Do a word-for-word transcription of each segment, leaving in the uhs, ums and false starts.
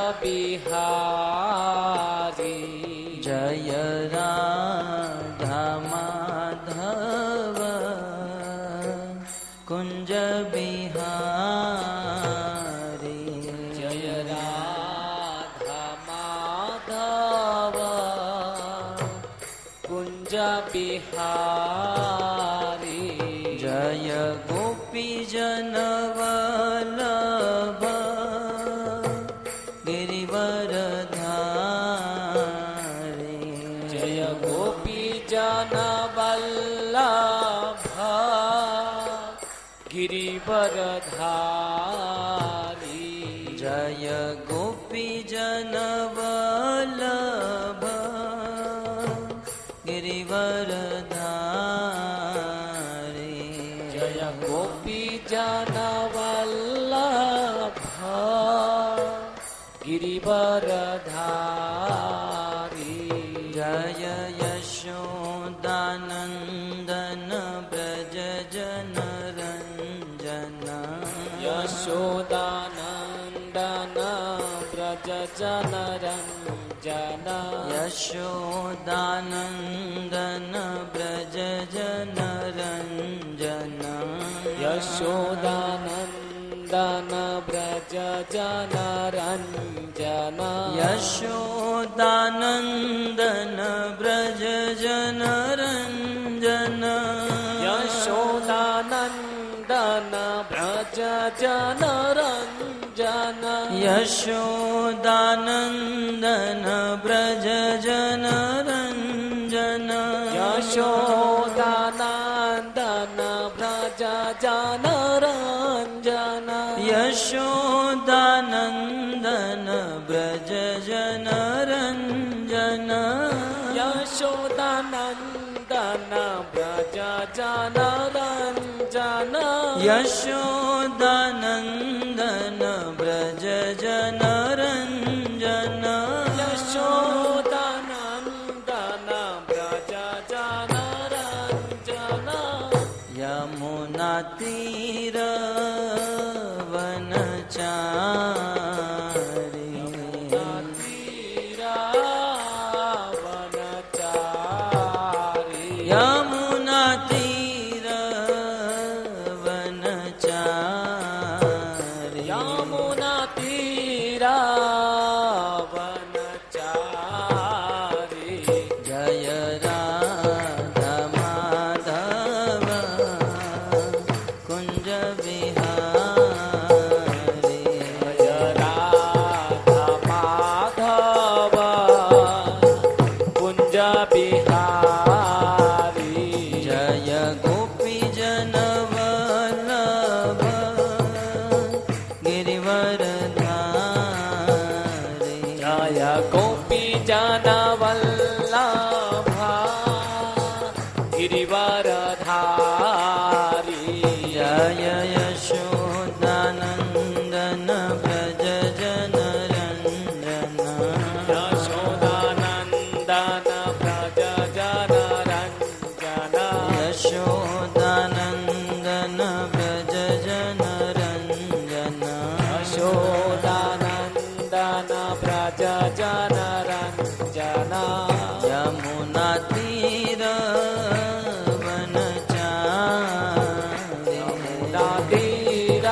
बिहारी जय राधा माधव कुंज बिहारी जय राधा माधव कुंज बिहारी जय गोपी जन वल्लभ गिरिवरधारी जय गोपी जन वल्लभ गिरिवरधारी जय गोपी जन वल्लभ गिरिवरधारी जय गोपी जन वल्लभ गिरिवरधारी जय यशोदानंदन ब्रज जन रंजन यशोदानंदन ब्रज जन रंजन यशोदानंदन ब्रज जन रंजन यशोदानंदन ब्रज जन रंजन यशोदानंदन ब्रज जन रंजन यशोदानंदन ब्रज जन रंजन यशोदानंदन ब्रज जन रंजन यशोदानंदन ब्रज जन रंजन यशोदानंदन ब्रज जन रंजन यशोदानंदन ब्रज जन रंजन यशोदानंदन ब्रज जन रंजन यशोदानंदन ब्रज जन रंजन यमुना तीर वनचारी यमुना तीर वनचारी यमुना तीर वनचारी जय राधा माधव कुंज बिहारी जय राधा माधव कुंज बिहारी जय गोपी जन वल्लभ गिरिवरधारी जय गोपी जन वल्लभ गिरिवरधारी जय यशोदानंदन ब्रज जन रंजन यशोदानंदन ब्रज जन रंजन यशोदानंदन ब्रज जन रंजन यशोदानंदन ब्रज जन रंजन यमुना तीर वनचारी यमुना तीर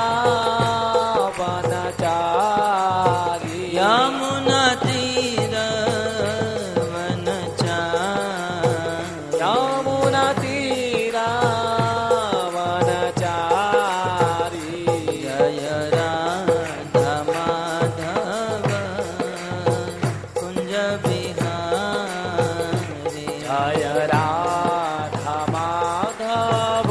वनचारी यमुना तीर वनचारी यमुना तीर वनचारी जय राधा माधव कुंज बिहारी जय राधा माधव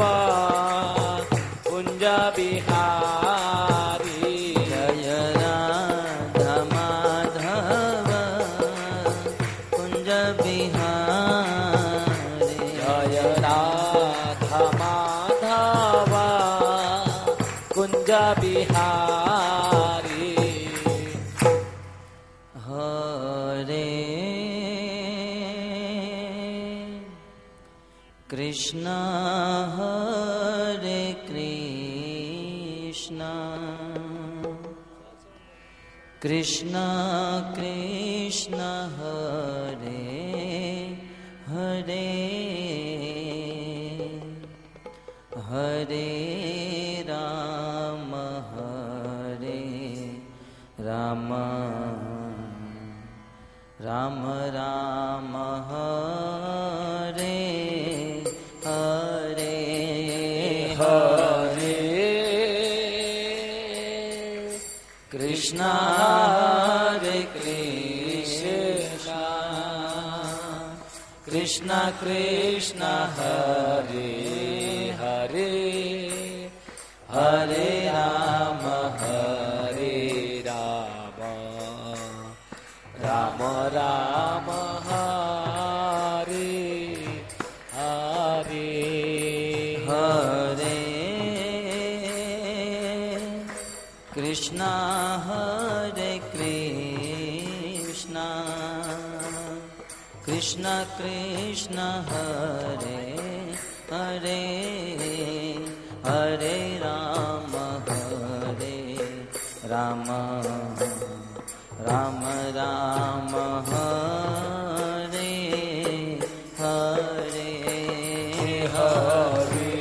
कुंज बिहारी जय राधा माधव कुंज बिहारी जय राधा माधव कुंज बिहारी हरे कृष्ण हरे कृष्ण कृष्ण कृष्ण हरे हरे हरे राम हरे राम राम राम हरे हरे हरे कृष्ण हरे कृष्ण कृष्ण कृष्ण हरे हरे हरे राम हरे राम राम राम हरे हरे हरे कृष्ण हरे कृष्ण कृष्ण कृष्ण हरे हरे हरे राम हरे राम राम राम हरे हरे हरे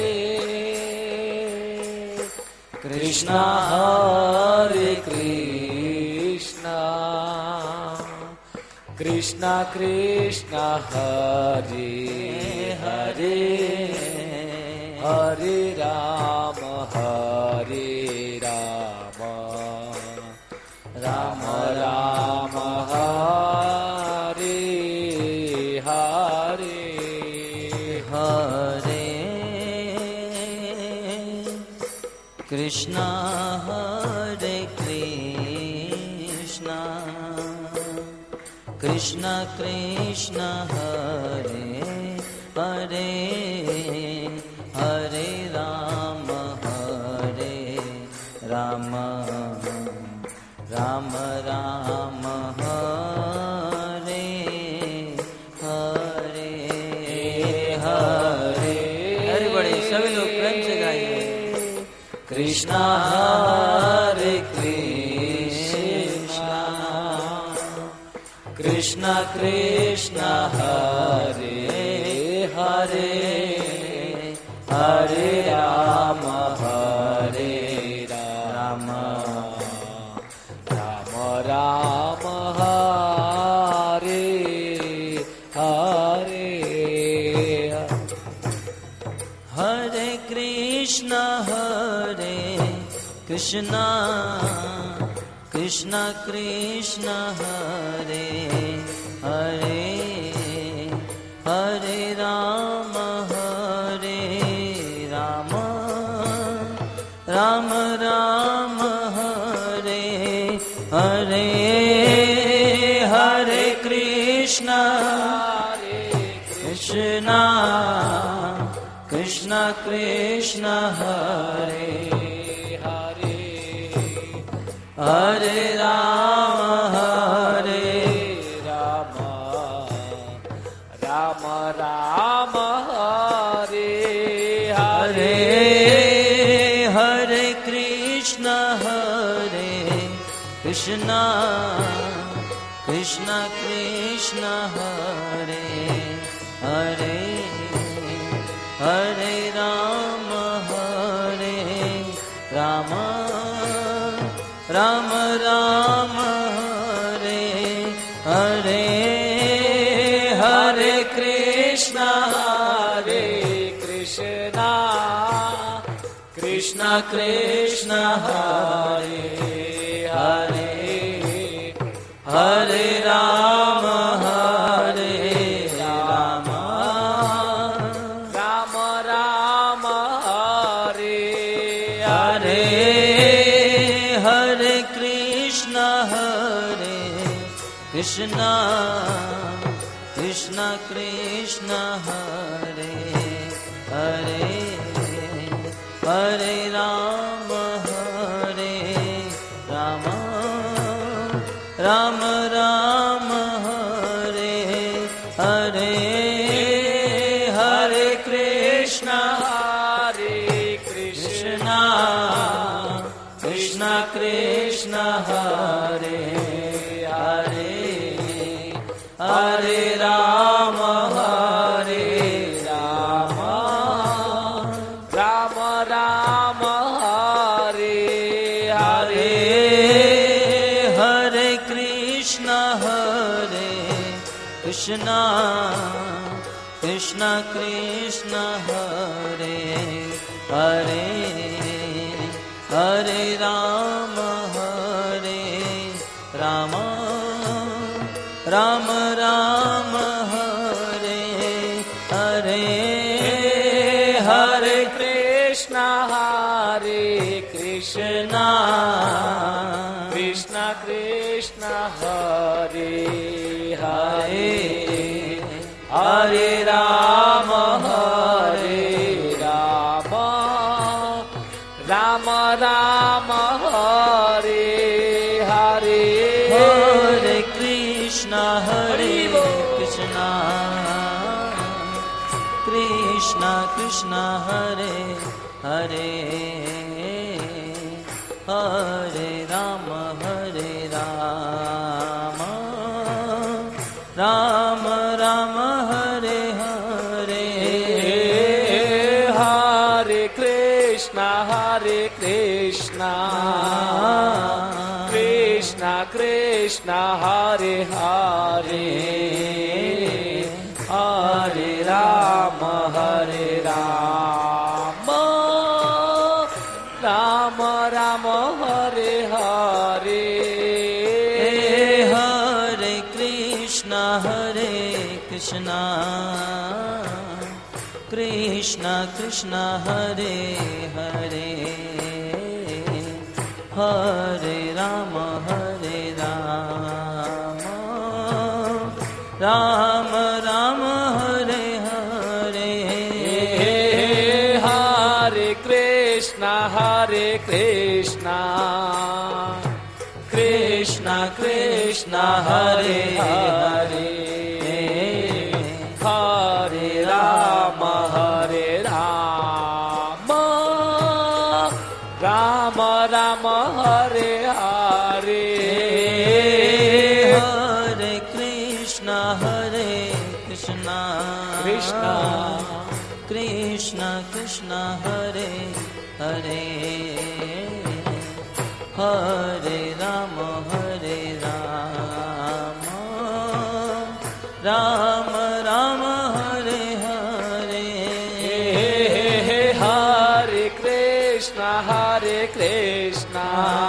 कृष्ण हरे कृष्ण कृष्ण कृष्ण हरे हरे हरे राम हरे राम राम राम हरे हरे हरे कृष्ण हरे कृष्ण कृष्ण कृष्ण हरे हरे हरे राम हरे राम राम राम हरे हरे हरे हरे बड़े सभी लोग प्रेम से गाइए कृष्ण हरे कृष्ण कृष्ण कृष्ण हरे हरे हरे राम हरे राम राम राम हरे हरे हरे कृष्ण हरे कृष्ण कृष्ण कृष्ण हरे हरे हरे राम हरे राम राम राम हरे हरे हरे कृष्ण कृष्ण कृष्ण कृष्ण हरे हरे हरे राम हरे राम राम राम हरे हरे हरे कृष्ण हरे कृष्ण कृष्ण कृष्ण हरे हरे हरे राम हरे राम राम राम हरे हरे हरे कृष्ण हरे कृष्ण कृष्ण कृष्ण हरे हरे हरे राम हरे राम राम राम हरे हरे हरे कृष्ण हरे कृष्ण कृष्ण कृष्ण हरे हरे हरे राम हरे राम राम राम हरे हरे हरे कृष्ण हरे कृष्ण कृष्ण कृष्ण कृष्ण हरे हरे हरे राम हरे राम राम राम हरे हरे हरे कृष्ण हरे कृष्ण कृष्ण कृष्ण हरे हरे हरे राम हरे राम राम राम हरे हरे हरे कृष्ण हरे कृष्ण कृष्ण कृष्ण हरे हरे हरे राम हरे राम राम राम हरे हरे हरे कृष्ण हरे कृष्ण कृष्ण कृष्ण हरे हरे हरे राम हरे राम राम राम हरे हरे हरे कृष्ण हरे कृष्ण कृष्ण कृष्ण हरे हरे हरे राम हरे राम राम राम हरे हरे हरे कृष्ण हरे कृष्ण कृष्ण कृष्ण हरे हरे हरे राम हरे राम राम राम हरे हरे हरे कृष्ण हरे कृष्ण कृष्ण कृष्ण हरे हरे हरे राम हरे राम राम राम हरे हरे हरे कृष्ण हरे कृष्ण कृष्ण कृष्ण कृष्ण हरे हरे हरे राम हरे राम राम राम हरे हरे हरे कृष्ण हरे कृष्ण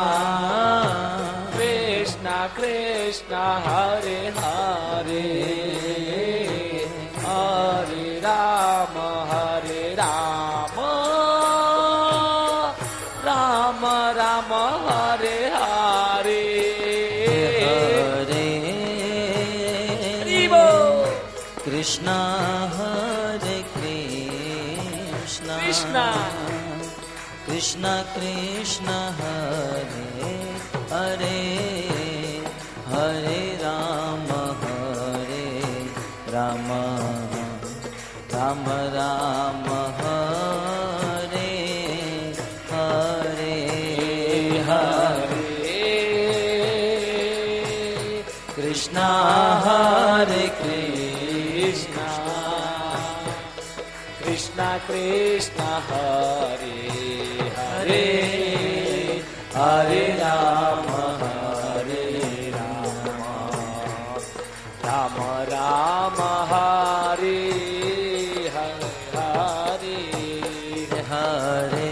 कृष्ण कृष्ण हरे हरे हरे राम हरे राम राम राम हरे हरे हरे हरि बोल। कृष्ण हरे कृष्ण कृष्ण कृष्ण कृष्ण हरे हरे हरे राम हरे राम राम राम हरे हरे हरे कृष्ण हरे कृष्ण कृष्ण कृष्ण हरे हरे हरे राम हरे राम राम राम हरे हरे हरे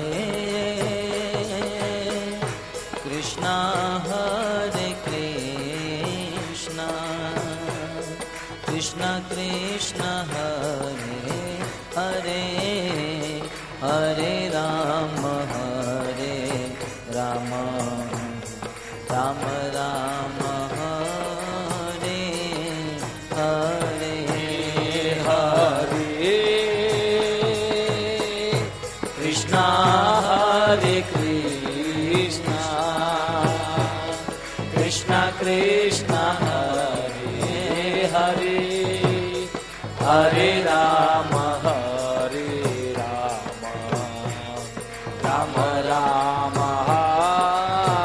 कृष्ण हरे कृष्ण कृष्ण कृष्ण हरे हरे हरे राम हरे राम राम राम हरे हरे हरे कृष्ण हरे कृष्ण कृष्ण कृष्ण हरे हरे हरे राम हरे राम राम राम हरे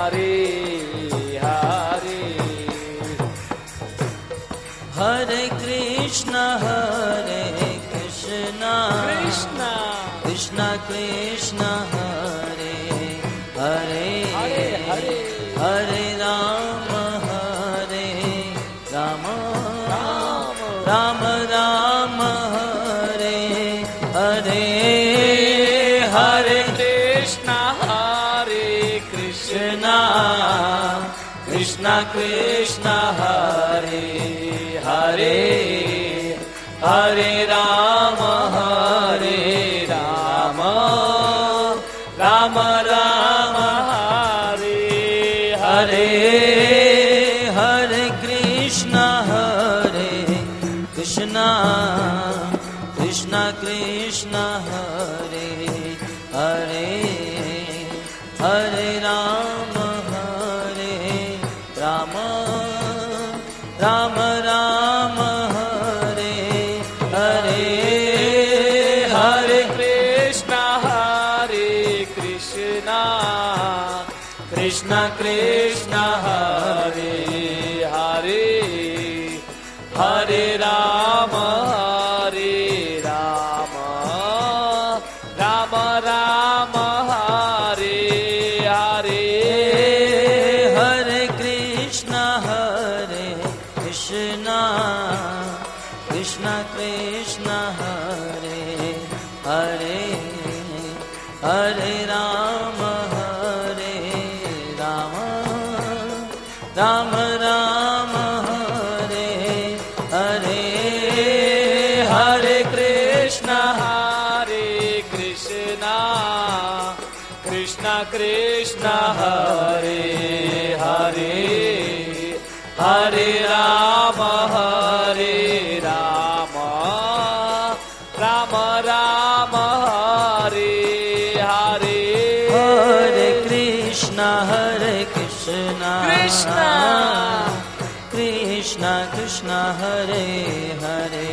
Krishna, Krishna Krishna Hare Hare, Hare Rama Hare Rama, Rama Rama Hare Hare, Hare Krishna, Hare Krishna, Krishna Krishna Hare Hare, Hare Rama Hare Rama, Rama Rama Hare Hare, Hare Krishna, Hare Krishna, Krishna Krishna Hare Hare, Hare Rama Hare Rama, Rama Rama Hare Hare, Hare Krishna, Hare Krishna, Krishna Krishna Hare Hare, Hare Rama Hare Rama, Rama Rama Hare Hare, Hare Krishna, Hare Krishna, Krishna Krishna Hare Hare, Hare Rama Hare Rama, Rama Rama Hare Hare, Hare Krishna, Hare Krishna, Krishna, Krishna Krishna Hare Hare,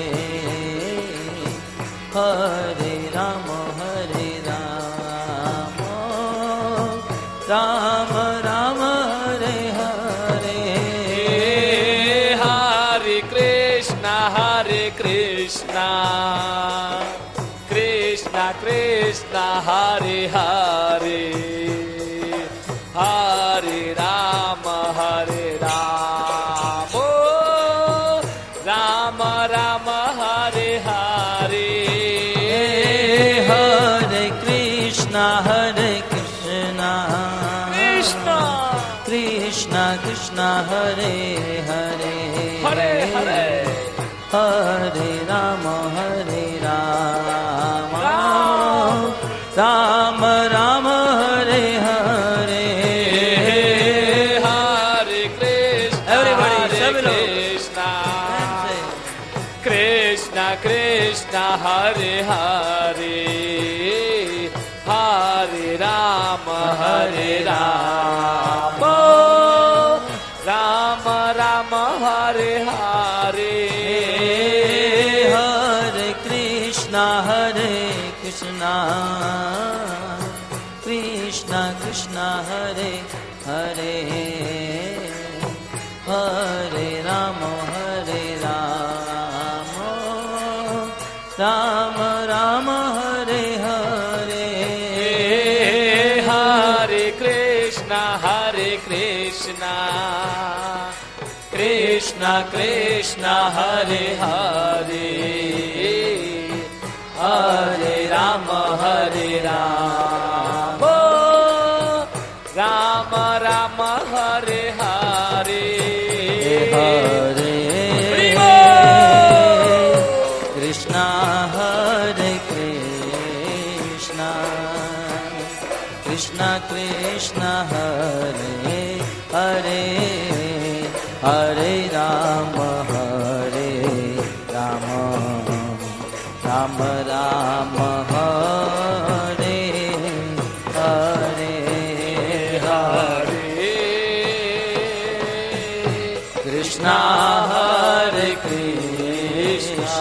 Hare Rama Hare Rama, Rama Rama Hare Hare, Hare Krishna, Hare Krishna, Krishna Krishna Hare Hare, Hare Rama Hare Rama, Rama Rama Hare Hare, Hare Krishna, Hare Krishna, Krishna, Krishna Krishna Hare Hare, Hare Hare, Hare Rama Hare Rama, Rama Rama Hare Hare, Hare Krishna, Everybody, Hare सभी लोग। Krishna, Krishna Krishna Hare Hare, Hare Rama Hare Rama, Rama Rama Hare Hare, Hare Krishna, Hare Krishna, Krishna Krishna Hare Hare, Hare Rama Hare Rama, Rama Rama Hare Hare, Hare Krishna, Hare Krishna, Krishna Krishna Hare Hare, Hare Rama Hare Rama, Rama Rama Hare Hare, Hare Krishna, Hare Krishna, Krishna Krishna Hare Hare, Hare Rama Hare Rama, Rama Rama Hare Hare, Hare Krishna, Hare Krishna,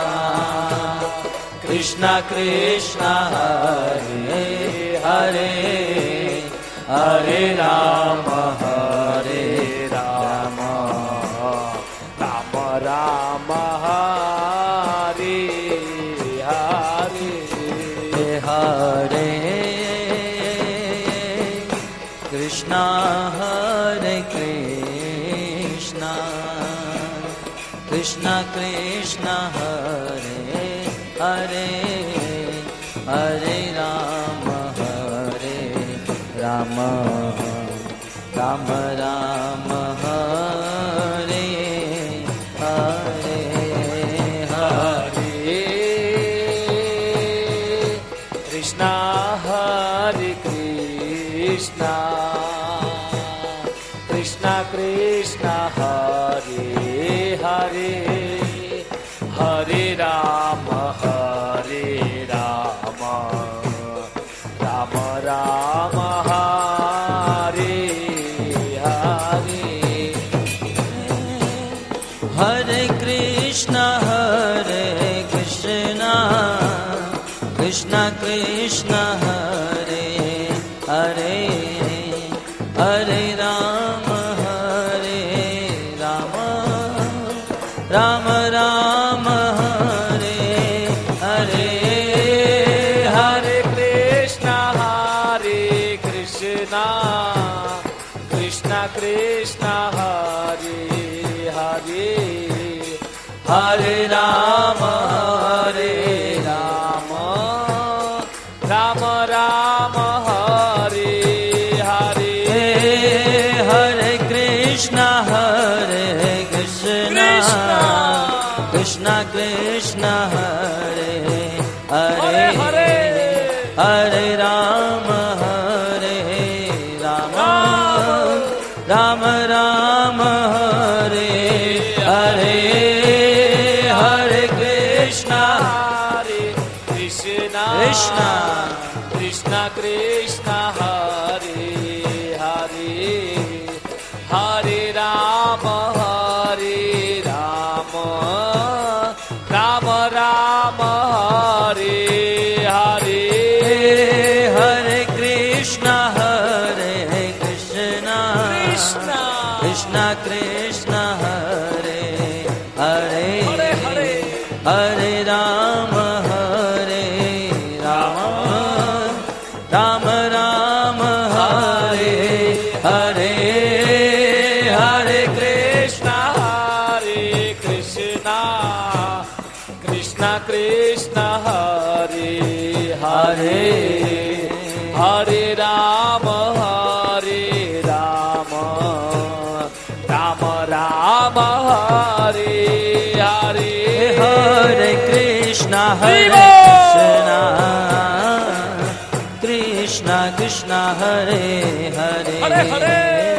Krishna Krishna Hare Hare, Hare Rama Hare Rama, Rama Rama Hare Hare, Hare Krishna, Hare Krishna, Krishna Krishna Hare Hare, Hare Rama Hare Rama, Ram Ram Hare Hare Hare Krishna हरे कृष्णा कृष्णा कृष्णा हरे हरे हरे राम हरे राम राम राम हरे हरे हरे कृष्णा हरे कृष्णा कृष्णा कृष्णा हरे हरे हरे राम हरे राम राम राम हरे हरे हरे कृष्णा हरे कृष्णा कृष्णा कृष्णा हरे हरे हरे राम हरे राम राम राम हरे हरे हरे कृष्णा हरे कृष्णा कृष्णा कृष्णा हरे हरे हरे हरे राम हरे राम राम राम हरे हरे हरे कृष्णा हरे कृष्णा कृष्णा कृष्णा कृष्णा हरे हरे हरे राम हरे राम राम राम हरे हरे हरे कृष्णा हरे कृष्णा कृष्णा कृष्णा कृष्णा हरे हरे हरे हरे हरे राम हरे राम राम राम हरे हरे हरे कृष्णा हरे कृष्णा कृष्णा कृष्णा हरे हरे हरे राम हरे राम राम राम हरे हरे हरे कृष्णा हरे कृष्णा कृष्णा कृष्णा हरे हरे हरे हरे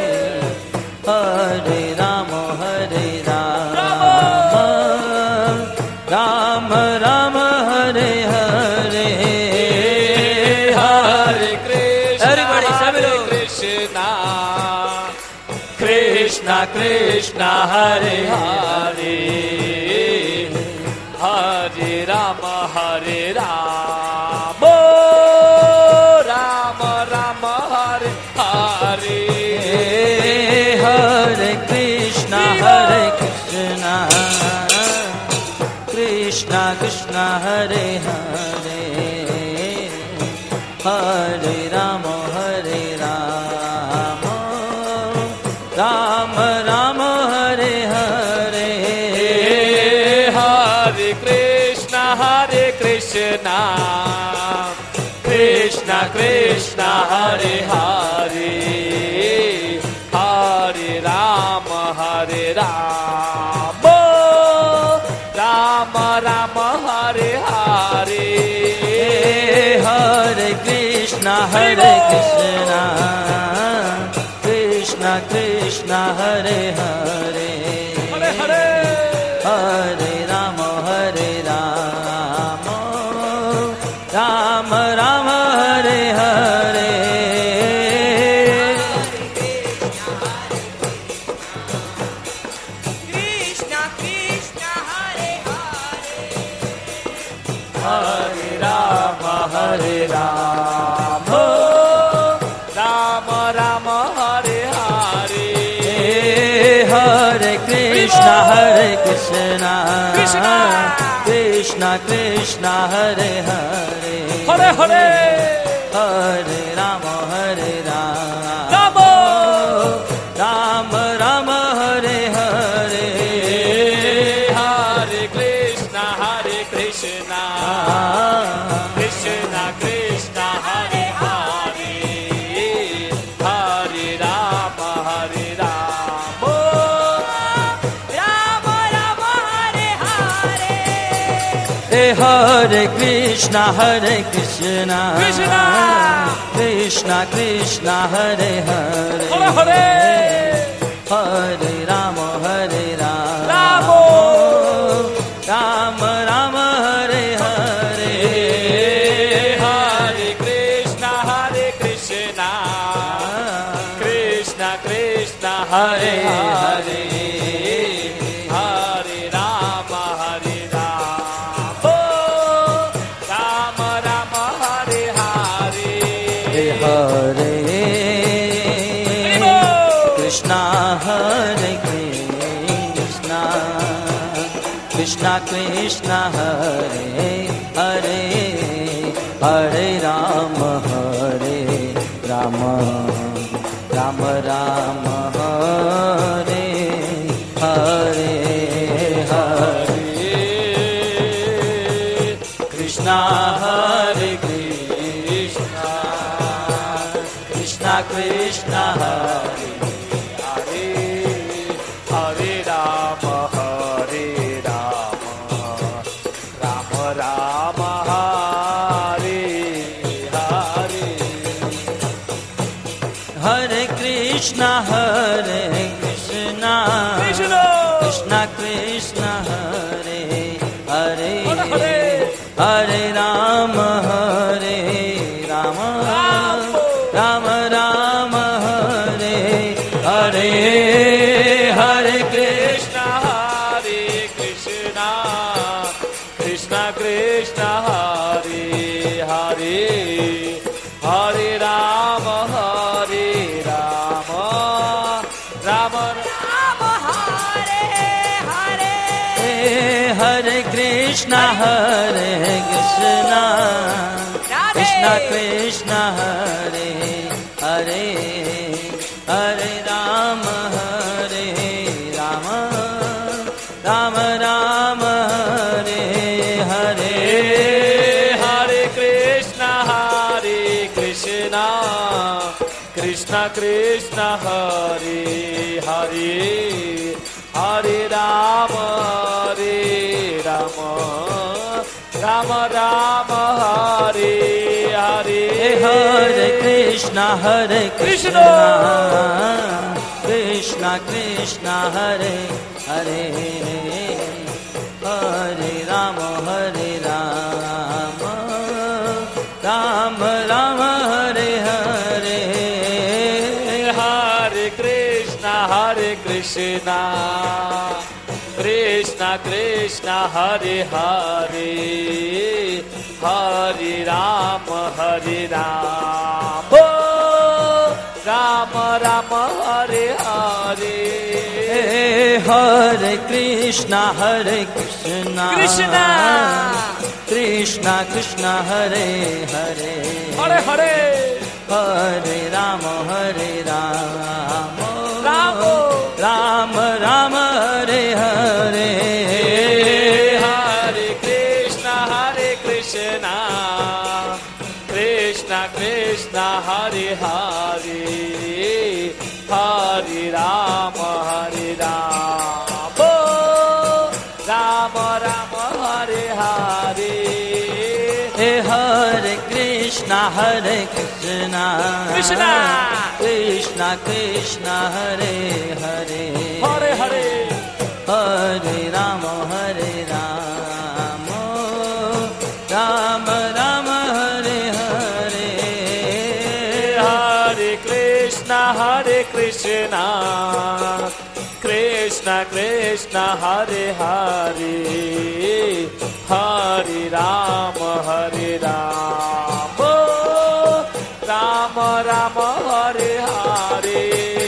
हरे राम हरे Ram Ram Ram Hare Hare Hare Krishna Everybody, सभी लोग। कृष्णा कृष्णा कृष्णा हरे हरे हरे राम हरे राम राम राम हरे हरे हरे कृष्णा हरे कृष्णा कृष्णा कृष्णा हरे हरे हरे राम हरे राम राम राम हरे हरे हरे कृष्णा हरे कृष्णा कृष्णा कृष्णा हरे हरे हरे राम हरे राम राम राम हरे हरे हरे कृष्णा हरे कृष्णा कृष्णा कृष्णा हरे हरे हरे हरे हरे राम हरे राम राम राम हरे हरे कृष्णा कृष्णा हरे हरे हरे राम हरे राम राम राम हरे हरे हरे कृष्णा हरे कृष्णा कृष्णा कृष्णा कृष्णा हरे हरे हरे हरे हरे राम हरे राम राम राम राम हरे हरे हरे कृष्णा हरे Krishna Krishna Krishna Hare Hare Hare Ram Hare Krishna, Hare Krishna, Krishna, Krishna Krishna, Hare Hare, Hare Hare, Hare Rama, Hare Rama, Ramo, Rama Rama, Hare Hare, Hare Krishna, Hare Krishna, Krishna Krishna, Hare Hare, Hare Rama, Hare Rama, Rama Rama, Hare Hare, Hare Krishna, Hare Krishna, Krishna Krishna, Hare Hare, Hare Rama, Hare Rama, Rama Rama, Hare Hare, Hare Krishna, Hare Krishna, Krishna Krishna, Hare Hare Hare Rama, Hare Rama, Rama Rama, Hare Hare. Hare Krishna, Hare Krishna, Krishna, Krishna Krishna, Hare Hare, Hare Hare, Hare Rama, Hare Rama, Rama Rama, Hare Hare, Hare Krishna, Krishna, Krishna, Krishna Krishna, Hare Hare, Hare Rama, Hare Rama, Rama Rama Hare Hare. Hare Krishna, Hare Krishna, Krishna Krishna, Hare Hare, Hare Rama, Hare Rama, Rama Rama, Hare Hare, Hare Krishna, Hare Krishna, Krishna Krishna, Hare Hare, Hare Rama, Hare Rama, Rama Rama, Hare Hare, Hare Krishna, Hare Krishna, Krishna Krishna, Hare Hare, Hare Rama, Hare Rama, Rama Rama, Hare Hare, Hare Krishna, Hare Krishna, Krishna Krishna, Hare Hare, Hare Rama, Hare Rama, Rama Rama, Hare Hare, Hare Krishna, Hare Krishna, Krishna, Krishna Krishna, Hare Hare, Hare Hare, Hare Rama, Hare Rama, Ramo, Rama Rama, Hare Hare, Hare Krishna, Hare Krishna, Krishna Krishna, Hare Hare, Hare Rama, Hare Rama, Rama Rama, Hare Hare, Hare Krishna, Hare Krishna, Krishna, Krishna Krishna, Hare Hare, Hare Hare, Hare Rama, Hare Rama, Rama Rama, Hare Hare, Hare Krishna, Hare Krishna, Krishna Krishna, Hare Hare, Hare Rama, Hare Rama, Rama Rama, Hare Hare,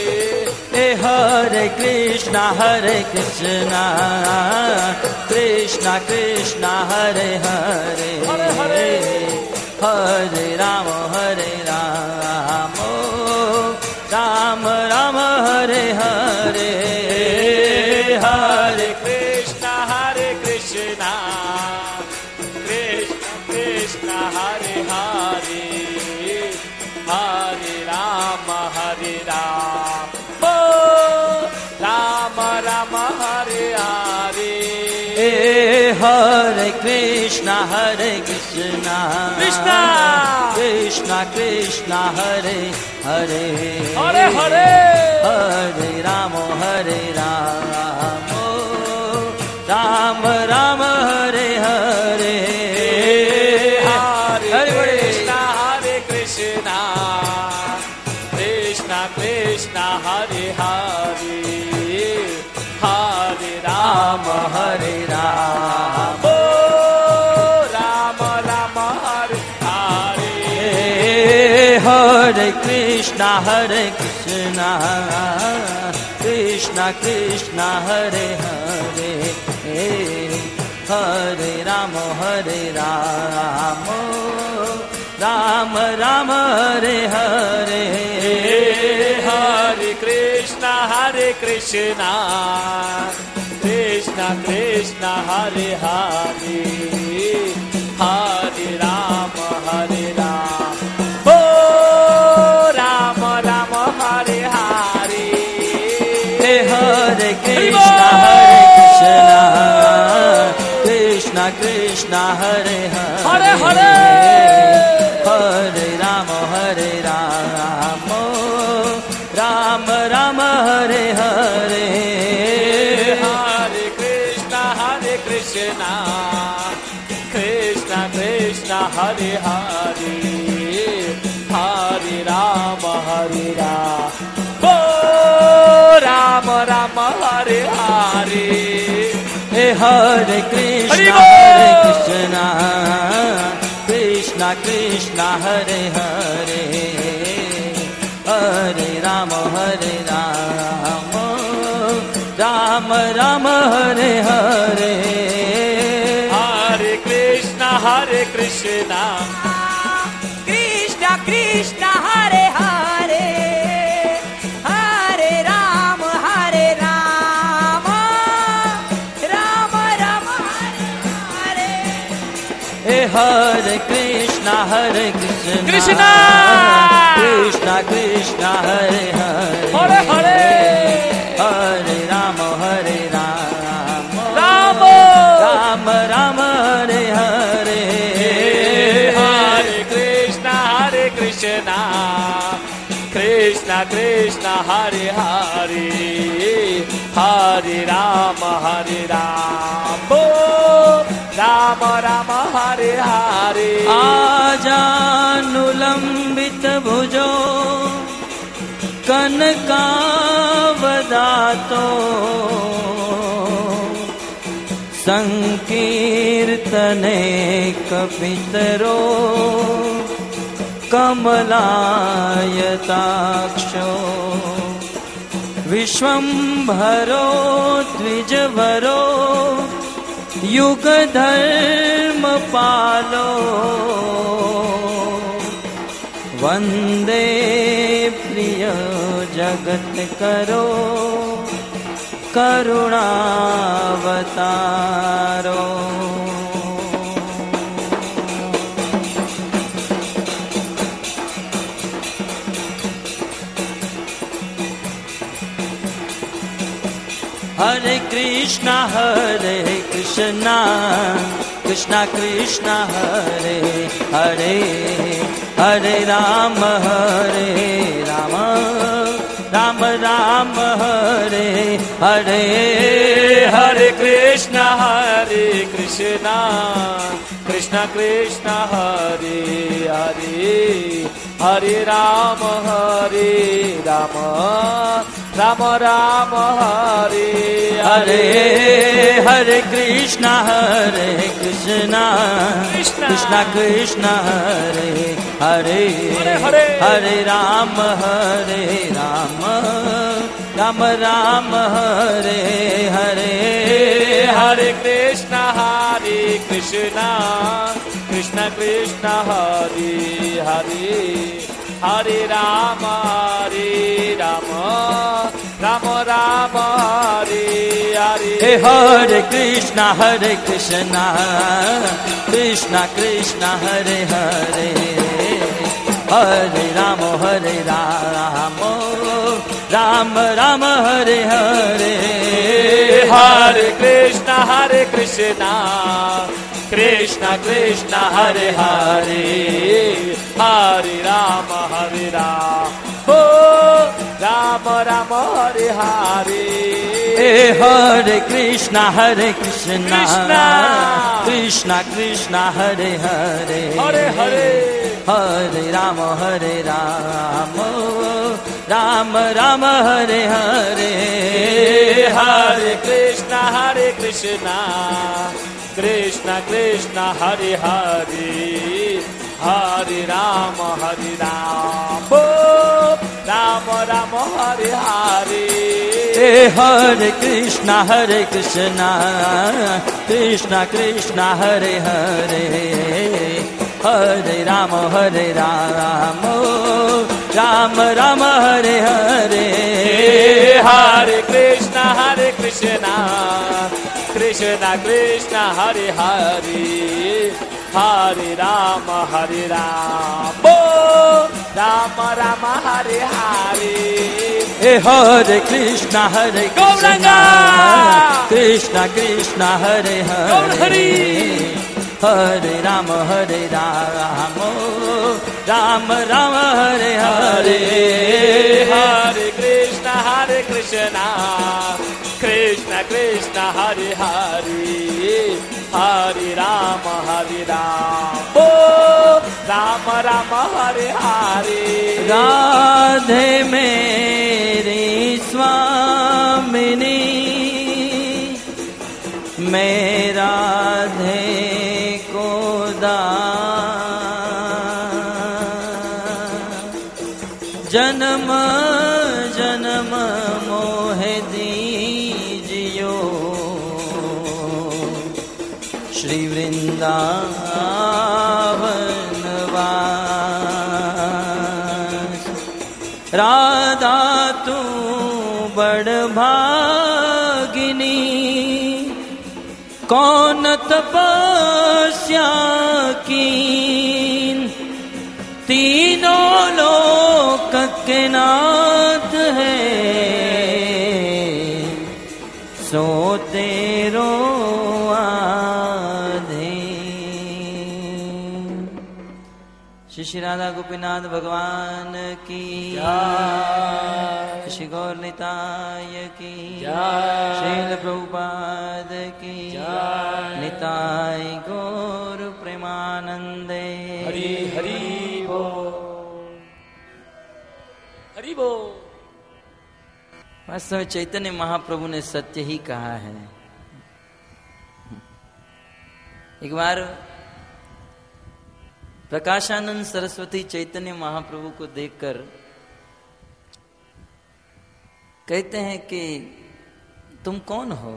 Hare Krishna, Hare Krishna, Krishna Krishna, Hare Hare, Hare Hare, Hare Rama, Hare Rama, Rama Rama, Hare Hare, Hare Krishna, Hare Krishna, Krishna Krishna, Hare Hare, Hare Rama, Hare Rama, Rama Rama, Hare Hare, Hare Hare Krishna, Hare Krishna, Krishna, Krishna Krishna, Hare Hare, Hare Hare, Hare Rama, Hare Rama, Rama Rama, Hare Hare, Hare Krishna, Hare Krishna, Krishna Krishna, Hare Hare, Hare Rama, Hare Rama, Oh, Rama Rama, Hare Hare, Hare Krishna, Hare Krishna, Krishna Krishna, Hare Hare, Hare Rama, Hare Rama, Rama Rama, Hare Hare, Hare Krishna, Hare Krishna, Krishna Krishna, Hare Hare, Hare Rama, Hare Rama, Oh, Rama Rama, Hare Hare, Hare Krishna, Hare Krishna, Krishna Krishna, Hare Hare, Hare Hare, Hare Rama, Hare Rama, Rama Rama, Hare Hare, Hare Krishna, Hare Krishna, Krishna Krishna, Hare Hare, Hare Rama, Hare Rama, Oh, Rama Rama, Hare Hare, Hare Krishna, Hare Hare Bol. Krishna, Krishna Krishna, Hare Hare, Hare Rama, Hare Rama, Rama Rama, Hare Hare, Hare Krishna, Hare Krishna, Krishna Krishna, Hare Hare, Hare Rama, Hare Rama, Rama Rama, Hare Hare. Hare Krishna, Hare Krishna, Krishna. Krishna Krishna, Hare Hare, Hare Hare, Hare Rama, Hare Rama, Rama, Rama Rama, Hare Hare, Hare Krishna, Hare Krishna, Krishna Krishna, Hare Hare, Hare Rama, Hare Rama, Rama Rama, Hare Hare, आजानुलंबित भुजो कनकावदातो संकीर्तने कपितरो कमलायताक्षो विश्वंभरो द्विजवरो युगधर्मपालो वन्दे प्रिय जगत्करो करुणावतारो Hare Krishna, Hare Krishna, Krishna Krishna, Hare Hare, Hare Rama, Hare Rama, Rama Rama, Hare Hare, Hare Krishna, Hare Krishna, Krishna Krishna, Hare Hare, Hare Rama, Hare Rama, Rama Rama, Hare Hare Hare Krishna, Hare Krishna, Krishna. Krishna Krishna, Hare Hare, Hare Hare. Hare Rama, Hare Rama, Rama Rama, Hare Hare, Hare Krishna, Hare Krishna, Krishna Krishna, Hare Hare, Hare Rama, Hare Rama, Rama Rama, Hare Hare. Hare Krishna, Hare Krishna, Krishna Krishna, Hare Hare, Hare Rama, Hare Rama, Ram Ram Hare Hare Hare Krishna हरे कृष्णा कृष्णा कृष्णा हरे हरे हरे राम हरे राम हो राम राम हरे हरे हरे कृष्णा हरे कृष्णा कृष्णा कृष्णा कृष्णा हरे हरे हरे हरे हरे राम हरे राम राम राम हरे हरे हरे कृष्णा हरे कृष्णा कृष्णा कृष्णा हरे हरे हरे राम हरे राम हो राम राम हरे हरे हरे कृष्णा हरे कृष्णा कृष्णा कृष्णा हरे हरे हरे राम हरे राम राम राम हरे हरे हरे कृष्णा हरे कृष्णा कृष्णा कृष्णा हरे हरे हरे राम हरे राम राम राम हरे हरे हरे कृष्णा हरे कृष्णा कृष्णा कृष्णा हरे हरे हरे राम हरे राम राम राम हरे हरे हरे कृष्णा हरे कृष्णा कृष्णा कृष्णा हरे हरे हरे राम हरे राम राम राम हरे हरे राधे मेरी स्वामिनी मैं राधे को दान जन्म जन्म मोह दीजियो श्री वृंदावन वास राधा तू बड़ भागिनी कौन तपस्या कीन तीनों लोक के नाथ है सो तेरो आधीन। श्री श्री राधा गोपीनाथ भगवान की जय, श्री गौर निताय की जय, श्रील प्रभुपाद की जय, निताय गौर प्रेमानंदे हरि हरि बोल हरि बोल। वास्तव में चैतन्य महाप्रभु ने सत्य ही कहा है। एक बार प्रकाशानंद सरस्वती चैतन्य महाप्रभु को देखकर कहते हैं कि तुम कौन हो?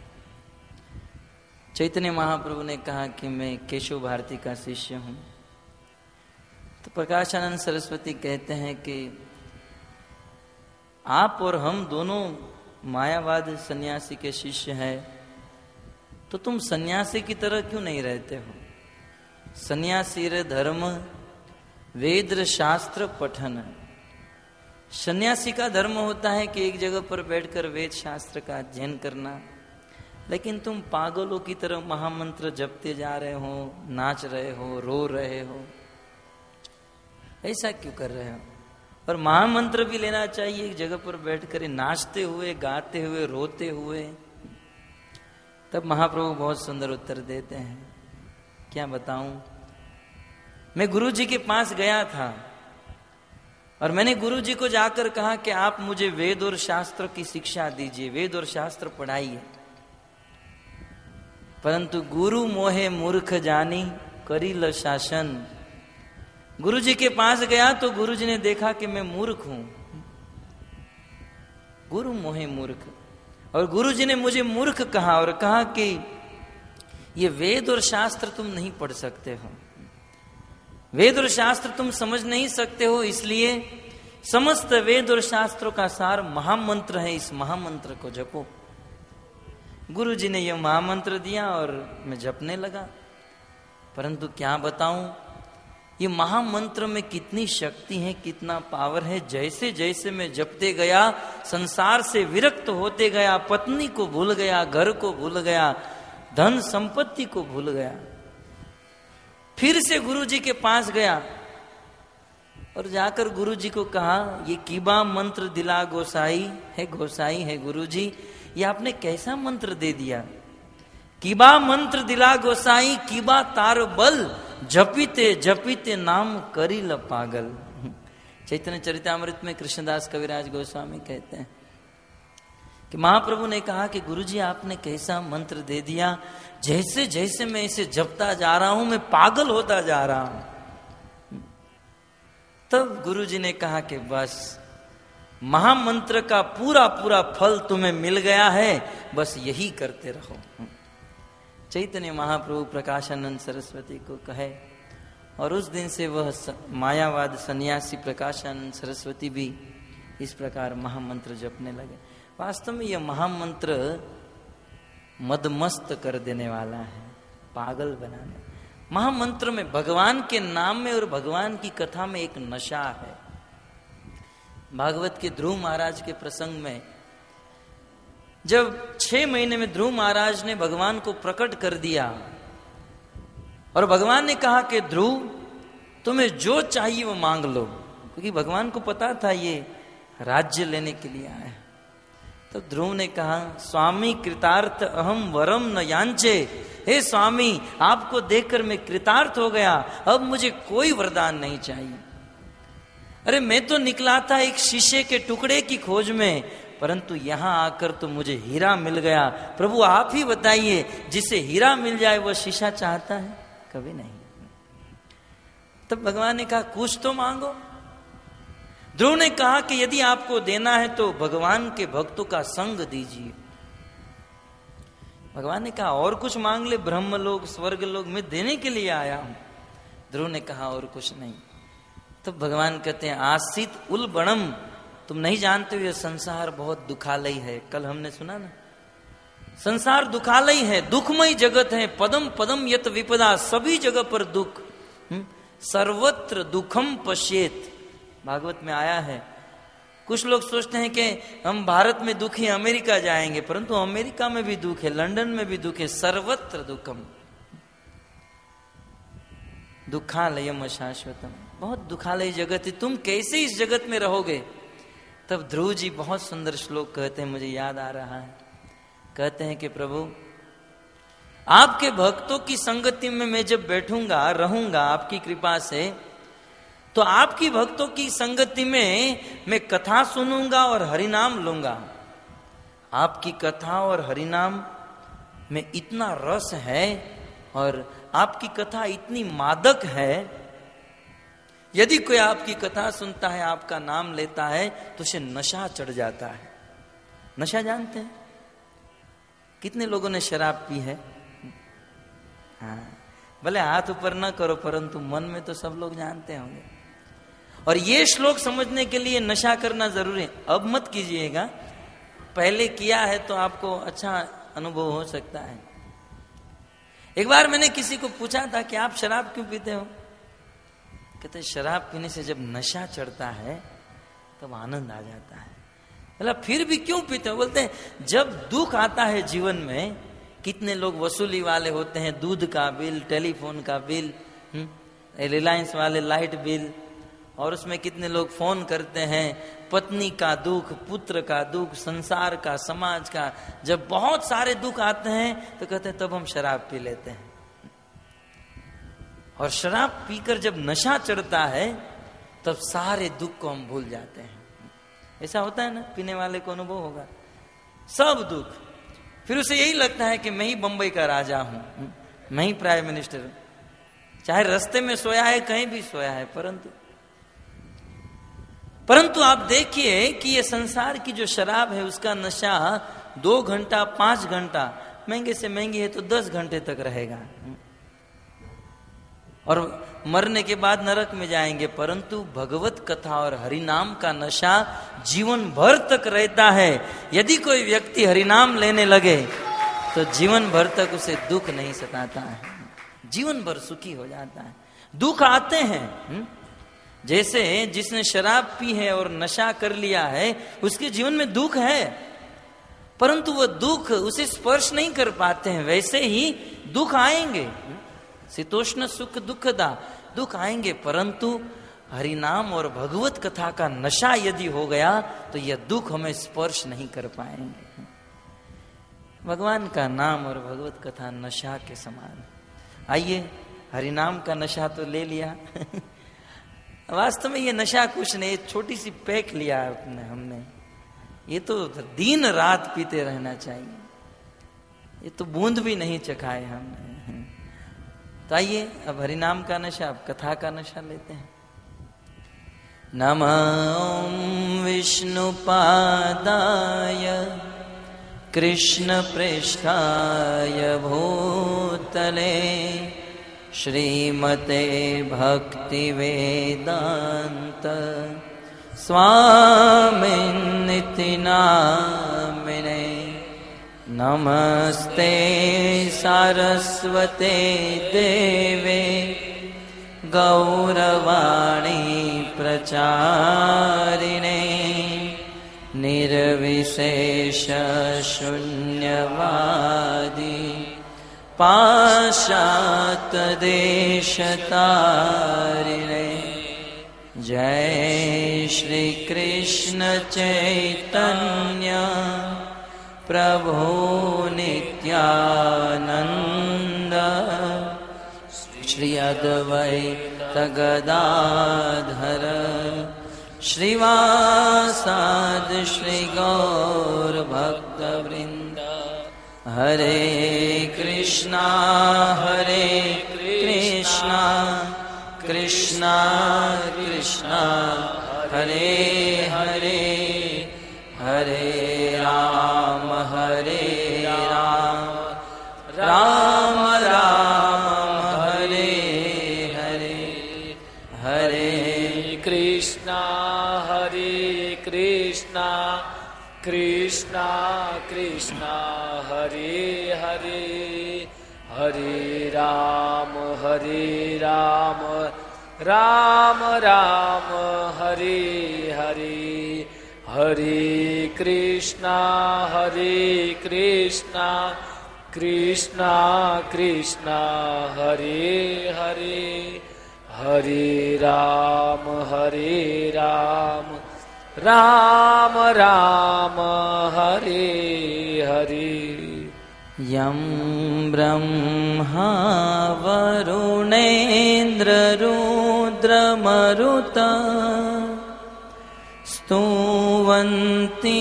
चैतन्य महाप्रभु ने कहा कि मैं केशव भारती का शिष्य हूं। तो प्रकाशानंद सरस्वती कहते हैं कि आप और हम दोनों मायावाद सन्यासी के शिष्य हैं, तो तुम सन्यासी की तरह क्यों नहीं रहते हो? सन्यासी रे धर्म वेद शास्त्र पठन। सन्यासी का धर्म होता है कि एक जगह पर बैठकर वेद शास्त्र का अध्ययन करना, लेकिन तुम पागलों की तरह महामंत्र जपते जा रहे हो, नाच रहे हो, रो रहे हो। ऐसा क्यों कर रहे हो? और महामंत्र भी लेना चाहिए एक जगह पर बैठकर नाचते हुए, गाते हुए, रोते हुए। तब महाप्रभु बहुत सुंदर उत्तर देते हैं, क्या बताऊं। मैं गुरु जी के पास गया था और मैंने गुरु जी को जाकर कहा कि आप मुझे वेद और शास्त्र की शिक्षा दीजिए, वेद और शास्त्र पढ़ाइए। परंतु गुरु मोहे मूर्ख जानी करील शासन। गुरु जी के पास गया तो गुरु जी ने देखा कि मैं मूर्ख हूं। गुरु मोहे मूर्ख, और गुरु जी ने मुझे मूर्ख कहा और कहा कि ये वेद और शास्त्र तुम नहीं पढ़ सकते हो, वेद और शास्त्र तुम समझ नहीं सकते हो, इसलिए समस्त वेद और शास्त्रों का सार महामंत्र है, इस महामंत्र को जपो। गुरु जी ने यह महामंत्र दिया और मैं जपने लगा। परंतु क्या बताऊं, ये महामंत्र में कितनी शक्ति है, कितना पावर है। जैसे जैसे मैं जपते गया, संसार से विरक्त होते गया, पत्नी को भूल गया, घर को भूल गया, धन संपत्ति को भूल गया। फिर से गुरु जी के पास गया और जाकर गुरु जी को कहा, ये कीबा मंत्र दिला गोसाई है, गोसाई है गुरु जी, ये आपने कैसा मंत्र दे दिया। कीबा मंत्र दिला गोसाई, कीबा तार बल, जपीते जपीते नाम करिल पागल। चैतन्य चरितामृत में कृष्णदास कविराज गोस्वामी कहते हैं कि महाप्रभु ने कहा कि गुरुजी आपने कैसा मंत्र दे दिया, जैसे जैसे मैं इसे जपता जा रहा हूं मैं पागल होता जा रहा हूं। तब गुरुजी ने कहा कि बस महामंत्र का पूरा पूरा फल तुम्हें मिल गया है, बस यही करते रहो। चैतन्य महाप्रभु प्रकाशानंद सरस्वती को कहे और उस दिन से वह मायावाद सन्यासी प्रकाशानंद सरस्वती भी इस प्रकार महामंत्र जपने लगे। वास्तव में यह महामंत्र मदमस्त कर देने वाला है, पागल बनाने। महामंत्र में भगवान के नाम में और भगवान की कथा में एक नशा है। भागवत के ध्रुव महाराज के प्रसंग में जब छह महीने में ध्रुव महाराज ने भगवान को प्रकट कर दिया और भगवान ने कहा कि ध्रुव तुम्हें जो चाहिए वो मांग लो, क्योंकि भगवान को पता था ये राज्य लेने के लिए आया। तो ध्रुव ने कहा, स्वामी कृतार्थ अहम वरम न यांचे, हे स्वामी आपको देखकर मैं कृतार्थ हो गया, अब मुझे कोई वरदान नहीं चाहिए। अरे मैं तो निकला था एक शीशे के टुकड़े की खोज में, परंतु यहां आकर तो मुझे हीरा मिल गया। प्रभु आप ही बताइए, जिसे हीरा मिल जाए वह शीशा चाहता है? कभी नहीं। तब भगवान ने कहा कुछ तो मांगो। ध्रुव ने कहा कि यदि आपको देना है तो भगवान के भक्तों का संग दीजिए। भगवान ने कहा और कुछ मांग ले, ब्रह्म लोग स्वर्ग लोग मैं देने के लिए आया हूं। ध्रुव ने कहा और कुछ नहीं। तब भगवान कहते हैं, आसित उल बणम, तुम नहीं जानते हो ये संसार बहुत दुखालय है। कल हमने सुना ना, संसार दुखालय है, दुखमय जगत है। पदम पदम यत विपदा, सभी जगह पर दुख, सर्वत्र दुखम पश्येत। भागवत में आया है। कुछ लोग सोचते हैं कि हम भारत में दुखी अमेरिका जाएंगे, परंतु अमेरिका में भी दुख है, लंदन में भी दुख है। सर्वत्र दुखम, दुखालयम शाश्वतम, बहुत दुखालय जगत है, तुम कैसे इस जगत में रहोगे। तब ध्रुव जी बहुत सुंदर श्लोक कहते हैं, मुझे याद आ रहा है। कहते हैं कि प्रभु आपके भक्तों की संगति में मैं जब बैठूंगा रहूंगा आपकी कृपा से, तो आपकी भक्तों की संगति में मैं कथा सुनूंगा और हरिनाम लूंगा। आपकी कथा और हरिनाम में इतना रस है और आपकी कथा इतनी मादक है, यदि कोई आपकी कथा सुनता है, आपका नाम लेता है, तो उसे नशा चढ़ जाता है। नशा जानते हैं? कितने लोगों ने शराब पी है? हाँ, भले हाथ ऊपर न करो, परंतु मन में तो सब लोग जानते होंगे। और ये श्लोक समझने के लिए नशा करना जरूरी है। अब मत कीजिएगा, पहले किया है तो आपको अच्छा अनुभव हो सकता है। एक बार मैंने किसी को पूछा था कि आप शराब क्यों पीते हो? कहते शराब पीने से जब नशा चढ़ता है तब आनंद आ जाता है। मतलब फिर भी क्यों पीते हो? बोलते हैं जब दुख आता है जीवन में, कितने लोग वसूली वाले होते हैं, दूध का बिल, टेलीफोन का बिल, रिलायंस वाले लाइट बिल, और उसमें कितने लोग फोन करते हैं, पत्नी का दुख, पुत्र का दुख, संसार का, समाज का। जब बहुत सारे दुख आते हैं तो कहते हैं तब हम शराब पी लेते हैं। और शराब पीकर जब नशा चढ़ता है तब सारे दुख को हम भूल जाते हैं। ऐसा होता है ना, पीने वाले को अनुभव होगा, सब दुख। फिर उसे यही लगता है कि मैं ही बंबई का राजा हूं, मैं ही प्राइम मिनिस्टर हूं, चाहे रास्ते में सोया है, कहीं भी सोया है। परंतु परंतु आप देखिए कि ये संसार की जो शराब है उसका नशा दो घंटा पांच घंटा, महंगे से महंगी है तो दस घंटे तक रहेगा, और मरने के बाद नरक में जाएंगे। परंतु भगवत कथा और हरिनाम का नशा जीवन भर तक रहता है। यदि कोई व्यक्ति हरिनाम लेने लगे तो जीवन भर तक उसे दुख नहीं सताता है, जीवन भर सुखी हो जाता है। दुख आते हैं। हुँ? जैसे जिसने शराब पी है और नशा कर लिया है, उसके जीवन में दुख है, परंतु वह दुख उसे स्पर्श नहीं कर पाते हैं। वैसे ही दुख आएंगे, शीतोष्ण सुख दुखदा, दुख आएंगे, परंतु हरिनाम और भगवत कथा का नशा यदि हो गया तो यह दुख हमें स्पर्श नहीं कर पाएंगे। भगवान का नाम और भगवत कथा नशा के समान। आइए, हरिनाम का नशा तो ले लिया वास्तव में ये नशा कुछ नहीं, छोटी सी पैक लिया अपने हमने, ये तो दिन रात पीते रहना चाहिए, ये तो बूंद भी नहीं चखाए हमने। तो आइए अब हरिनाम का नशा, अब कथा का नशा लेते हैं। नमः विष्णुपादाय कृष्ण पृष्ठाय भूतले श्रीमते भक्ति वेदांत स्वामिनिति नामिने। नमस्ते सारस्वते देवे गौरवाणी प्रचारिणे निर्विशेष शून्यवादी पाश्चात देशतारिणे। जय श्री कृष्ण चैतन्य प्रभु नित्यानंद श्री अद्वैत गदाधर श्रीवासादि श्री गौर भक्त वृंद। हरे कृष्णा हरे कृष्णा कृष्णा कृष्णा हरे हरे, हरे राम हरे राम राम राम हरे हरे। हरे कृष्णा हरे कृष्णा कृष्णा कृष्णा हरे हरे, हरे राम हरे राम राम राम हरे हरे। हरे कृष्णा हरे कृष्णा कृष्णा कृष्णा हरे हरे, हरे राम हरे राम राम राम हरे हरे। यं ब्रह्मा वरुणेन्द्र रुद्रमरुता स्तुवन्ति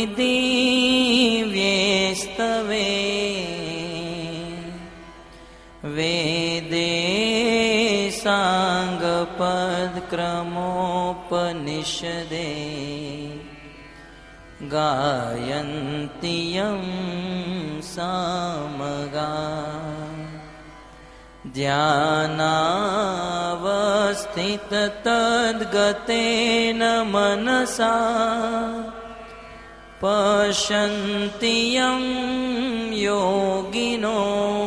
दिव्यैस्तवे वेदे साङ्गपदक्रमोपनिषदे गायन्ति यं सामगा। ध्यानावस्थिततद्गतेन मनसा पश्यन्ति यं योगिनो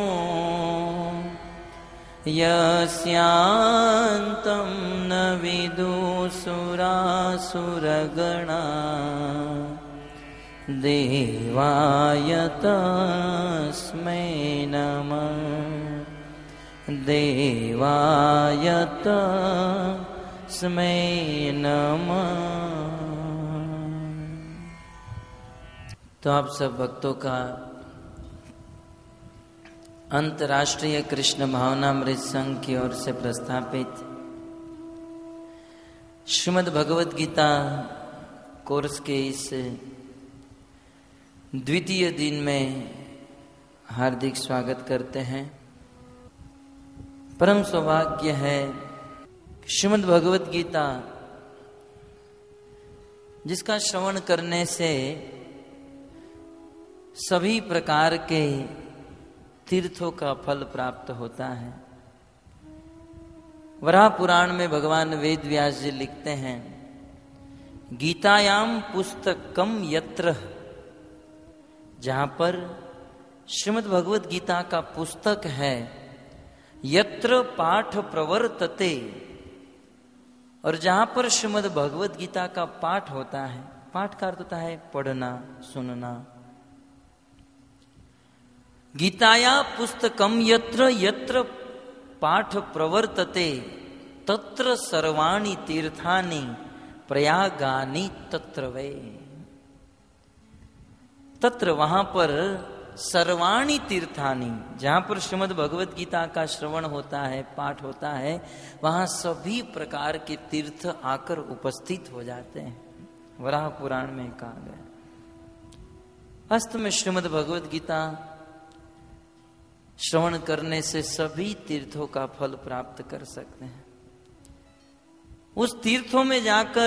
यस्यान्तं न विदुसुरासुरगणा। देवाय तस्मै नमः, देवाय तस्मै नमः। तो आप सब भक्तों का अंतर्राष्ट्रीय कृष्ण भावनामृत संघ की ओर से प्रस्थापित श्रीमद् भगवद गीता कोर्स के इस द्वितीय दिन में हार्दिक स्वागत करते हैं। परम सौभाग्य है श्रीमद् भगवद गीता जिसका श्रवण करने से सभी प्रकार के तीर्थों का फल प्राप्त होता है। वराह पुराण में भगवान वेद व्यास जी लिखते हैं, गीतायाम पुस्तकम यत्र, जहां पर श्रीमद् भगवद गीता का पुस्तक है, यत्र पाठ प्रवर्तते, और जहां पर श्रीमद् भगवत गीता का पाठ होता है, पाठ का अर्थ होता है पढ़ना, सुनना। गीताया पुस्तकम यत्र यत्र पाठ प्रवर्तते तत्र सर्वाणि तीर्थानि प्रयागानि तत्र वे। तत्र वहां पर सर्वाणि तीर्थानि, जहां पर श्रीमद् भगवत गीता का श्रवण होता है, पाठ होता है, वहां सभी प्रकार के तीर्थ आकर उपस्थित हो जाते हैं। वराह पुराण में कहा गया, अस्त में श्रीमद् भगवत गीता श्रवण करने से सभी तीर्थों का फल प्राप्त कर सकते हैं। उस तीर्थों में जाकर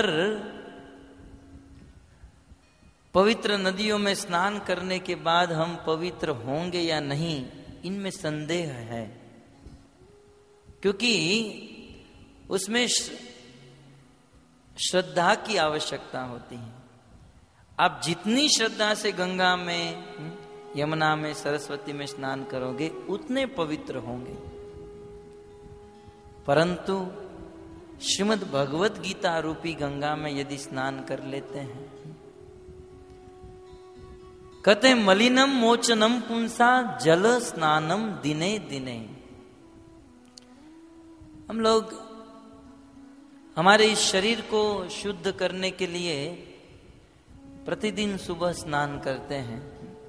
पवित्र नदियों में स्नान करने के बाद हम पवित्र होंगे या नहीं, इनमें संदेह है, क्योंकि उसमें श्रद्धा की आवश्यकता होती है। आप जितनी श्रद्धा से गंगा में, यमुना में, सरस्वती में स्नान करोगे उतने पवित्र होंगे। परंतु श्रीमद् भगवत गीता रूपी गंगा में यदि स्नान कर लेते हैं, कहते मलिनम मोचनम पुंसा जल स्नानम दिने दिने। हम लोग हमारे इस शरीर को शुद्ध करने के लिए प्रतिदिन सुबह स्नान करते हैं,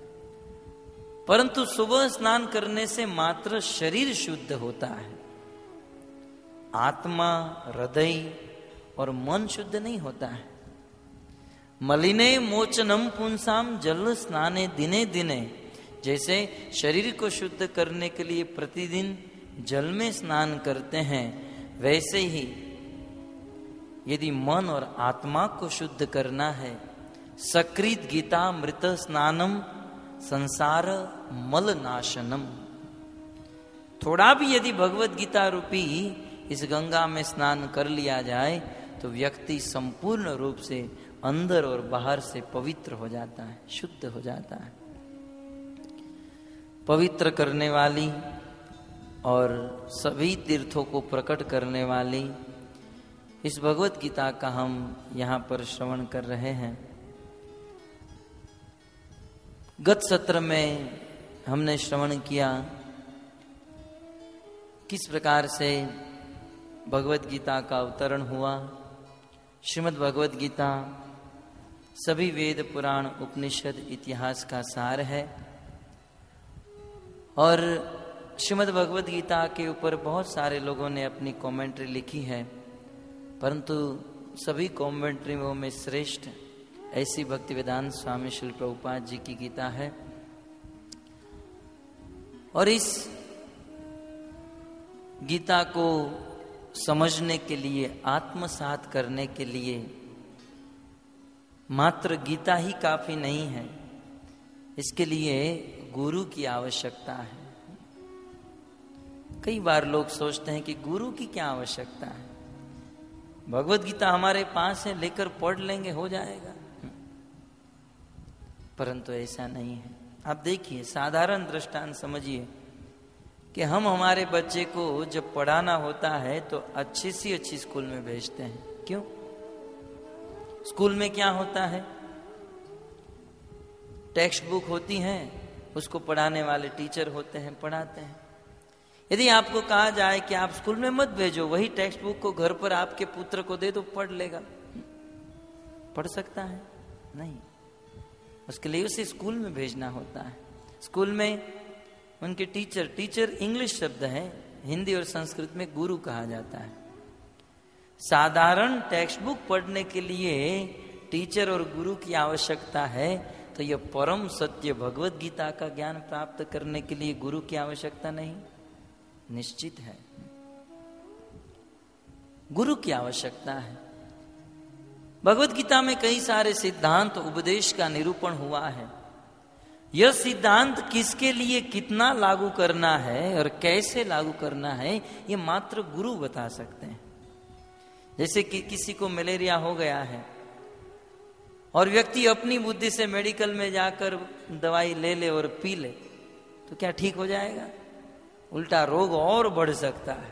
परंतु सुबह स्नान करने से मात्र शरीर शुद्ध होता है, आत्मा, हृदय और मन शुद्ध नहीं होता है। मलिने मोचनम पुंसाम जल स्नाने दिने दिने, जैसे शरीर को शुद्ध करने के लिए प्रतिदिन जल में स्नान करते हैं, वैसे ही यदि मन और आत्मा को शुद्ध करना है, सकृत गीता मृत स्नानम संसार मल नाशनम। थोड़ा भी यदि भगवत गीता रूपी इस गंगा में स्नान कर लिया जाए तो व्यक्ति संपूर्ण रूप से अंदर और बाहर से पवित्र हो जाता है, शुद्ध हो जाता है। पवित्र करने वाली और सभी तीर्थों को प्रकट करने वाली इस भगवत गीता का हम यहाँ पर श्रवण कर रहे हैं। गत सत्र में हमने श्रवण किया किस प्रकार से भगवत गीता का अवतरण हुआ। श्रीमद् भगवत गीता सभी वेद, पुराण, उपनिषद, इतिहास का सार है और श्रीमद् भगवत गीता के ऊपर बहुत सारे लोगों ने अपनी कमेंट्री लिखी है, परंतु सभी कमेंट्रियों में श्रेष्ठ ऐसी भक्ति वेदांत स्वामी श्री प्रभुपाद जी की गीता है। और इस गीता को समझने के लिए, आत्मसात करने के लिए मात्र गीता ही काफी नहीं है, इसके लिए गुरु की आवश्यकता है। कई बार लोग सोचते हैं कि गुरु की क्या आवश्यकता है, भगवत गीता हमारे पास है, लेकर पढ़ लेंगे हो जाएगा, परंतु ऐसा नहीं है। आप देखिए, साधारण दृष्टांत समझिए कि हम हमारे बच्चे को जब पढ़ाना होता है तो अच्छी सी अच्छी स्कूल में भेजते हैं। क्यों? स्कूल में क्या होता है, टेक्स्ट बुक होती हैं, उसको पढ़ाने वाले टीचर होते हैं, पढ़ाते हैं। यदि आपको कहा जाए कि आप स्कूल में मत भेजो, वही टेक्स्ट बुक को घर पर आपके पुत्र को दे दो, पढ़ लेगा, पढ़ सकता है? नहीं, उसके लिए उसे स्कूल में भेजना होता है। स्कूल में उनके टीचर, टीचर इंग्लिश शब्द है, हिंदी और संस्कृत में गुरु कहा जाता है। साधारण टेक्स्ट बुक पढ़ने के लिए टीचर और गुरु की आवश्यकता है, तो यह परम सत्य भगवत गीता का ज्ञान प्राप्त करने के लिए गुरु की आवश्यकता नहीं, निश्चित है गुरु की आवश्यकता है। भगवत गीता में कई सारे सिद्धांत, उपदेश का निरूपण हुआ है। यह सिद्धांत किसके लिए कितना लागू करना है और कैसे लागू करना है, ये मात्र गुरु बता सकते हैं। जैसे कि किसी को मलेरिया हो गया है और व्यक्ति अपनी बुद्धि से मेडिकल में जाकर दवाई ले ले और पी ले, तो क्या ठीक हो जाएगा? उल्टा रोग और बढ़ सकता है।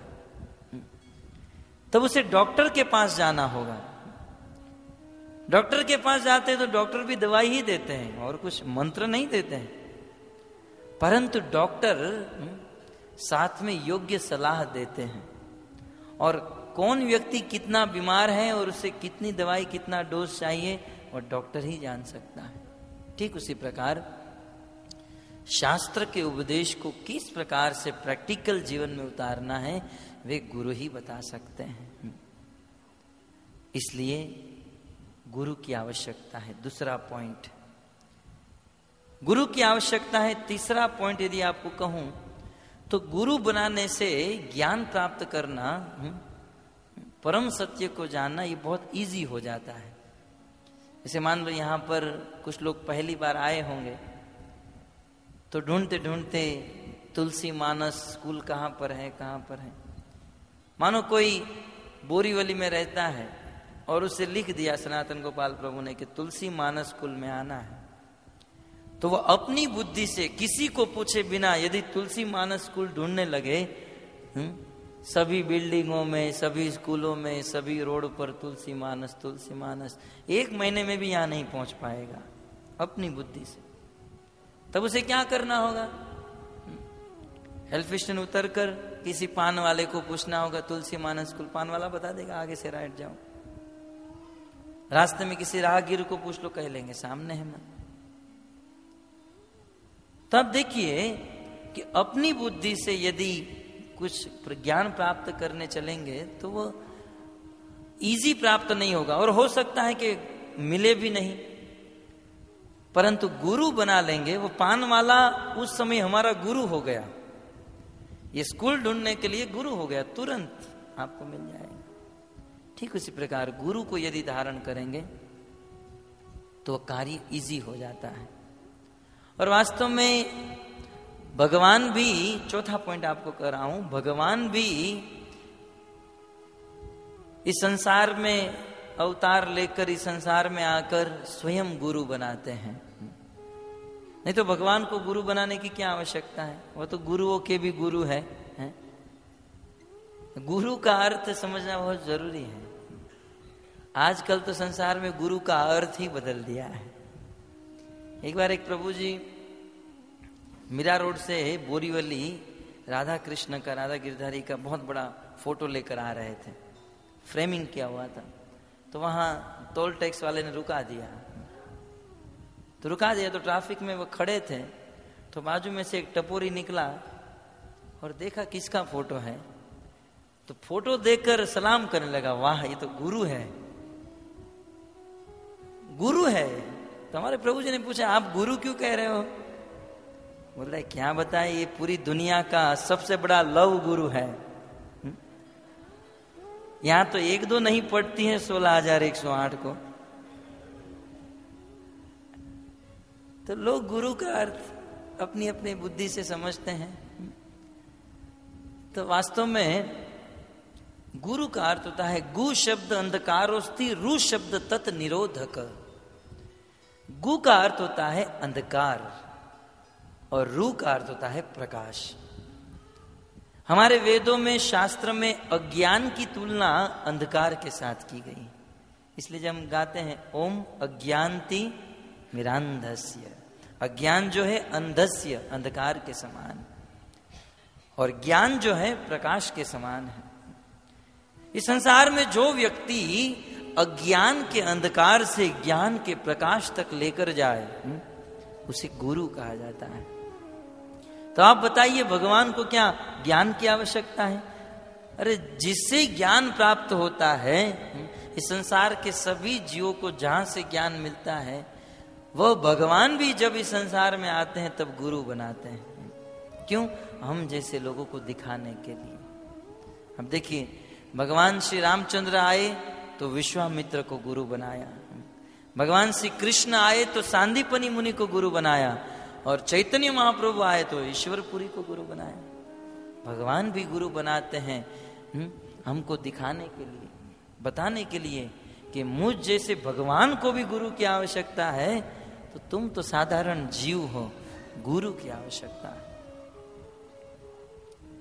तब उसे डॉक्टर के पास जाना होगा। डॉक्टर के पास जाते हैं तो डॉक्टर भी दवाई ही देते हैं और कुछ मंत्र नहीं देते हैं, परंतु डॉक्टर साथ में योग्य सलाह देते हैं और कौन व्यक्ति कितना बीमार है और उसे कितनी दवाई कितना डोज चाहिए और डॉक्टर ही जान सकता है। ठीक उसी प्रकार शास्त्र के उपदेश को किस प्रकार से प्रैक्टिकल जीवन में उतारना है वे गुरु ही बता सकते हैं। इसलिए गुरु की आवश्यकता है। दूसरा पॉइंट गुरु की आवश्यकता है। तीसरा पॉइंट यदि आपको कहूं तो गुरु बनाने से ज्ञान प्राप्त करना, परम सत्य को जानना, ये बहुत इजी हो जाता है। जैसे मान लो यहां पर कुछ लोग पहली बार आए होंगे तो ढूंढते ढूंढते तुलसी मानस स्कूल कहां पर है कहां पर है। मानो कोई बोरीवली में रहता है और उसे लिख दिया सनातन गोपाल प्रभु ने कि तुलसी मानस स्कूल में आना है, तो वह अपनी बुद्धि से किसी को पूछे बिना यदि तुलसी मानस स्कूल ढूंढने लगे, सभी बिल्डिंगों में, सभी स्कूलों में, सभी रोड पर तुलसी मानस तुलसी मानस, एक महीने में भी यहां नहीं पहुंच पाएगा अपनी बुद्धि से। तब उसे क्या करना होगा? हेल्थ स्टेशन उतर कर किसी पान वाले को पूछना होगा तुलसी मानस स्कूल, पान वाला बता देगा आगे से राइट जाओ। रास्ते में किसी राहगीर को पूछ लो, कह लेंगे सामने है मन। तब देखिए कि अपनी बुद्धि से यदि कुछ ज्ञान प्राप्त करने चलेंगे तो वो इजी प्राप्त नहीं होगा और हो सकता है कि मिले भी नहीं, परंतु गुरु बना लेंगे। वो पान वाला उस समय हमारा गुरु हो गया, ये स्कूल ढूंढने के लिए गुरु हो गया, तुरंत आपको मिल जाएगा। ठीक उसी प्रकार गुरु को यदि धारण करेंगे तो कार्य इजी हो जाता है। और वास्तव में भगवान भी, चौथा पॉइंट आपको कर रहा हूं, भगवान भी इस संसार में अवतार लेकर इस संसार में आकर स्वयं गुरु बनाते हैं। नहीं तो भगवान को गुरु बनाने की क्या आवश्यकता है, वो तो गुरुओं के भी गुरु है, है? गुरु का अर्थ समझना बहुत जरूरी है। आजकल तो संसार में गुरु का अर्थ ही बदल दिया है। एक बार एक प्रभु जी मीरा रोड से बोरीवली राधा कृष्ण का, राधा गिरधारी का बहुत बड़ा फोटो लेकर आ रहे थे, फ्रेमिंग किया हुआ था। तो वहां टोल टैक्स वाले ने रुका दिया, तो रुका दिया तो ट्रैफिक में वो खड़े थे, तो बाजू में से एक टपोरी निकला और देखा किसका फोटो है, तो फोटो देखकर सलाम करने लगा, वाह ये तो गुरु है, गुरु है। तो हमारे प्रभु जी ने पूछा आप गुरु क्यों कह रहे हो? बोल रहे क्या बताए, ये पूरी दुनिया का सबसे बड़ा लव गुरु है। यहां तो एक दो नहीं पढ़ती है सोलह हजार एक सौ आठ को। तो लोग गुरु का अर्थ अपनी अपनी बुद्धि से समझते हैं। तो वास्तव में गुरु का अर्थ होता है गु शब्द अंधकारोस्ति, रु शब्द तत् निरोधक। गु का अर्थ होता है अंधकार और रू का अर्थ होता है प्रकाश। हमारे वेदों में, शास्त्र में अज्ञान की तुलना अंधकार के साथ की गई। इसलिए जब हम गाते हैं ओम अज्ञान्ति मिरांधस्य, अज्ञान जो है अंधस्य, अंधकार के समान, और ज्ञान जो है प्रकाश के समान है। इस संसार में जो व्यक्ति अज्ञान के अंधकार से ज्ञान के प्रकाश तक लेकर जाए उसे गुरु कहा जाता है। तो आप बताइए भगवान को क्या ज्ञान की आवश्यकता है? अरे जिससे ज्ञान प्राप्त होता है, इस संसार के सभी जीवों को जहां से ज्ञान मिलता है, वह भगवान भी जब इस संसार में आते हैं तब गुरु बनाते हैं। क्यों? हम जैसे लोगों को दिखाने के लिए। अब देखिए भगवान श्री रामचंद्र आए तो विश्वामित्र को गुरु बनाया, भगवान श्री कृष्ण आए तो सांदीपनि मुनि को गुरु बनाया, और चैतन्य महाप्रभु आए तो ईश्वरपुरी को गुरु बनाया। भगवान भी गुरु बनाते हैं हमको दिखाने के लिए, बताने के लिए कि मुझ जैसे भगवान को भी गुरु की आवश्यकता है, तो तुम तो साधारण जीव हो, गुरु की आवश्यकता है।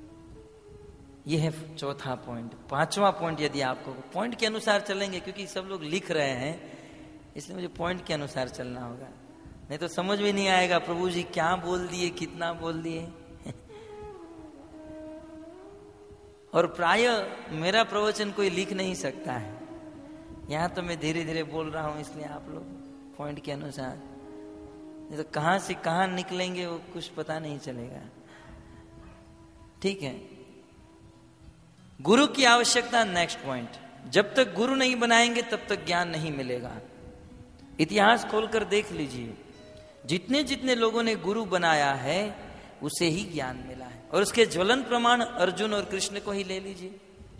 ये है चौथा पॉइंट। पांचवा पॉइंट, यदि आपको पॉइंट के अनुसार चलेंगे, क्योंकि सब लोग लिख रहे हैं इसलिए मुझे पॉइंट के अनुसार चलना होगा, नहीं तो समझ में नहीं आएगा प्रभु जी क्या बोल दिए, कितना बोल दिए। और प्राय मेरा प्रवचन कोई लिख नहीं सकता है, यहां तो मैं धीरे धीरे बोल रहा हूं, इसलिए आप लोग पॉइंट के अनुसार, नहीं तो कहां से कहां निकलेंगे वो कुछ पता नहीं चलेगा। ठीक है, गुरु की आवश्यकता, नेक्स्ट पॉइंट। जब तक गुरु नहीं बनाएंगे तब तक ज्ञान नहीं मिलेगा। इतिहास खोलकर देख लीजिए, जितने जितने लोगों ने गुरु बनाया है उसे ही ज्ञान मिला है, और उसके ज्वलन प्रमाण अर्जुन और कृष्ण को ही ले लीजिए।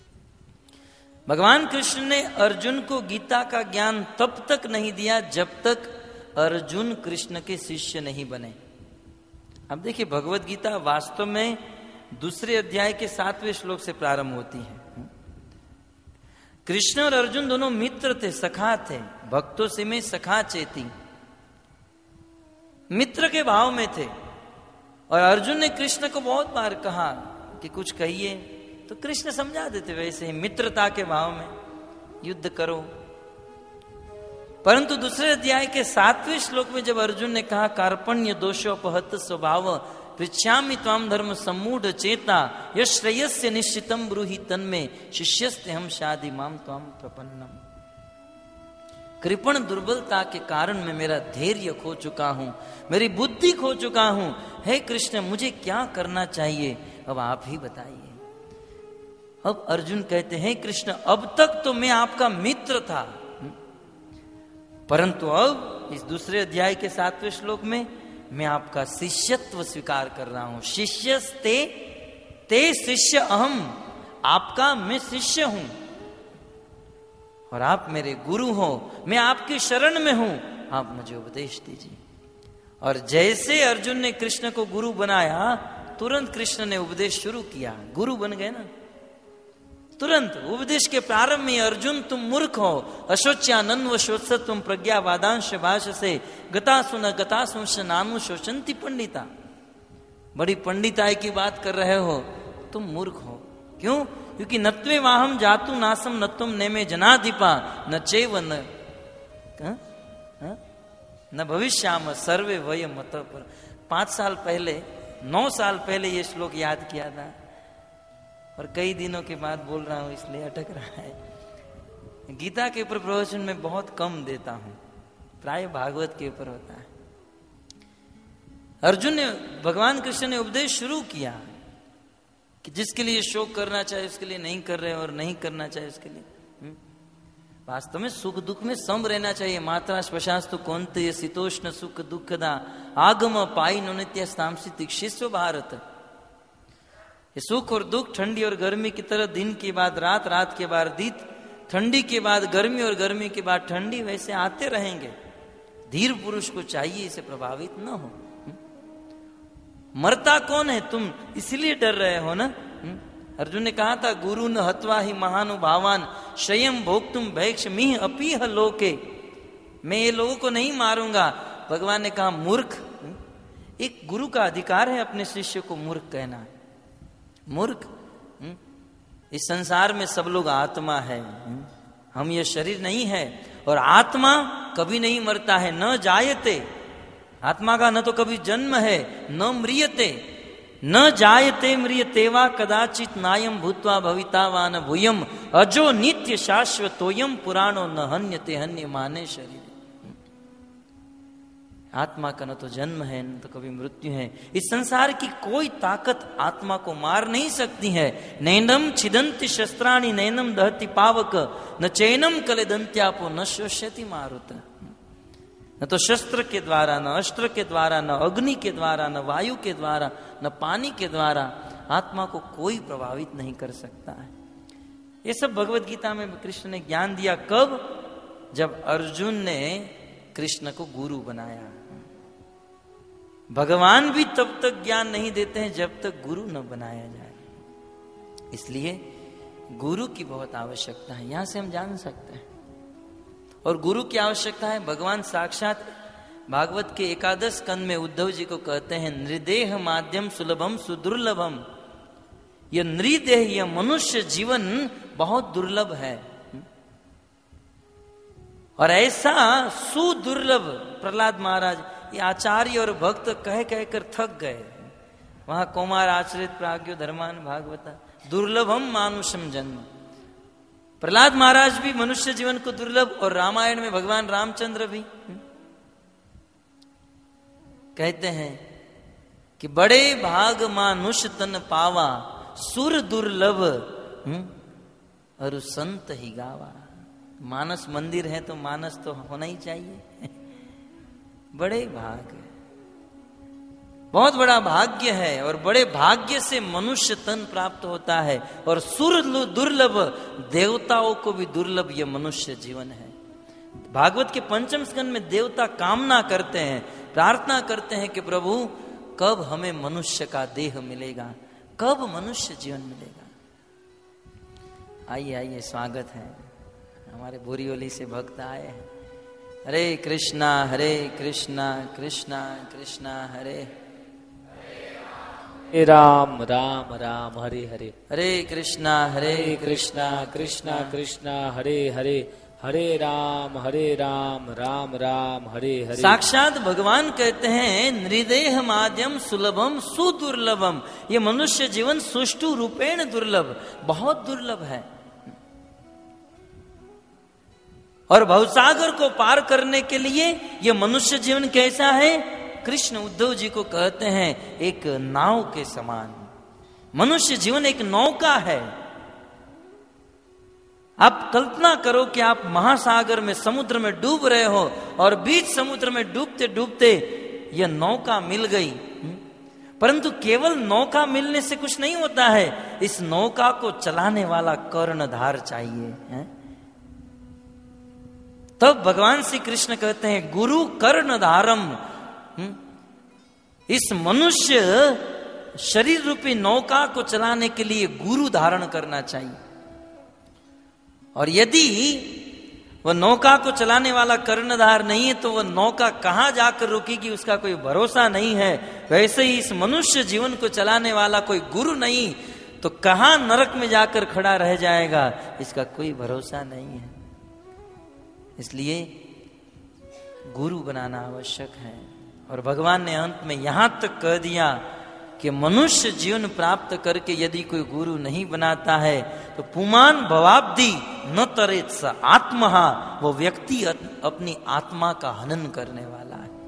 भगवान कृष्ण ने अर्जुन को गीता का ज्ञान तब तक नहीं दिया जब तक अर्जुन कृष्ण के शिष्य नहीं बने। अब देखिए, भगवत गीता वास्तव में दूसरे अध्याय के सातवें श्लोक से प्रारंभ होती है। कृष्ण और अर्जुन दोनों मित्र थे, सखा थे। भक्तों से में सखा चेती, मित्र के भाव में थे। और अर्जुन ने कृष्ण को बहुत बार कहा कि कुछ कहिए, तो कृष्ण समझा देते वैसे ही, मित्रता के भाव में, युद्ध करो। परंतु दूसरे अध्याय के सातवें श्लोक में जब अर्जुन ने कहा कार्पण्य दोषोपहत स्वभाव पृच्छामि त्वाम धर्म सम्मूढ़ चेता यश श्रेयस्य निश्चितम ब्रूहि तन्मे शिष्यस्ते हम शादी माम त्वाम प्रपन्नम। कृपण दुर्बलता के कारण मैं मेरा धैर्य खो चुका हूं, मेरी बुद्धि खो चुका हूं। हे कृष्ण, मुझे क्या करना चाहिए, अब आप ही बताइए। अब अर्जुन कहते हैं, कृष्ण अब तक तो मैं आपका मित्र था, परंतु अब इस दूसरे अध्याय के सातवें श्लोक में मैं आपका शिष्यत्व स्वीकार कर रहा हूं। शिष्यस्ते ते शिष्य अहम, आपका मैं शिष्य हूं और आप मेरे गुरु हो, मैं आपकी शरण में हूं, आप मुझे उपदेश दीजिए। और जैसे अर्जुन ने कृष्ण को गुरु बनाया, तुरंत कृष्ण ने उपदेश शुरू किया, गुरु बन गए ना तुरंत। उपदेश के प्रारंभ में, अर्जुन तुम मूर्ख हो, अशोच्यानन्व शोत्सत्वम प्रज्ञा वादांश भाष से गतासु न गतासुंश नानु शोचंती पंडिता। बड़ी पंडिताई की बात कर रहे हो, तुम मूर्ख हो। क्यों? क्योंकि नत्वे वाहम जातु नासम न तुम नेमे जनाधिपा न चैव न न भविष्याम सर्वे वय मत पर। पांच साल पहले, नौ साल पहले ये श्लोक याद किया था और कई दिनों के बाद बोल रहा हूं, इसलिए अटक रहा है। गीता के ऊपर प्रवचन में बहुत कम देता हूं, प्राय भागवत के ऊपर होता है। अर्जुन ने, भगवान कृष्ण ने उपदेश शुरू किया कि जिसके लिए शोक करना चाहे उसके लिए नहीं कर रहे, और नहीं करना चाहे उसके लिए वास्तव में सुख दुख में सम रहना चाहिए। मात्रा स्पशास्तु कौन्तेय शीतोष्ण सुख दुखदा आगम पाई नो नित्य स्थामसी दीक्षिस्व भारत। ये सुख और दुख, ठंडी और गर्मी की तरह दिन के बाद रात, रात के बाद दिन, ठंडी के बाद गर्मी और गर्मी के बाद ठंडी, वैसे आते रहेंगे। धीर पुरुष को चाहिए इसे प्रभावित न हो। मरता कौन है? तुम इसलिए डर रहे हो ना। अर्जुन ने कहा था, गुरु न हत्वा ही महानुभावान स्वयं भोक्तुम भैक्ष मिह अपीह लोके। मैं ये लोगों को नहीं मारूंगा। भगवान ने कहा मूर्ख। एक गुरु का अधिकार है अपने शिष्य को मूर्ख कहना। मूर्ख, इस संसार में सब लोग आत्मा है, हम ये शरीर नहीं है। और आत्मा कभी नहीं मरता है, न जायते। आत्मा का न तो कभी जन्म है, न म्रियते। न जायते म्रियते वा कदाचित नायम भूत्वा भविता वा न भूयम अजो नित्य शाश्वतोयम पुराणो न हन्यते हन्य माने शरीर। आत्मा का न तो जन्म है, न तो कभी मृत्यु है। इस संसार की कोई ताकत आत्मा को मार नहीं सकती है। नैनम छिदंति शस्त्राणि नैनम दहति पावक न चैनम कलेदंत्यापो न शोष्यति मारुत। न तो शस्त्र के द्वारा, न अस्त्र के द्वारा, न अग्नि के द्वारा, न वायु के द्वारा, न पानी के द्वारा आत्मा को कोई प्रभावित नहीं कर सकता है। ये सब भगवत गीता में कृष्ण ने ज्ञान दिया। कब? जब अर्जुन ने कृष्ण को गुरु बनाया। भगवान भी तब तक ज्ञान नहीं देते हैं जब तक गुरु न बनाया जाए। इसलिए गुरु की बहुत आवश्यकता है। यहां से हम जान सकते हैं। और गुरु की आवश्यकता है, भगवान साक्षात भागवत के एकादश स्कंद में उद्धव जी को कहते हैं, नृदेह माध्यम सुलभम सुदुर्लभम। यह नृदेह, यह मनुष्य जीवन बहुत दुर्लभ है। और ऐसा सुदुर्लभ प्रहलाद महाराज ये आचार्य और भक्त कह कहकर थक गए। वहां कुमार आश्रित प्राज्ञो धर्मान भागवता दुर्लभम मानुषम जन्म। प्रहलाद महाराज भी मनुष्य जीवन को दुर्लभ, और रामायण में भगवान रामचंद्र भी कहते हैं कि बड़े भाग मानुष तन पावा, सुर दुर्लभ और संत ही गावा। मानस मंदिर है तो मानस तो होना ही चाहिए। बड़े भाग, बहुत बड़ा भाग्य है, और बड़े भाग्य से मनुष्य तन प्राप्त होता है, और सुर दुर्लभ, देवताओं को भी दुर्लभ यह मनुष्य जीवन है। भागवत के पंचम स्कंद में देवता कामना करते हैं, प्रार्थना करते हैं कि प्रभु कब हमें मनुष्य का देह मिलेगा, कब मनुष्य जीवन मिलेगा। आइए आइए, स्वागत है, हमारे बोरीवली से भक्त आए हैं। हरे कृष्णा हरे कृष्णा कृष्णा कृष्णा हरे हे राम राम राम हरे हरे, हरे कृष्णा हरे कृष्णा कृष्णा कृष्णा हरे हरे, हरे राम हरे राम राम राम हरे हरे। साक्षात भगवान कहते हैं नृदेह माध्यम सुलभम सुदुर्लभम, ये मनुष्य जीवन सुष्टु रूपेण दुर्लभ, बहुत दुर्लभ है। और भवसागर को पार करने के लिए यह मनुष्य जीवन कैसा है? कृष्ण उद्धव जी को कहते हैं एक नाव के समान। मनुष्य जीवन एक नौका है। आप कल्पना करो कि आप महासागर में, समुद्र में डूब रहे हो, और बीच समुद्र में डूबते डूबते यह नौका मिल गई। परंतु केवल नौका मिलने से कुछ नहीं होता है, इस नौका को चलाने वाला कर्णधार चाहिए है? तब तो भगवान श्री कृष्ण कहते हैं गुरु कर्णधारम। इस मनुष्य शरीर रूपी नौका को चलाने के लिए गुरु धारण करना चाहिए। और यदि वह नौका को चलाने वाला कर्णधार नहीं है तो वह नौका कहां जाकर रुकेगी, उसका कोई भरोसा नहीं है। वैसे ही इस मनुष्य जीवन को चलाने वाला कोई गुरु नहीं तो कहां नरक में जाकर खड़ा रह जाएगा, इसका कोई भरोसा नहीं है। इसलिए गुरु बनाना आवश्यक है। और भगवान ने अंत में यहां तक कह दिया कि मनुष्य जीवन प्राप्त करके यदि कोई गुरु नहीं बनाता है तो पुमान भवाब्दी न तरेत स आत्महा, वो व्यक्ति अपनी आत्मा का हनन करने वाला है।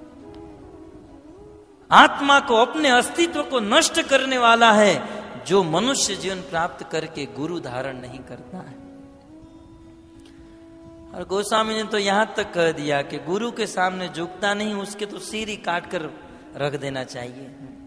आत्मा को, अपने अस्तित्व को नष्ट करने वाला है जो मनुष्य जीवन प्राप्त करके गुरु धारण नहीं करता है। और गोस्वामी ने तो यहां तक कह दिया कि गुरु के सामने झुकता नहीं, उसके तो सिर ही काट कर रख देना चाहिए।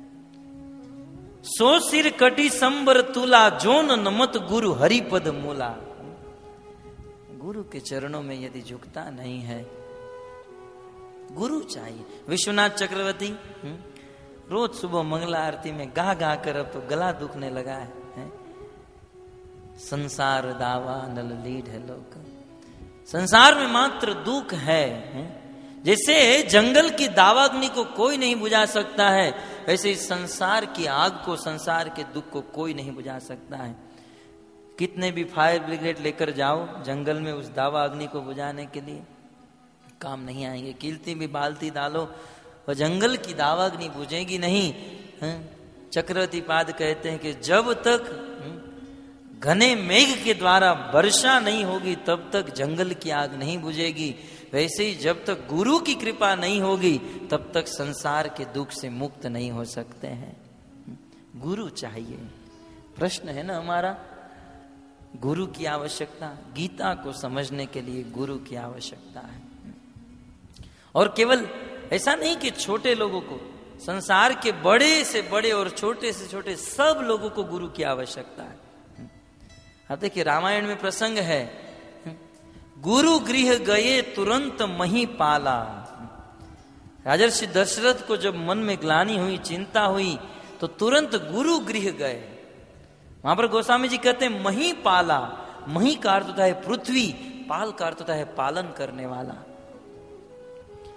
सो सिर कटी संबर तुला, जोन नमत गुरु हरिपद मूला। गुरु के चरणों में यदि झुकता नहीं है, गुरु चाहिए। विश्वनाथ चक्रवर्ती रोज सुबह मंगला आरती में गा गा कर अब तो गला दुखने लगा है, है? संसार दावा नल लीड है लोक, संसार में मात्र दुख है, है? जैसे जंगल की दावाग्नि को कोई नहीं बुझा सकता है, वैसे इस संसार की आग को, संसार के दुख को कोई नहीं बुझा सकता है। कितने भी फायर ब्रिगेड लेकर जाओ जंगल में उस दावा अग्नि को बुझाने के लिए, काम नहीं आएंगे। किल्ती भी बाल्टी डालो, वह जंगल की दावाग्नि बुझेगी नहीं। चक्रवर्ती पाद कहते हैं कि जब तक घने मेघ के द्वारा वर्षा नहीं होगी तब तक जंगल की आग नहीं बुझेगी। वैसे ही जब तक गुरु की कृपा नहीं होगी तब तक संसार के दुख से मुक्त नहीं हो सकते हैं। गुरु चाहिए। प्रश्न है ना हमारा, गुरु की आवश्यकता, गीता को समझने के लिए गुरु की आवश्यकता है। और केवल ऐसा नहीं कि छोटे लोगों को, संसार के बड़े से बड़े और छोटे से छोटे सब लोगों को गुरु की आवश्यकता है। अब देखिए रामायण में प्रसंग है, गुरु गृह गए तुरंत मही पाला। राजर्षि दशरथ को जब मन में ग्लानि हुई, चिंता हुई, तो तुरंत गुरु गृह गए। वहां पर गोस्वामी जी कहते हैं मही पाला। मही का अर्थ होता है पृथ्वी, पाल का अर्थ होता है पालन करने वाला।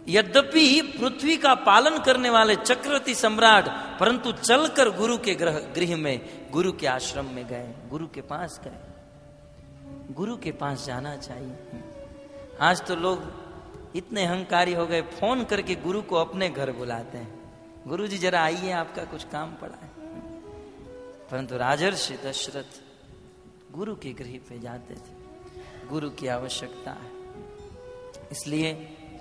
यद्यपि पृथ्वी का पालन करने वाले चक्रवर्ती सम्राट, परंतु चलकर गुरु के गृह गृह में, गुरु के आश्रम में गए, गुरु के पास गए। गुरु के पास जाना चाहिए। आज तो लोग इतने अहंकारी हो गए, फोन करके गुरु को अपने घर बुलाते हैं, गुरु जी जरा आइए, आपका कुछ काम पड़ा है। परंतु राजर्षि दशरथ गुरु के गृह पे जाते थे, गुरु की आवश्यकता है इसलिए।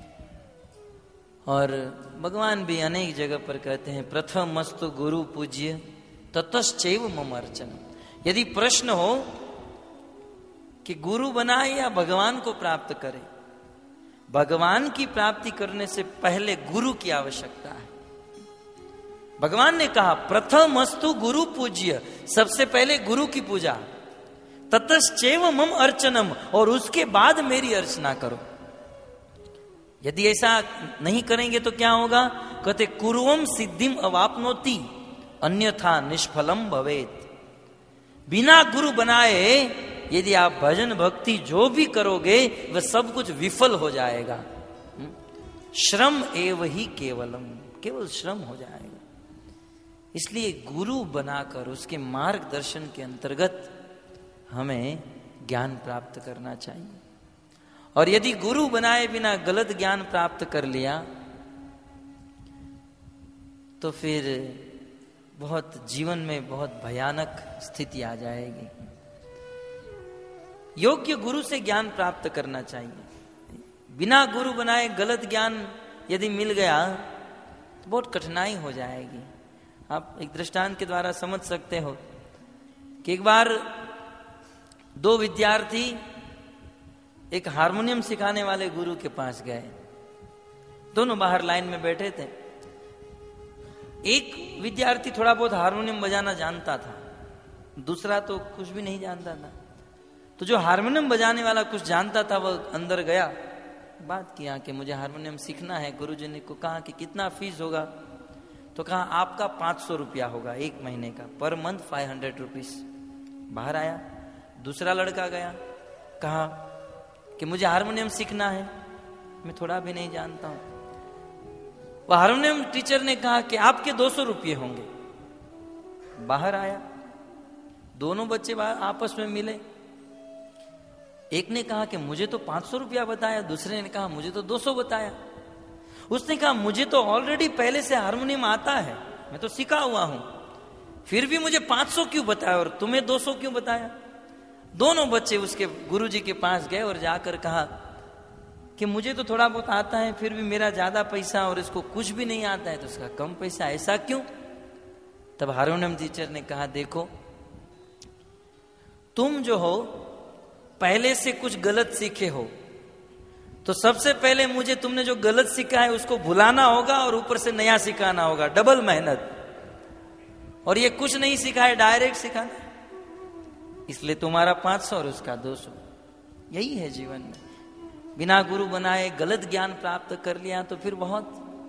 और भगवान भी अनेक जगह पर कहते हैं, प्रथम मस्तु गुरु पूज्य ततश्चैव मम अर्चन। यदि प्रश्न हो कि गुरु बनाए या भगवान को प्राप्त करे, भगवान की प्राप्ति करने से पहले गुरु की आवश्यकता है। भगवान ने कहा प्रथमस्तु गुरु पूज्य, सबसे पहले गुरु की पूजा, ततश्चैव मम अर्चनम, और उसके बाद मेरी अर्चना करो। यदि ऐसा नहीं करेंगे तो क्या होगा? कहते कुर्वम सिद्धिम अवापनोति अन्यथा निष्फलम भवेत। बिना गुरु बनाए यदि आप भजन भक्ति जो भी करोगे वह सब कुछ विफल हो जाएगा। श्रम एव ही केवलम, केवल श्रम हो जाएगा। इसलिए गुरु बनाकर उसके मार्गदर्शन के अंतर्गत हमें ज्ञान प्राप्त करना चाहिए। और यदि गुरु बनाए बिना गलत ज्ञान प्राप्त कर लिया तो फिर बहुत जीवन में बहुत भयानक स्थिति आ जाएगी। योग्य गुरु से ज्ञान प्राप्त करना चाहिए। बिना गुरु बनाए गलत ज्ञान यदि मिल गया तो बहुत कठिनाई हो जाएगी। आप एक दृष्टांत के द्वारा समझ सकते हो कि एक बार दो विद्यार्थी एक हारमोनियम सिखाने वाले गुरु के पास गए। दोनों बाहर लाइन में बैठे थे। एक विद्यार्थी थोड़ा बहुत हारमोनियम बजाना जानता था, दूसरा तो कुछ भी नहीं जानता था। तो जो हारमोनियम बजाने वाला कुछ जानता था वह अंदर गया, बात किया कि मुझे हारमोनियम सीखना है। गुरुजी ने को कहा कि कितना फीस होगा? तो कहा आपका पांच सौ रुपया होगा एक महीने का, per month five hundred rupees. बाहर आया, दूसरा लड़का गया, कहा कि मुझे हारमोनियम सीखना है, मैं थोड़ा भी नहीं जानता हूं। वह हारमोनियम टीचर ने कहा कि आपके दो सौ रुपये होंगे। बाहर आया, दोनों बच्चे आपस में मिले। एक ने कहा कि मुझे तो पांच सौ रुपया बताया, दूसरे ने कहा मुझे तो दो सौ बताया। उसने कहा मुझे तो ऑलरेडी पहले से हारमोनियम आता है, मैं तो सीखा हुआ हूं, फिर भी मुझे पांच सौ क्यों बताया और तुम्हें दो सौ क्यों बताया? दोनों बच्चे उसके गुरुजी के पास गए और जाकर कहा कि मुझे तो थोड़ा बहुत आता है, फिर भी मेरा ज्यादा पैसा और इसको कुछ भी नहीं आता है तो उसका कम पैसा, ऐसा क्यों? तब हारमोनियम टीचर ने कहा देखो, तुम जो हो पहले से कुछ गलत सीखे हो, तो सबसे पहले मुझे तुमने जो गलत सीखा है उसको भुलाना होगा और ऊपर से नया सिखाना होगा, डबल मेहनत। और ये कुछ नहीं सीखा है, डायरेक्ट सिखाना, इसलिए तुम्हारा पांच सौ और उसका दो सौ। यही है जीवन में। बिना गुरु बनाए गलत ज्ञान प्राप्त कर लिया तो फिर बहुत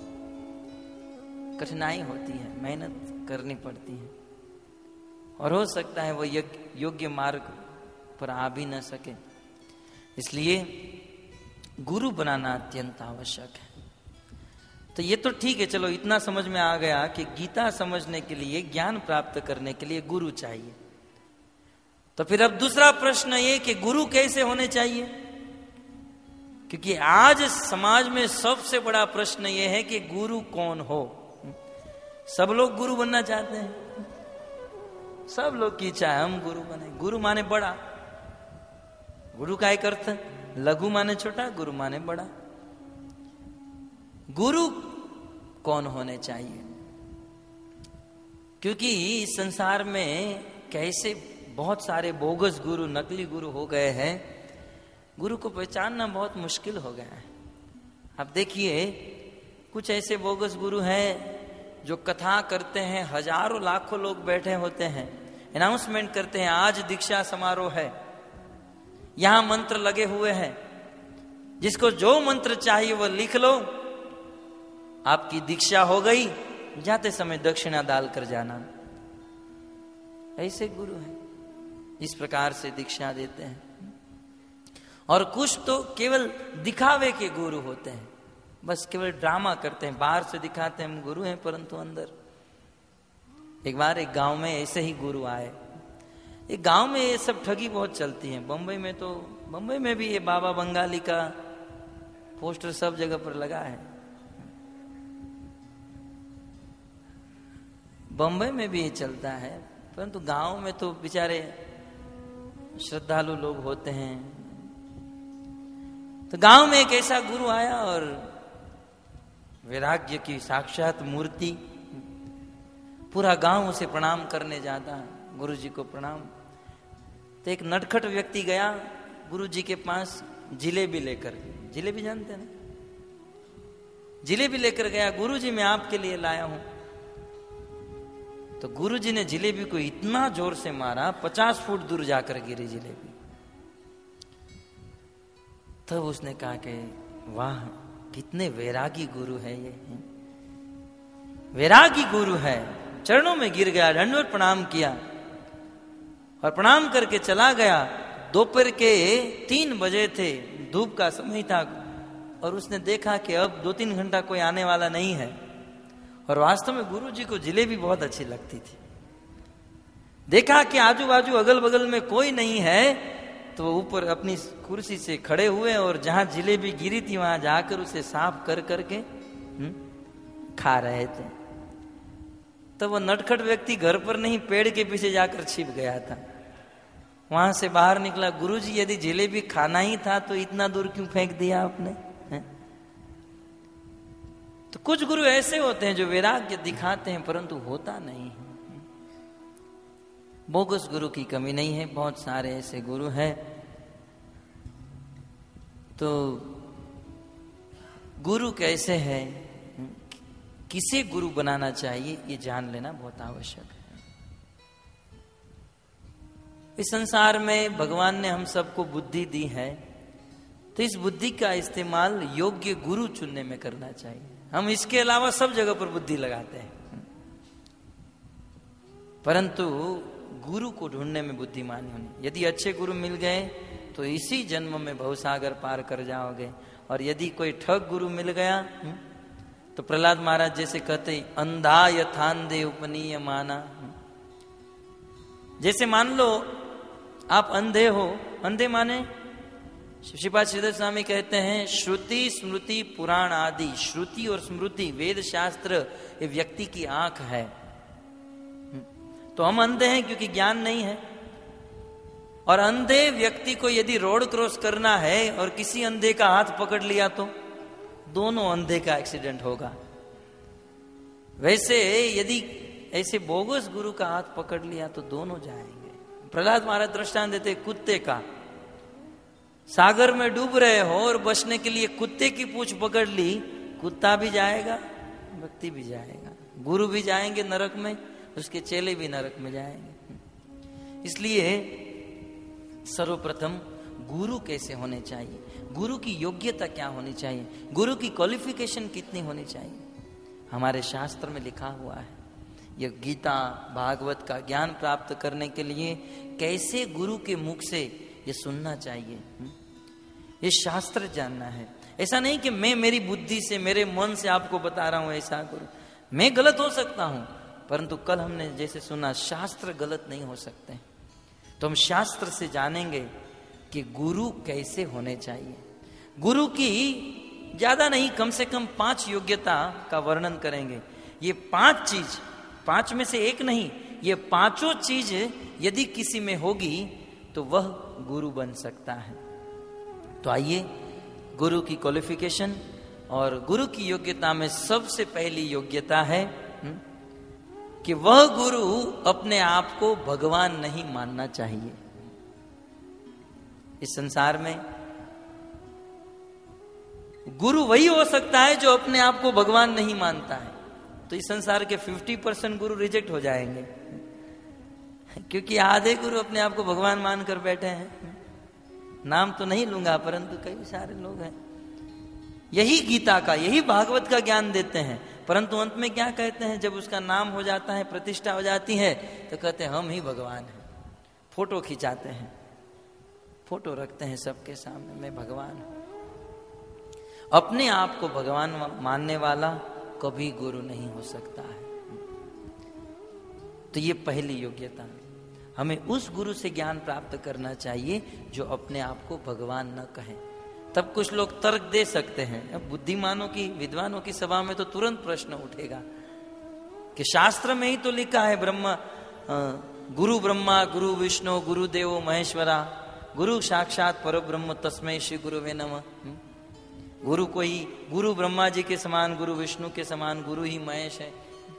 कठिनाई होती है, मेहनत करनी पड़ती है और हो सकता है वो योग्य मार्ग पर आ भी न सके। इसलिए गुरु बनाना अत्यंत आवश्यक है। तो ये तो ठीक है, चलो इतना समझ में आ गया कि गीता समझने के लिए, ज्ञान प्राप्त करने के लिए गुरु चाहिए। तो फिर अब दूसरा प्रश्न ये कि गुरु कैसे होने चाहिए? क्योंकि आज समाज में सबसे बड़ा प्रश्न ये है कि गुरु कौन हो। सब लोग गुरु बनना चाहते हैं, सब लोग की इच्छा है हम गुरु बने। गुरु माने बड़ा, गुरु का एक अर्थ लघु माने छोटा, गुरु माने बड़ा। गुरु कौन होने चाहिए? क्योंकि इस संसार में कैसे बहुत सारे बोगस गुरु, नकली गुरु हो गए हैं, गुरु को पहचानना बहुत मुश्किल हो गया है। अब देखिए, कुछ ऐसे बोगस गुरु हैं जो कथा करते हैं, हजारों लाखों लोग बैठे होते हैं, अनाउंसमेंट करते हैं आज दीक्षा समारोह है, यहां मंत्र लगे हुए हैं, जिसको जो मंत्र चाहिए वो लिख लो, आपकी दीक्षा हो गई, जाते समय दक्षिणा डाल कर जाना। ऐसे गुरु हैं, इस प्रकार से दीक्षा देते हैं। और कुछ तो केवल दिखावे के गुरु होते हैं, बस केवल ड्रामा करते हैं, बाहर से दिखाते हैं हम गुरु हैं, परंतु अंदर। एक बार एक गांव में ऐसे ही गुरु आए। एक गांव में ये सब ठगी बहुत चलती है। बंबई में तो बंबई में भी ये बाबा बंगाली का पोस्टर सब जगह पर लगा है। बंबई में भी ये चलता है, परंतु गांव में तो बेचारे श्रद्धालु लोग होते हैं। तो गांव में एक ऐसा गुरु आया और वैराग्य की साक्षात मूर्ति, पूरा गांव उसे प्रणाम करने जाता, गुरु जी को प्रणाम। तो एक नटखट व्यक्ति गया गुरु जी के पास जिलेबी लेकर। जिलेबी जानते हैं ना? जिलेबी लेकर गया, गुरु जी मैं आपके लिए लाया हूं। तो गुरु जी ने जिलेबी को इतना जोर से मारा, पचास फुट दूर जाकर गिरी जिलेबी। तब उसने कहा कि वाह, कितने वैरागी गुरु है ये, वैरागी गुरु है। चरणों में गिर गया, दंडवत प्रणाम किया और प्रणाम करके चला गया। दोपहर के तीन बजे थे, धूप का समय था, और उसने देखा कि अब दो तीन घंटा कोई आने वाला नहीं है। और वास्तव में गुरु जी को जिलेबी बहुत अच्छी लगती थी। देखा कि आजू बाजू अगल बगल में कोई नहीं है, तो ऊपर अपनी कुर्सी से खड़े हुए और जहां जिलेबी गिरी थी वहां जाकर उसे साफ कर करके हुँ, खा रहे थे। तो वो नटखट व्यक्ति घर पर नहीं, पेड़ के पीछे जाकर छिप गया था। वहां से बाहर निकला, गुरुजी यदि जिलेबी खाना ही था तो इतना दूर क्यों फेंक दिया आपने? है? तो कुछ गुरु ऐसे होते हैं जो वैराग्य दिखाते हैं परंतु होता नहीं है। बोगस गुरु की कमी नहीं है, बहुत सारे ऐसे गुरु हैं। तो गुरु कैसे है, किसे गुरु बनाना चाहिए, ये जान लेना बहुत आवश्यक है। इस संसार में भगवान ने हम सबको बुद्धि दी है, तो इस बुद्धि का इस्तेमाल योग्य गुरु चुनने में करना चाहिए। हम इसके अलावा सब जगह पर बुद्धि लगाते हैं, परंतु गुरु को ढूंढने में बुद्धिमानी होनी। यदि अच्छे गुरु मिल गए तो इसी जन्म में भवसागर पार कर जाओगे, और यदि कोई ठग गुरु मिल गया तो प्रहलाद महाराज जैसे कहते, अंधा यथांधे उपनीय माना। जैसे मान लो आप अंधे हो, अंधे माने श्रीपाद श्रीधर स्वामी कहते हैं श्रुति स्मृति पुराण आदि। श्रुति और स्मृति, वेद शास्त्र, ये व्यक्ति की आंख है। तो हम अंधे हैं क्योंकि ज्ञान नहीं है। और अंधे व्यक्ति को यदि रोड क्रॉस करना है और किसी अंधे का हाथ पकड़ लिया तो दोनों अंधे का एक्सीडेंट होगा। वैसे यदि ऐसे बोगस गुरु का हाथ पकड़ लिया तो दोनों जाएंगे। प्रहलाद महाराज दृष्टांत देते कुत्ते का। सागर में डूब रहे हो और बचने के लिए कुत्ते की पूंछ पकड़ ली, कुत्ता भी जाएगा, व्यक्ति भी जाएगा, गुरु भी जाएंगे नरक में, उसके चेले भी नरक में जाएंगे। इसलिए सर्वप्रथम गुरु कैसे होने चाहिए, गुरु की योग्यता क्या होनी चाहिए, गुरु की क्वालिफिकेशन कितनी होनी चाहिए, हमारे शास्त्र में लिखा हुआ है। यह गीता भागवत का ज्ञान प्राप्त करने के लिए कैसे गुरु के मुख से ये सुनना चाहिए, ये शास्त्र जानना है। ऐसा नहीं कि मैं मेरी बुद्धि से, मेरे मन से आपको बता रहा हूं ऐसा करो। मैं गलत हो सकता हूं, परंतु कल हमने जैसे सुना शास्त्र गलत नहीं हो सकते। तो हम शास्त्र से जानेंगे कि गुरु कैसे होने चाहिए। गुरु की ज्यादा नहीं, कम से कम पांच योग्यता का वर्णन करेंगे। ये पांच चीज, पांच में से एक नहीं, ये पांचों चीज यदि किसी में होगी तो वह गुरु बन सकता है। तो आइए गुरु की क्वालिफिकेशन और गुरु की योग्यता में सबसे पहली योग्यता है कि वह गुरु अपने आप को भगवान नहीं मानना चाहिए। इस संसार में गुरु वही हो सकता है जो अपने आप को भगवान नहीं मानता है। तो इस संसार के पचास परसेंट गुरु रिजेक्ट हो जाएंगे, क्योंकि आधे गुरु अपने आप को भगवान मानकर बैठे हैं। नाम तो नहीं लूंगा, परंतु कई सारे लोग हैं यही गीता का, यही भागवत का ज्ञान देते हैं, परंतु अंत में क्या कहते हैं, जब उसका नाम हो जाता है, प्रतिष्ठा हो जाती है, तो कहते हैं हम ही भगवान हैं। फोटो खिंचाते हैं, फोटो रखते हैं सबके सामने, मैं भगवान हूं। अपने आप को भगवान मानने वाला कभी गुरु नहीं हो सकता है। तो ये पहली योग्यता, हमें उस गुरु से ज्ञान प्राप्त करना चाहिए जो अपने आप को भगवान न कहे। तब कुछ लोग तर्क दे सकते हैं। अब बुद्धिमानों की, विद्वानों की सभा में तो तुरंत प्रश्न उठेगा कि शास्त्र में ही तो लिखा है ब्रह्मा, गुरु ब्रह्मा गुरु विष्णु गुरु देवो महेश्वरा, गुरु साक्षात परब्रह्म तस्मै श्री गुरुवे नमः। गुरु को ही, गुरु ब्रह्मा जी के समान, गुरु विष्णु के समान, गुरु ही महेश है।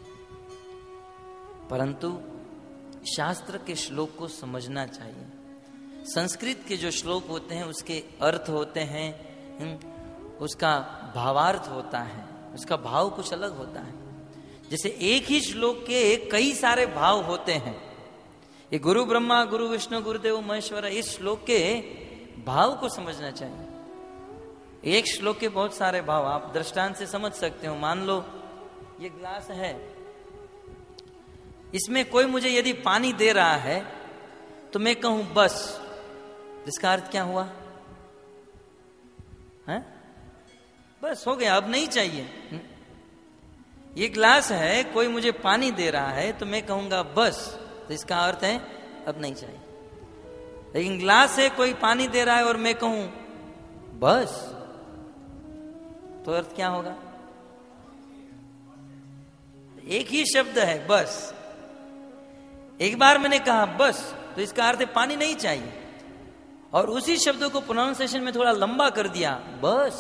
परंतु शास्त्र के श्लोक को समझना चाहिए। संस्कृत के जो श्लोक होते हैं उसके अर्थ होते हैं, उसका भावार्थ होता है, उसका भाव कुछ अलग होता है। जैसे एक ही श्लोक के कई सारे भाव होते हैं। ये गुरु ब्रह्मा गुरु विष्णु गुरुदेव महेश्वर, इस श्लोक के भाव को समझना चाहिए। एक श्लोक के बहुत सारे भाव आप दृष्टांत से समझ सकते हो। मान लो ये ग्लास है, इसमें कोई मुझे यदि पानी दे रहा है तो मैं कहूं बस, जिसका अर्थ क्या हुआ है? बस हो गया, अब नहीं चाहिए। ये ग्लास है, कोई मुझे पानी दे रहा है तो मैं कहूंगा बस, तो इसका अर्थ है अब नहीं चाहिए। लेकिन ग्लास है, कोई पानी दे रहा है और मैं कहूं बस, तो अर्थ क्या होगा? एक ही शब्द है बस। एक बार मैंने कहा बस तो इसका अर्थ है पानी नहीं चाहिए, और उसी शब्दों को प्रोनाउंसिएशन में थोड़ा लंबा कर दिया बस,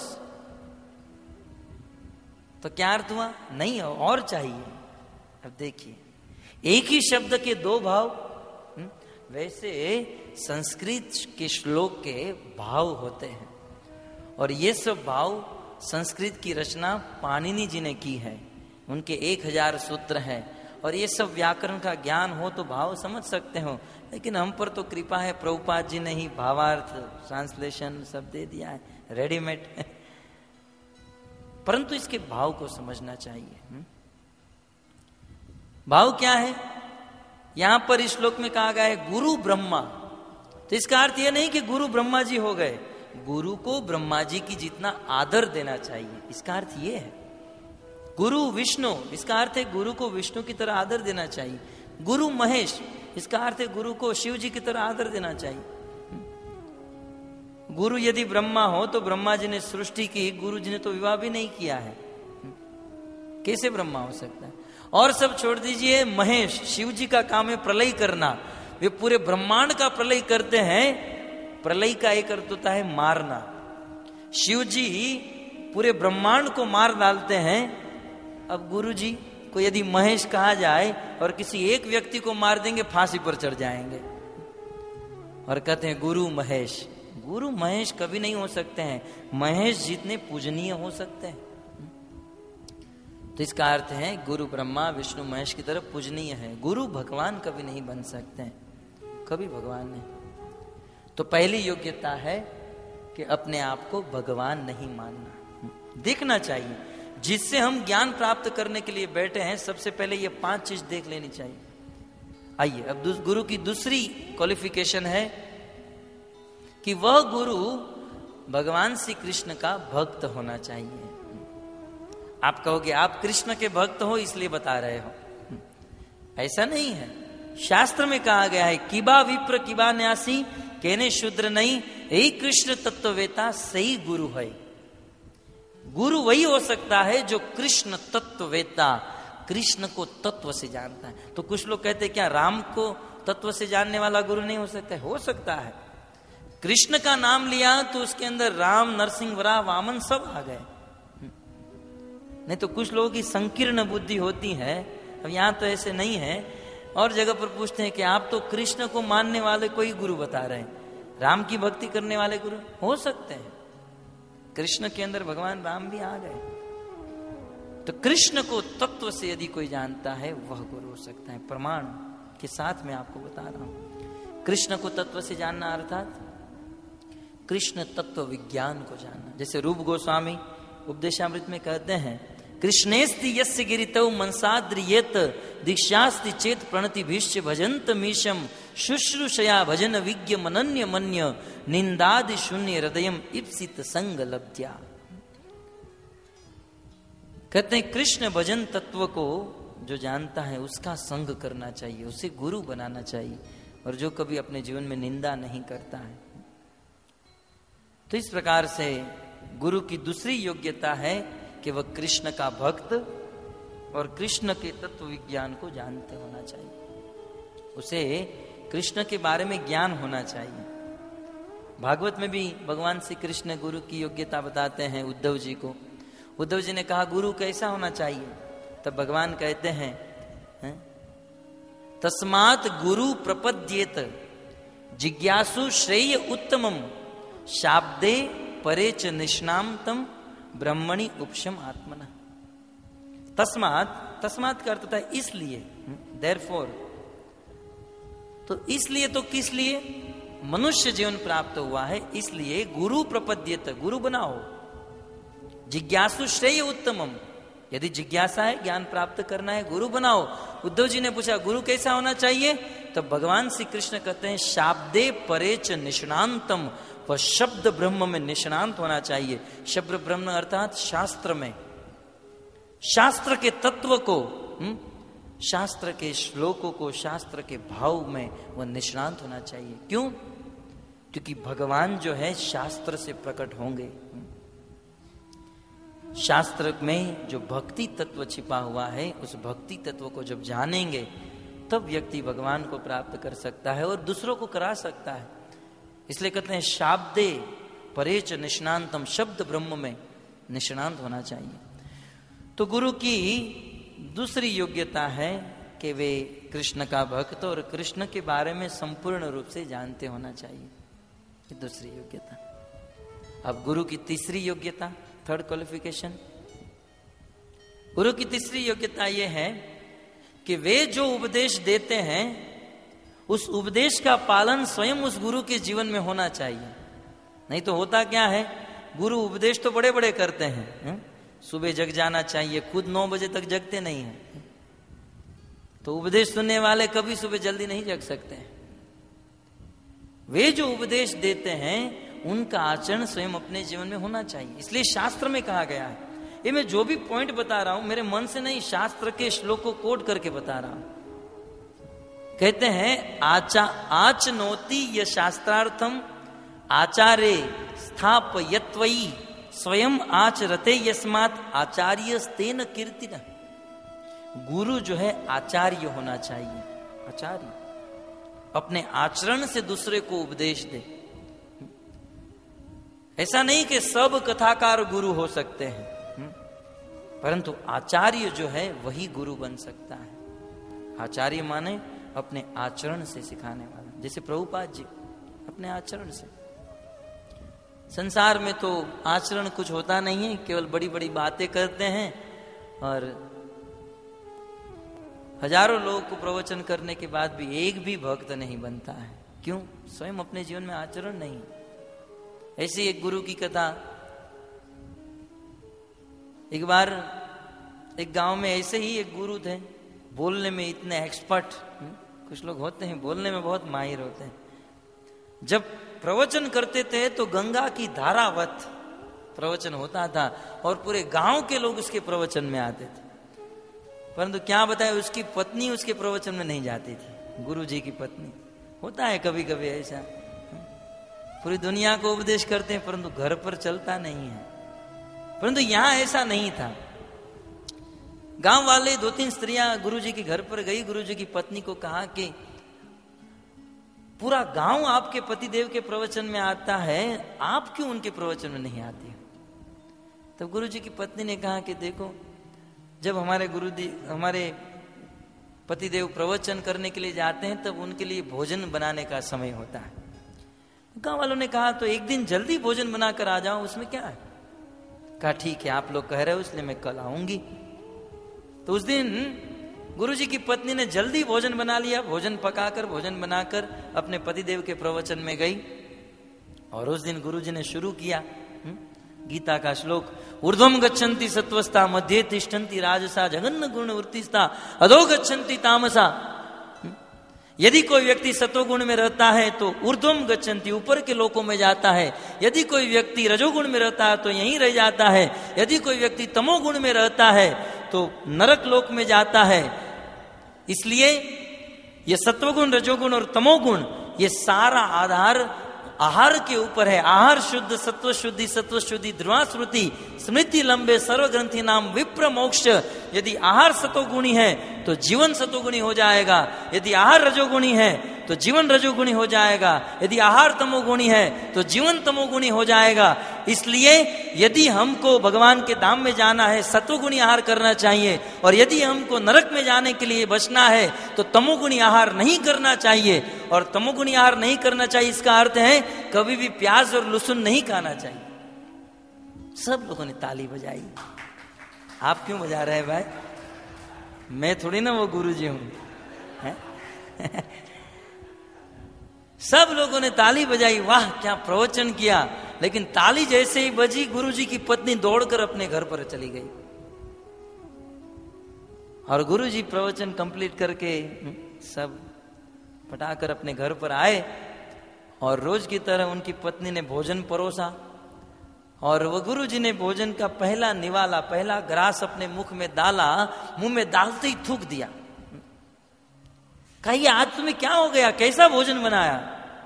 तो क्या अर्थ हुआ? नहीं और चाहिए। अब देखिए, एक ही शब्द के दो भाव। वैसे संस्कृत के श्लोक के भाव होते हैं, और ये सब भाव संस्कृत की रचना पाणिनि जी ने की है। उनके एक हजार सूत्र हैं, और ये सब व्याकरण का ज्ञान हो तो भाव समझ सकते हो। लेकिन हम पर तो कृपा है, प्रभुपाद जी ने ही भावार्थ, ट्रांसलेशन सब दे दिया है रेडीमेड। परंतु इसके भाव को समझना चाहिए। भाव क्या है? यहां पर इस श्लोक में कहा गया है गुरु ब्रह्मा, तो इसका अर्थ यह नहीं कि गुरु ब्रह्मा जी हो गए। गुरु को ब्रह्मा जी की जितना आदर देना चाहिए, इसका अर्थ यह है। गुरु विष्णु, इसका अर्थ है गुरु को विष्णु की तरह आदर देना चाहिए। गुरु महेश, इसका अर्थ है गुरु को शिव जी की तरह आदर देना चाहिए। गुरु यदि ब्रह्मा हो तो ब्रह्मा जी ने सृष्टि की, गुरु जी ने तो विवाह भी नहीं किया है, कैसे ब्रह्मा हो सकता है? और सब छोड़ दीजिए, महेश, शिव जी का काम है प्रलय करना। वे पूरे ब्रह्मांड का प्रलय करते हैं। प्रलय का एक अर्थ होता है मारना। शिव जी पूरे ब्रह्मांड को मार डालते हैं। अब गुरु जी को यदि महेश कहा जाए और किसी एक व्यक्ति को मार देंगे, फांसी पर चढ़ जाएंगे, और कहते हैं गुरु महेश। गुरु महेश कभी नहीं हो सकते हैं। महेश जितने पूजनीय हो सकते हैं। तो इसका अर्थ है गुरु ब्रह्मा विष्णु महेश की तरफ पूजनीय है। गुरु भगवान कभी नहीं बन सकते हैं, कभी भगवान नहीं। तो पहली योग्यता है कि अपने आप को भगवान नहीं मानना। देखना चाहिए, जिससे हम ज्ञान प्राप्त करने के लिए बैठे हैं, सबसे पहले ये पांच चीज देख लेनी चाहिए। आइए, अब गुरु की दूसरी क्वालिफिकेशन है कि वह गुरु भगवान श्री कृष्ण का भक्त होना चाहिए। आप कहोगे आप कृष्ण के भक्त हो इसलिए बता रहे हो, ऐसा नहीं है। शास्त्र में कहा गया है किबा विप्र किबा न्यासी केने शूद्र नहीं, यही कृष्ण तत्ववेता सही गुरु है। गुरु वही हो सकता है जो कृष्ण तत्ववेता, कृष्ण को तत्व से जानता है। तो कुछ लोग कहते हैं क्या राम को तत्व से जानने वाला गुरु नहीं हो सकता है? हो सकता है। कृष्ण का नाम लिया तो उसके अंदर राम, नरसिंह, वराह, वामन सब आ गए। नहीं तो कुछ लोगों की संकीर्ण बुद्धि होती है। अब यहां तो ऐसे नहीं है। और जगह पर पूछते हैं कि आप तो कृष्ण को मानने वाले कोई गुरु बता रहे हैं, राम की भक्ति करने वाले गुरु हो सकते हैं। कृष्ण के अंदर भगवान राम भी आ गए। तो कृष्ण को तत्व से यदि कोई जानता है वह गुरु हो सकता है। प्रमाण के साथ मैं आपको बता रहा हूं। कृष्ण को तत्व से जानना अर्थात कृष्ण तत्व विज्ञान को जानना। जैसे रूप गोस्वामी उपदेशामृत में कहते हैं कृष्णेस्ति यस्य गिरितौ मनसाद्रियेत दीक्षास्ति चेत प्रणति भीष्य भजंत मीशम शुश्रूषया भजन विज्ञ मनन्य मन्य निंदादि शून्य हृदयम इप्सित संग लब्ध्या। कहते हैं कृष्ण भजन तत्व को जो जानता है उसका संग करना चाहिए, उसे गुरु बनाना चाहिए, और जो कभी अपने जीवन में निंदा नहीं करता है। तो इस प्रकार से गुरु की दूसरी योग्यता है कि वह कृष्ण का भक्त और कृष्ण के तत्व विज्ञान को जानते होना चाहिए, उसे कृष्ण के बारे में ज्ञान होना चाहिए। भागवत में भी भगवान श्री कृष्ण गुरु की योग्यता बताते हैं उद्धव जी को। उद्धव जी ने कहा गुरु कैसा होना चाहिए, तब भगवान कहते हैं, हैं? तस्मात् गुरु प्रपद्येत जिज्ञासु श्रेय उत्तमम शाब्दे परे च निष्णातम ब्रह्मणि उपशम आत्मना। तस्मात्, तस्मात् का अर्थ होता है इसलिए, देयरफॉर। तो इसलिए तो किस लिए मनुष्य जीवन प्राप्त हुआ है, इसलिए गुरु प्रपद्येत, गुरु बनाओ। जिज्ञासु श्रेय उत्तमम, यदि जिज्ञासा है ज्ञान प्राप्त करना है, गुरु बनाओ। उद्धव जी ने पूछा गुरु कैसा होना चाहिए, तो भगवान श्री कृष्ण कहते हैं शाब्दे परे च निष्णातम, वह शब्द ब्रह्म में निष्णांत होना चाहिए। शब्द ब्रह्म अर्थात शास्त्र में, शास्त्र के तत्व को, हुँ? शास्त्र के श्लोकों को, शास्त्र के भाव में वह निष्णांत होना चाहिए। क्यों? क्योंकि भगवान जो है शास्त्र से प्रकट होंगे। शास्त्र में जो भक्ति तत्व छिपा हुआ है, उस भक्ति तत्व को जब जानेंगे तब व्यक्ति भगवान को प्राप्त कर सकता है और दूसरों को करा सकता है। इसलिए कहते हैं शाब्दे परेच निष्णांतम, शब्द ब्रह्म में निष्णांत होना चाहिए। तो गुरु की दूसरी योग्यता है कि वे कृष्ण का भक्त और कृष्ण के बारे में संपूर्ण रूप से जानते होना चाहिए, ये दूसरी योग्यता। अब गुरु की तीसरी योग्यता, थर्ड क्वालिफिकेशन, गुरु की तीसरी योग्यता यह है कि वे जो उपदेश देते हैं उस उपदेश का पालन स्वयं उस गुरु के जीवन में होना चाहिए। नहीं तो होता क्या है, गुरु उपदेश तो बड़े बड़े करते हैं, है? सुबह जग जाना चाहिए, खुद नौ बजे तक जगते नहीं हैं, तो उपदेश सुनने वाले कभी सुबह जल्दी नहीं जग सकते हैं। वे जो उपदेश देते हैं उनका आचरण स्वयं अपने जीवन में होना चाहिए। इसलिए शास्त्र में कहा गया है, ये मैं जो भी पॉइंट बता रहा हूं मेरे मन से नहीं, शास्त्र के श्लोक को कोट करके बता रहा हूं। कहते हैं आचा आचनोति य शास्त्रार्थम आचार्य स्थापयत्वयि स्वयं आचरते यस्मात् आचार्यस्तेन कीर्तिना। गुरु जो है आचार्य होना चाहिए, आचार्य अपने आचरण से दूसरे को उपदेश दे। ऐसा नहीं कि सब कथाकार गुरु हो सकते हैं, परंतु आचार्य जो है वही गुरु बन सकता है। आचार्य माने अपने आचरण से सिखाने वाला, जैसे प्रभुपाद जी अपने आचरण से। संसार में तो आचरण कुछ होता नहीं है, केवल बड़ी बड़ी बातें करते हैं और हजारों लोगों को प्रवचन करने के बाद भी एक भी भक्त नहीं बनता है। क्यों? स्वयं अपने जीवन में आचरण नहीं। ऐसी एक गुरु की कथा, एक बार एक गांव में ऐसे ही एक गुरु थे, बोलने में इतने एक्सपर्ट, कुछ लोग होते हैं बोलने में बहुत माहिर होते हैं। जब प्रवचन करते थे तो गंगा की धारावत प्रवचन होता था और पूरे गांव के लोग उसके प्रवचन में आते थे। परंतु क्या बताए, उसकी पत्नी उसके प्रवचन में नहीं जाती थी, गुरु जी की पत्नी। होता है कभी कभी ऐसा, पूरी दुनिया को उपदेश करते हैं परंतु घर पर चलता नहीं है। परंतु यहां ऐसा नहीं था। गांव वाले दो तीन स्त्रियां गुरुजी के घर पर गई, गुरुजी की पत्नी को कहा कि पूरा गांव आपके पतिदेव के प्रवचन में आता है, आप क्यों उनके प्रवचन में नहीं आती हो? तब गुरुजी की पत्नी ने कहा कि देखो, जब हमारे गुरुजी हमारे पतिदेव प्रवचन करने के लिए जाते हैं तब उनके लिए भोजन बनाने का समय होता है। गांव वालों ने कहा तो एक दिन जल्दी भोजन बनाकर आ जाओ, उसमें क्या है? कहा ठीक है, आप लोग कह रहे हो इसलिए मैं कल आऊंगी। तो उस दिन गुरुजी की पत्नी ने जल्दी भोजन बना लिया, भोजन पकाकर भोजन बनाकर अपने पतिदेव के प्रवचन में गई। और उस दिन गुरुजी ने शुरू किया हुँ? गीता का श्लोक, ऊर्ध्वम गच्छन्ति सत्वस्ता मध्ये तिष्ठन्ति राजसा जघन्य गुण वृत्तिस्ता अधो गच्छन्ति तामसा। यदि कोई व्यक्ति सतोगुण में रहता है तो ऊर्ध्वम गच्छन्ति, ऊपर के लोकों में जाता है। यदि कोई व्यक्ति रजोगुण में रहता है तो यहीं रह जाता है। यदि कोई व्यक्ति तमोगुण में रहता है तो नरक लोक में जाता है। इसलिए ये सत्वगुण, रजोगुण और तमोगुण, ये सारा आधार आहार के ऊपर है। आहार शुद्ध, सत्व शुद्धि, सत्व शुद्धि ध्रुवा श्रुति, स्मृति लंबे, सर्वग्रंथि नाम विप्र मोक्ष। यदि आहार सतोगुणी है तो जीवन सतोगुणी हो जाएगा। यदि आहार रजोगुणी है तो जीवन रजोगुणी हो जाएगा। यदि आहार तमोगुणी है तो जीवन तमोगुणी हो जाएगा। इसलिए यदि हमको भगवान के धाम में जाना है, सत्वगुणी आहार करना चाहिए, और यदि हमको नरक में जाने के लिए बचना है तो तमोगुणी आहार नहीं करना चाहिए। और तमोगुणी आहार नहीं करना चाहिए, इसका अर्थ है कभी भी प्याज और लहसुन नहीं खाना चाहिए। सब लोगों ने ताली बजाई। आप क्यों बजा रहे हैं भाई? मैं थोड़ी ना वो गुरुजी हूं। सब लोगों ने ताली बजाई, वाह क्या प्रवचन किया। लेकिन ताली जैसे ही बजी, गुरुजी की पत्नी दौड़कर अपने घर पर चली गई। और गुरुजी प्रवचन कंप्लीट करके सब पटाकर अपने घर पर आए, और रोज की तरह उनकी पत्नी ने भोजन परोसा, और वह गुरुजी ने भोजन का पहला निवाला, पहला ग्रास अपने मुख में डाला। मुंह में डालते ही थूक दिया। कहिए आज तुम्हें क्या हो गया, कैसा भोजन बनाया?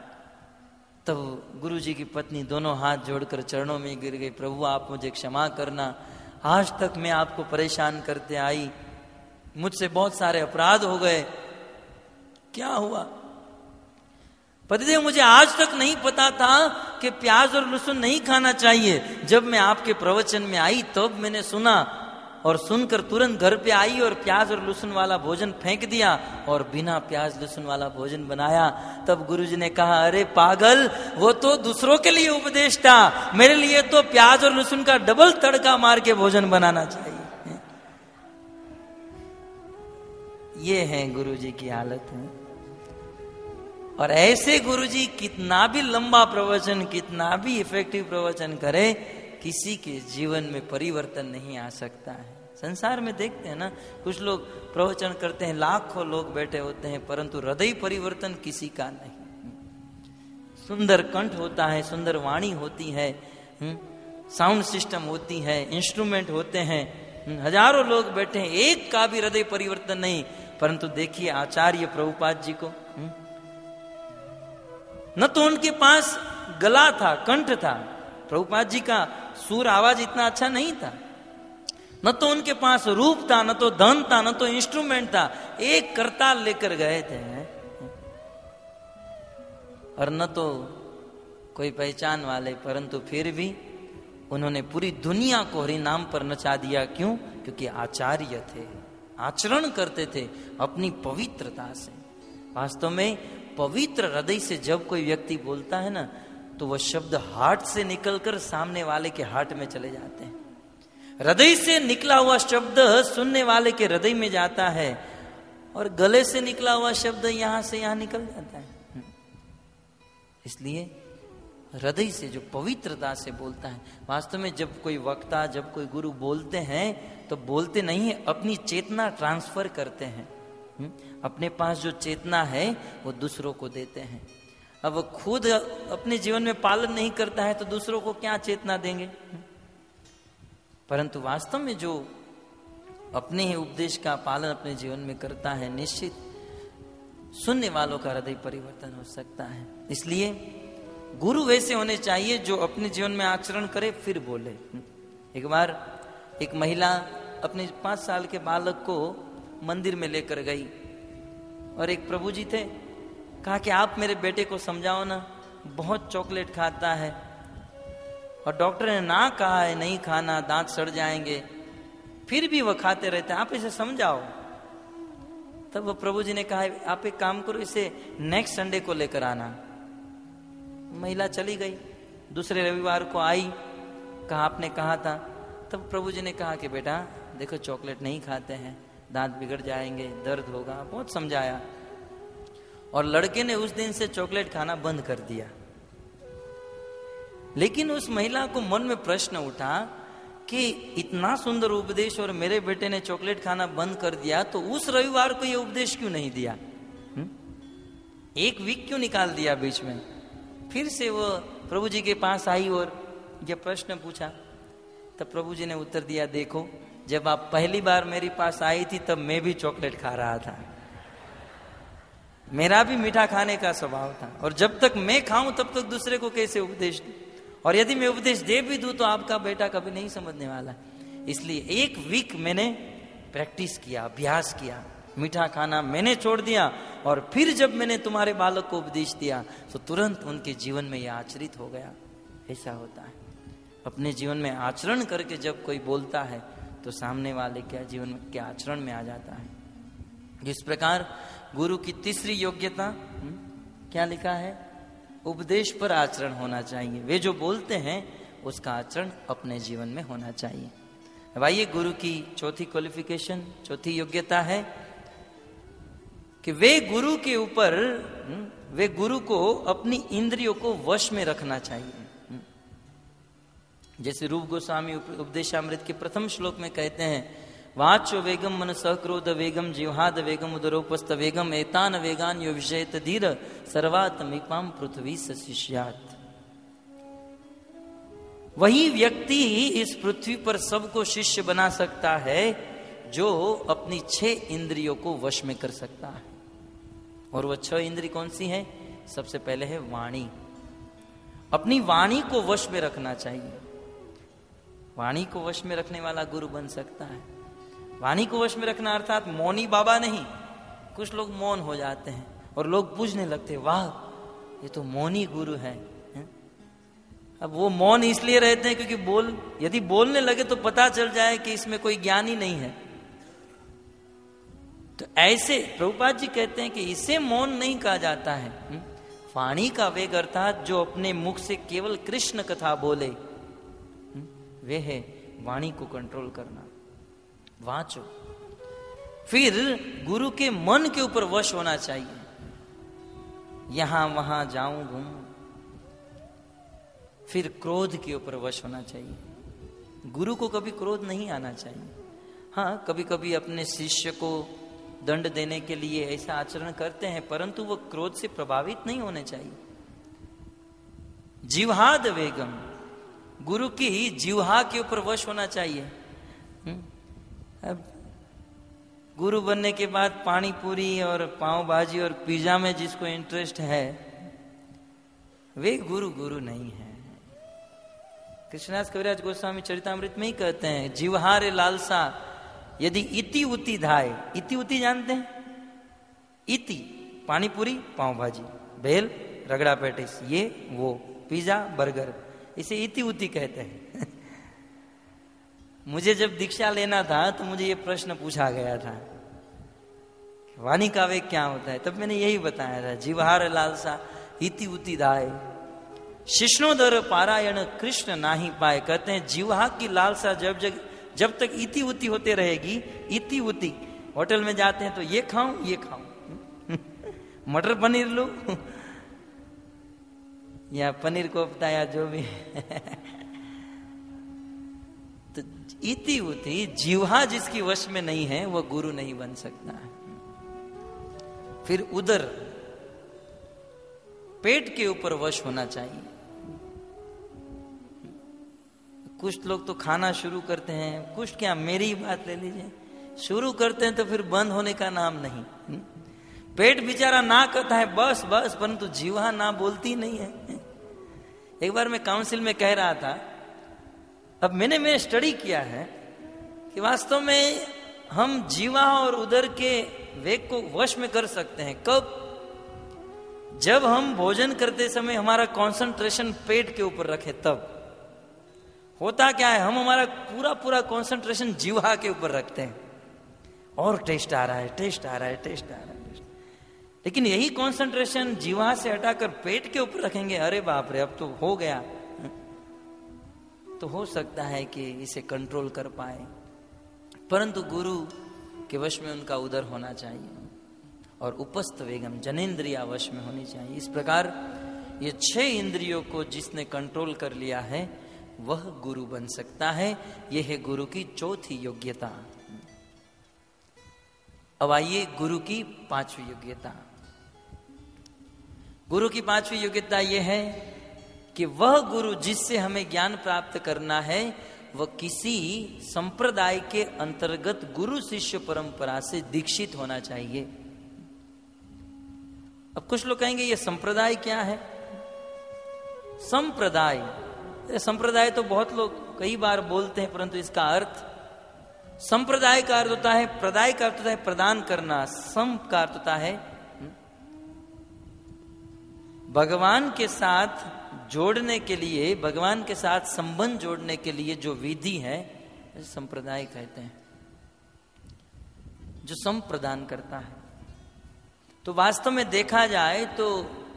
तब गुरुजी की पत्नी दोनों हाथ जोड़कर चरणों में गिर गई, प्रभु आप मुझे क्षमा करना, आज तक मैं आपको परेशान करते आई, मुझसे बहुत सारे अपराध हो गए। क्या हुआ? पतिदेव मुझे आज तक नहीं पता था कि प्याज और लहसुन नहीं खाना चाहिए। जब मैं आपके प्रवचन में आई तब मैंने सुना, और सुनकर तुरंत घर पे आई और प्याज और लहसुन वाला भोजन फेंक दिया और बिना प्याज लहसुन वाला भोजन बनाया। तब गुरुजी ने कहा, अरे पागल, वो तो दूसरों के लिए उपदेश था, मेरे लिए तो प्याज और लहसुन का डबल तड़का मार के भोजन बनाना चाहिए। ये है गुरुजी की हालत है। और ऐसे गुरुजी कितना भी लंबा प्रवचन, कितना भी इफेक्टिव प्रवचन करे, किसी के जीवन में परिवर्तन नहीं आ सकता है। संसार में देखते हैं ना, कुछ लोग प्रवचन करते हैं, लाखों लोग बैठे होते हैं, परंतु हृदय परिवर्तन किसी का नहीं। सुंदर कंठ होता है, सुंदर वाणी होती है, साउंड सिस्टम होती है, इंस्ट्रूमेंट होते हैं, हजारों लोग बैठे हैं, एक का भी हृदय परिवर्तन नहीं। परंतु देखिए आचार्य प्रभुपाद जी को, न तो उनके पास गला था, कंठ था। प्रभुपाद जी का सुर आवाज इतना अच्छा नहीं था। न तो उनके पास रूप था, न तो धन था, न तो इंस्ट्रूमेंट था। एक करताल लेकर गए थे, और न तो कोई पहचान वाले, परंतु फिर भी उन्होंने पूरी दुनिया को हरि नाम पर नचा दिया। क्यों? क्योंकि आचार्य थे, आचरण करते थे अपनी पवित्रता से। वास्तव में पवित्र हृदय से जब कोई व्यक्ति बोलता है ना, तो वह शब्द हार्ट से निकलकर सामने वाले के हार्ट में चले जाते हैं। हृदय से निकला हुआ शब्द सुनने वाले के हृदय में जाता है, और गले से निकला हुआ शब्द यहां से यहां निकल जाता है। इसलिए हृदय से जो पवित्रता से बोलता है, वास्तव में जब कोई वक्ता, जब कोई गुरु बोलते हैं तो बोलते नहीं है, अपनी चेतना ट्रांसफर करते हैं। अपने पास जो चेतना है वो दूसरों को देते हैं। अब वो खुद अपने जीवन में पालन नहीं करता है तो दूसरों को क्या चेतना देंगे? परंतु वास्तव में जो अपने ही उपदेश का पालन अपने जीवन में करता है, निश्चित सुनने वालों का हृदय परिवर्तन हो सकता है। इसलिए गुरु वैसे होने चाहिए जो अपने जीवन में आचरण करे फिर बोले। एक बार एक महिला अपने पांच साल के बालक को मंदिर में लेकर गई, और एक प्रभु जी थे, कहा कि आप मेरे बेटे को समझाओ ना, बहुत चॉकलेट खाता है, और डॉक्टर ने ना कहा है नहीं खाना, दांत सड़ जाएंगे, फिर भी वह खाते रहते हैं, आप इसे समझाओ। तब वो प्रभु जी ने कहा, आप एक काम करो, इसे नेक्स्ट संडे को लेकर आना। महिला चली गई, दूसरे रविवार को आई, कहा आपने कहा था। तब प्रभु जी ने कहा कि बेटा देखो चॉकलेट नहीं खाते हैं, दांत बिगड़ जाएंगे, दर्द होगा, बहुत समझाया। और लड़के ने उस दिन से चॉकलेट खाना बंद कर दिया। लेकिन उस महिला को मन में प्रश्न उठा कि इतना सुंदर उपदेश और मेरे बेटे ने चॉकलेट खाना बंद कर दिया, तो उस रविवार को यह उपदेश क्यों नहीं दिया? हुँ? एक वीक क्यों निकाल दिया बीच में? फिर से वो प्रभु जी के पास आई और ये प्रश्न पूछा। तब प्रभु जी ने उत्तर दिया, देखो जब आप पहली बार मेरे पास आई थी तब मैं भी चॉकलेट खा रहा था, मेरा भी मीठा खाने का स्वभाव था, और जब तक मैं खाऊं तब तक दूसरे को कैसे उपदेश दूं, और यदि मैं उपदेश दे भी दूं तो आपका बेटा कभी नहीं समझने वाला। इसलिए एक वीक मैंने प्रैक्टिस किया, अभ्यास किया, मीठा खाना मैंने छोड़ दिया, और फिर जब मैंने तुम्हारे बालक को उपदेश दिया तो तुरंत उनके जीवन में यह आचरित हो गया। ऐसा होता है, अपने जीवन में आचरण करके जब कोई बोलता है तो सामने वाले क्या जीवन में क्या आचरण में आ जाता है। जिस प्रकार गुरु की तीसरी योग्यता हुँ? क्या लिखा है? उपदेश पर आचरण होना चाहिए। वे जो बोलते हैं उसका आचरण अपने जीवन में होना चाहिए। अब आइए, गुरु की चौथी क्वालिफिकेशन, चौथी योग्यता है कि वे गुरु के ऊपर, वे गुरु को अपनी इंद्रियों को वश में रखना चाहिए। जैसे रूप गोस्वामी उपदेशामृत के प्रथम श्लोक में कहते हैं, वाच्यो वेगम मन सक्रोध वेगम जिह्वाद वेगम उदरोपस्थ वेगम एतान वेगान यो विषयत धीर सर्वात्मिकाम पृथ्वी सशिष्यात्। वही व्यक्ति इस पृथ्वी पर सबको शिष्य बना सकता है जो अपनी छह इंद्रियों को वश में कर सकता है। और वह छह इंद्रिय कौन सी है? सबसे पहले है वाणी। अपनी वाणी को वश में रखना चाहिए। वाणी को वश में रखने वाला गुरु बन सकता है। वाणी को वश में रखना अर्थात मौनी बाबा नहीं। कुछ लोग मौन हो जाते हैं और लोग पूछने लगते, वाह ये तो मौनी गुरु है। अब वो मौन इसलिए रहते हैं क्योंकि बोल यदि बोलने लगे तो पता चल जाए कि इसमें कोई ज्ञान ही नहीं है। तो ऐसे प्रभुपाद जी कहते हैं कि इसे मौन नहीं कहा जाता है। वाणी का वेग अर्थात जो अपने मुख से केवल कृष्ण कथा बोले, वे है वाणी को कंट्रोल करना। वाचो। फिर गुरु के मन के ऊपर वश होना चाहिए। यहां वहां जाऊं घूमूं। फिर क्रोध के ऊपर वश होना चाहिए। गुरु को कभी क्रोध नहीं आना चाहिए। हाँ, कभी कभी अपने शिष्य को दंड देने के लिए ऐसा आचरण करते हैं, परंतु वो क्रोध से प्रभावित नहीं होने चाहिए। जिह्वाद वेगम, गुरु की जिह्वा के ऊपर वश होना चाहिए। अब गुरु बनने के बाद पानी पूरी और पाव भाजी और पिज्जा में जिसको इंटरेस्ट है, वे गुरु गुरु नहीं है। कृष्णदास कविराज गोस्वामी चरितामृत में ही कहते हैं, जिह्वारे लालसा यदि इति उति धाय। इति उति जानते हैं? इति पानी पूरी, पाव भाजी, भेल, रगड़ा पेटिस, ये वो, पिज्जा, बर्गर, इसे इति उति कहते हैं। मुझे जब दीक्षा लेना था तो मुझे ये प्रश्न पूछा गया था, वाणी का वेग क्या होता है? तब मैंने यही बताया था, जिह्वार लालसा इति उति धाय शिष्णोदर पारायण कृष्ण नाही पाए। कहते हैं जिह्वा की लालसा जब जब जब तक इति उति होते रहेगी, इति उति, होटल में जाते हैं तो ये खाऊं ये खाऊं, मटर पनीर लो या पनीर कोफ्ता या जो भी तो इति उति जिह्वा जिसकी वश में नहीं है वह गुरु नहीं बन सकता है। फिर उदर, पेट के ऊपर वश होना चाहिए। कुछ लोग तो खाना शुरू करते हैं, कुछ क्या मेरी ही बात ले लीजिए, शुरू करते हैं तो फिर बंद होने का नाम नहीं। पेट बेचारा ना कहता है बस बस, परंतु जीवा ना बोलती नहीं है। एक बार मैं काउंसिल में कह रहा था, अब मैंने मैं स्टडी किया है कि वास्तव में हम जीवा और उदर के वेग को वश में कर सकते हैं। कब? जब हम भोजन करते समय हमारा कंसंट्रेशन पेट के ऊपर रखे, तब होता क्या है, हम हमारा पूरा पूरा कंसंट्रेशन जीवा के ऊपर रखते हैं और टेस्ट आ रहा है टेस्ट आ रहा है टेस्ट आ रहा है टेस्ट। लेकिन यही कंसंट्रेशन जीवा से हटाकर पेट के ऊपर रखेंगे, अरे बाप रे अब तो हो गया, तो हो सकता है कि इसे कंट्रोल कर पाए। परंतु गुरु के वश में उनका उदर होना चाहिए और उपस्थ वेगम जनेन्द्रिया वश में होनी चाहिए। इस प्रकार ये छह इंद्रियों को जिसने कंट्रोल कर लिया है वह गुरु बन सकता है। यह है गुरु की चौथी योग्यता। अब आइए गुरु की पांचवी योग्यता। गुरु की पांचवी योग्यता यह है कि वह गुरु जिससे हमें ज्ञान प्राप्त करना है वह किसी संप्रदाय के अंतर्गत गुरु शिष्य परंपरा से दीक्षित होना चाहिए। अब कुछ लोग कहेंगे ये संप्रदाय क्या है? संप्रदाय संप्रदाय तो बहुत लोग कई बार बोलते हैं, परंतु इसका अर्थ, संप्रदाय का अर्थ होता है, प्रदाय का अर्थ होता है प्रदान करना, सम का अर्थ होता है भगवान के साथ जोड़ने के लिए, भगवान के साथ संबंध जोड़ने के लिए जो विधि है संप्रदाय कहते हैं, जो सम प्रदान करता है। तो वास्तव में देखा जाए तो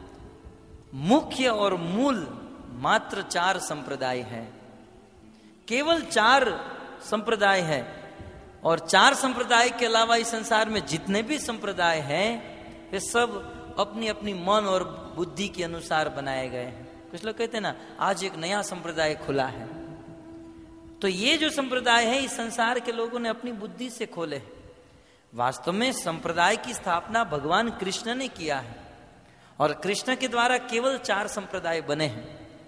मुख्य और मूल मात्र चार संप्रदाय है, केवल चार संप्रदाय है। और चार संप्रदाय के अलावा इस संसार में जितने भी संप्रदाय हैं वे सब अपनी अपनी मन और बुद्धि के अनुसार बनाए गए हैं। कुछ लोग कहते हैं ना, आज एक नया संप्रदाय खुला है, तो ये जो संप्रदाय है इस संसार के लोगों ने अपनी बुद्धि से खोले। वास्तव में संप्रदाय की स्थापना भगवान कृष्ण ने किया है और कृष्ण के द्वारा केवल चार संप्रदाय बने हैं।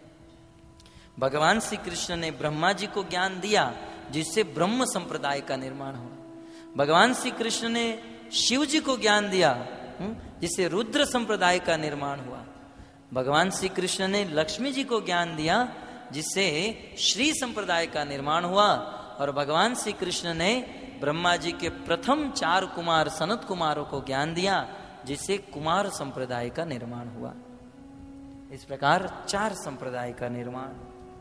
भगवान श्री कृष्ण ने ब्रह्मा जी को ज्ञान दिया जिससे ब्रह्म संप्रदाय का निर्माण हो। भगवान श्री कृष्ण ने शिव जी को ज्ञान दिया जिससे रुद्र संप्रदाय का निर्माण हुआ। भगवान श्री कृष्ण ने लक्ष्मी जी को ज्ञान दिया जिससे श्री संप्रदाय का निर्माण हुआ। और भगवान श्री कृष्ण ने ब्रह्मा जी के प्रथम चार कुमार सनत कुमारों को ज्ञान दिया जिससे कुमार संप्रदाय का निर्माण हुआ। इस प्रकार चार संप्रदाय का निर्माण।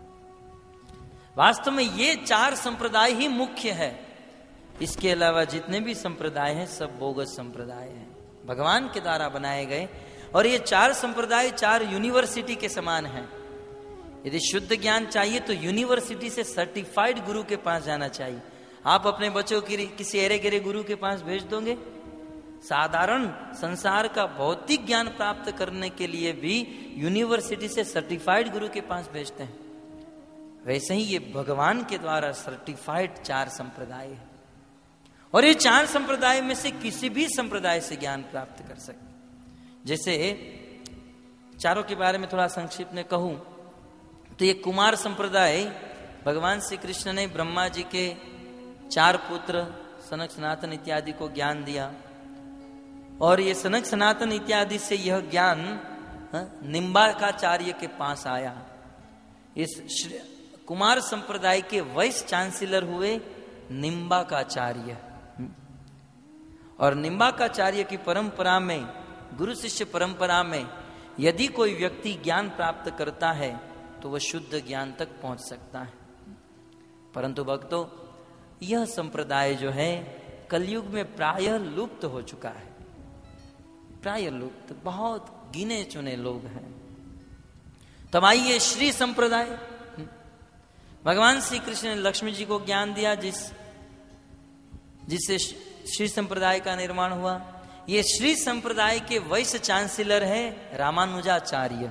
वास्तव में ये चार संप्रदाय ही मुख्य है, इसके अलावा जितने भी संप्रदाय हैं सब बोगस संप्रदाय हैं, भगवान के द्वारा बनाए गए। और ये चार संप्रदाय चार यूनिवर्सिटी के समान हैं। यदि शुद्ध ज्ञान चाहिए तो यूनिवर्सिटी से सर्टिफाइड गुरु के पास जाना चाहिए। आप अपने बच्चों की किसी एरे गिरे गुरु के पास भेज दोगे? साधारण संसार का भौतिक ज्ञान प्राप्त करने के लिए भी यूनिवर्सिटी से सर्टिफाइड गुरु के पास भेजते हैं। वैसे ही ये भगवान के द्वारा सर्टिफाइड चार संप्रदाय है और ये चार संप्रदाय में से किसी भी संप्रदाय से ज्ञान प्राप्त कर सकते। जैसे चारों के बारे में थोड़ा संक्षिप्त में कहूं तो ये कुमार संप्रदाय, भगवान श्री कृष्ण ने ब्रह्मा जी के चार पुत्र सनक सनातन इत्यादि को ज्ञान दिया और ये सनक सनातन इत्यादि से यह ज्ञान निम्बाकाचार्य के पास आया। इस कुमार संप्रदाय के वाइस चांसलर हुए निम्बाकाचार्य। और निम्बाकाचार्य की परंपरा में, गुरु शिष्य परंपरा में, यदि कोई व्यक्ति ज्ञान प्राप्त करता है तो वह शुद्ध ज्ञान तक पहुंच सकता है। परंतु भक्तों, यह संप्रदाय जो है कलयुग में प्रायः लुप्त हो चुका है, प्रायः लुप्त, बहुत गिने चुने लोग हैं। तब आइए श्री संप्रदाय। भगवान श्री कृष्ण ने लक्ष्मी जी को ज्ञान दिया जिस जिससे श्री संप्रदाय का निर्माण हुआ। ये श्री संप्रदाय के वाइस चांसलर है रामानुजाचार्य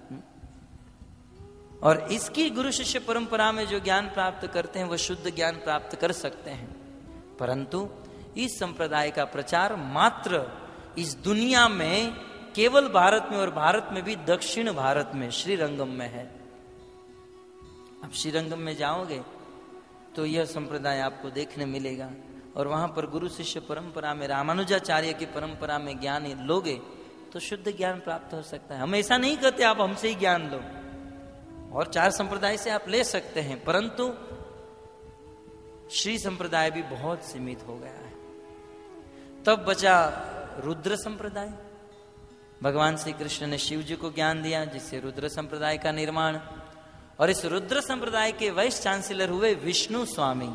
और इसकी गुरु शिष्य परंपरा में जो ज्ञान प्राप्त करते हैं वह शुद्ध ज्ञान प्राप्त कर सकते हैं। परंतु इस संप्रदाय का प्रचार मात्र इस दुनिया में केवल भारत में और भारत में भी दक्षिण भारत में श्रीरंगम में है। अब श्रीरंगम में जाओगे तो यह संप्रदाय आपको देखने मिलेगा और वहां पर गुरु शिष्य परंपरा में रामानुजाचार्य की परंपरा में ज्ञान लोगे तो शुद्ध ज्ञान प्राप्त हो सकता है। हम ऐसा नहीं कहते आप हमसे ही ज्ञान लो, और चार संप्रदाय से आप ले सकते हैं, परंतु श्री संप्रदाय भी बहुत सीमित हो गया है। तब बचा रुद्र संप्रदाय। भगवान श्री कृष्ण ने शिव जी को ज्ञान दिया जिससे रुद्र संप्रदाय का निर्माण। और इस रुद्र संप्रदाय के वाइस चांसलर हुए विष्णु स्वामी।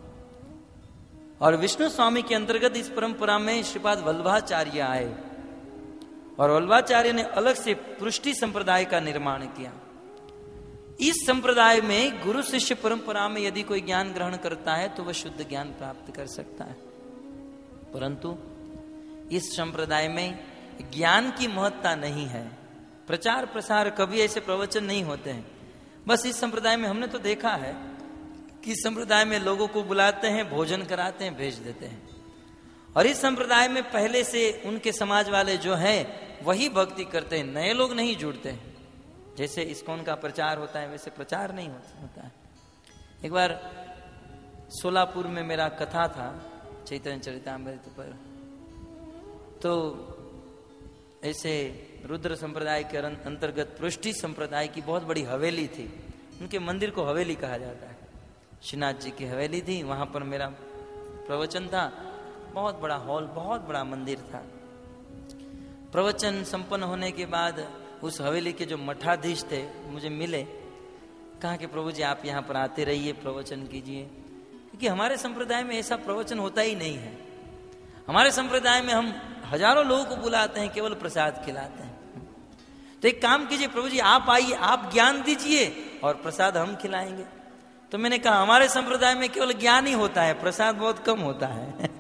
और विष्णु स्वामी के अंतर्गत इस परंपरा में श्रीपाद वल्लभाचार्य आए और वल्लभाचार्य ने अलग से पृष्टि संप्रदाय का निर्माण किया। इस संप्रदाय में गुरु शिष्य परंपरा में यदि कोई ज्ञान ग्रहण करता है तो वह शुद्ध ज्ञान प्राप्त कर सकता है। परंतु इस संप्रदाय में ज्ञान की महत्ता नहीं है, प्रचार प्रसार, कभी ऐसे प्रवचन नहीं होते हैं। बस इस संप्रदाय में हमने तो देखा है कि संप्रदाय में लोगों को बुलाते हैं, भोजन कराते हैं, भेज देते हैं। और इस संप्रदाय में पहले से उनके समाज वाले जो हैं वही भक्ति करते हैं, नए लोग नहीं जुड़ते हैं। जैसे इस्कॉन का प्रचार होता है वैसे प्रचार नहीं होता है। एक बार सोलापुर में मेरा कथा था चैतन्य चरितामृत पर, तो ऐसे रुद्र संप्रदाय के अंतर्गत पृष्ठी संप्रदाय की बहुत बड़ी हवेली थी। उनके मंदिर को हवेली कहा जाता है। श्रीनाथ जी की हवेली थी, वहां पर मेरा प्रवचन था। बहुत बड़ा हॉल, बहुत बड़ा मंदिर था। प्रवचन संपन्न होने के बाद उस हवेली के जो मठाधीश थे मुझे मिले, कहा कि प्रभु जी आप यहाँ पर आते रहिए, प्रवचन कीजिए, क्योंकि हमारे संप्रदाय में ऐसा प्रवचन होता ही नहीं है। हमारे संप्रदाय में हम हजारों लोगों को बुलाते हैं, केवल प्रसाद खिलाते हैं। तो एक काम कीजिए प्रभु जी, आप आइए, आप ज्ञान दीजिए और प्रसाद हम खिलाएंगे। तो मैंने कहा हमारे संप्रदाय में केवल ज्ञान ही होता है, प्रसाद बहुत कम होता है।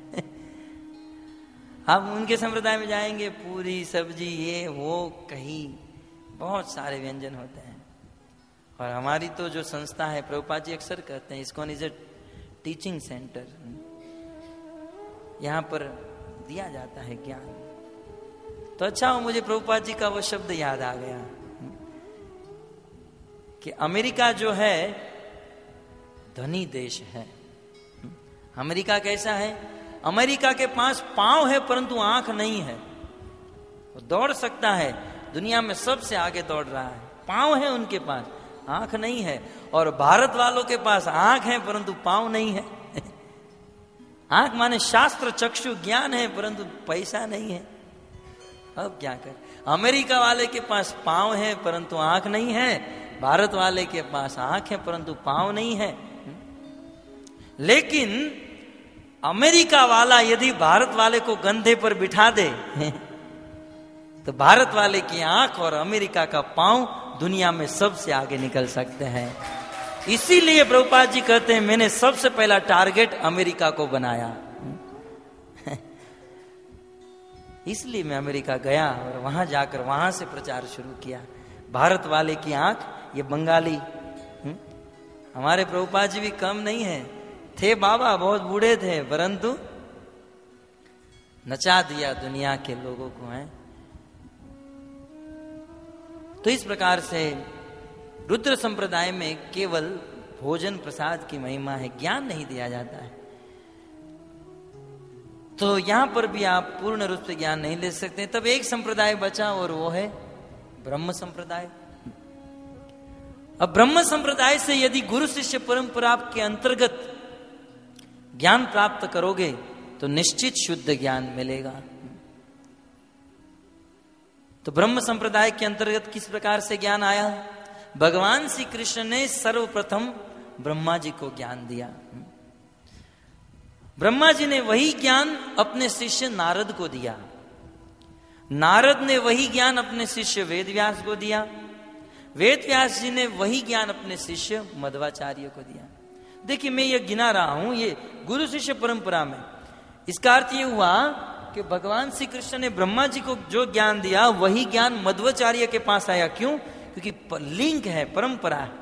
आप उनके संप्रदाय में जाएंगे, पूरी सब्जी ये वो कहीं बहुत सारे व्यंजन होते हैं। और हमारी तो जो संस्था है, प्रभुपाद जी अक्सर कहते हैं ISKCON is a teaching centre, यहाँ पर दिया जाता है ज्ञान। तो अच्छा हो, मुझे प्रभुपाद जी का वो शब्द याद आ गया कि अमेरिका जो है धनी देश है। अमेरिका कैसा है? अमेरिका के पास पांव है परंतु आंख नहीं है। वो दौड़ सकता है, दुनिया में सबसे आगे दौड़ रहा है, पांव है उनके पास, आंख नहीं है। और भारत वालों के पास आंख है परंतु पांव नहीं है। आंख माने शास्त्र चक्षु ज्ञान है परंतु पैसा नहीं है। अब क्या कर? अमेरिका वाले के पास पांव है परंतु आंख नहीं है, भारत वाले के पास आंख है परंतु पांव नहीं है। लेकिन अमेरिका वाला यदि भारत वाले को कंधे पर बिठा दे तो भारत वाले की आंख और अमेरिका का पांव दुनिया में सबसे आगे निकल सकते हैं। इसीलिए प्रभुपाद जी कहते हैं मैंने सबसे पहला टारगेट अमेरिका को बनाया। इसलिए मैं अमेरिका गया और वहां जाकर वहां से प्रचार शुरू किया। भारत वाले की आंख, ये बंगाली, हमारे प्रभुपाद जी भी कम नहीं है, थे बाबा, बहुत बूढ़े थे परंतु नचा दिया दुनिया के लोगों को है। तो इस प्रकार से रुद्र संप्रदाय में केवल भोजन प्रसाद की महिमा है, ज्ञान नहीं दिया जाता है। तो यहां पर भी आप पूर्ण रूप से ज्ञान नहीं ले सकते। तब एक संप्रदाय बचा और वो है ब्रह्म संप्रदाय। अब ब्रह्म संप्रदाय से यदि गुरु शिष्य परंपरा के अंतर्गत ज्ञान प्राप्त करोगे तो निश्चित शुद्ध ज्ञान मिलेगा। तो ब्रह्म संप्रदाय के अंतर्गत किस प्रकार से ज्ञान आया? भगवान श्री कृष्ण ने सर्वप्रथम ब्रह्मा जी को ज्ञान दिया। ब्रह्मा जी ने वही ज्ञान अपने शिष्य नारद को दिया, नारद ने वही ज्ञान अपने शिष्य वेदव्यास को दिया, वेदव्यास जी ने वही ज्ञान अपने शिष्य मध्वाचार्य को दिया। देखिए मैं ये गिना रहा हूं, ये गुरु शिष्य परंपरा में। इसका अर्थ ये हुआ कि भगवान श्री कृष्ण ने ब्रह्मा जी को जो ज्ञान दिया वही ज्ञान मध्वाचार्य के पास आया। क्यों? क्योंकि लिंक है, परंपरा है।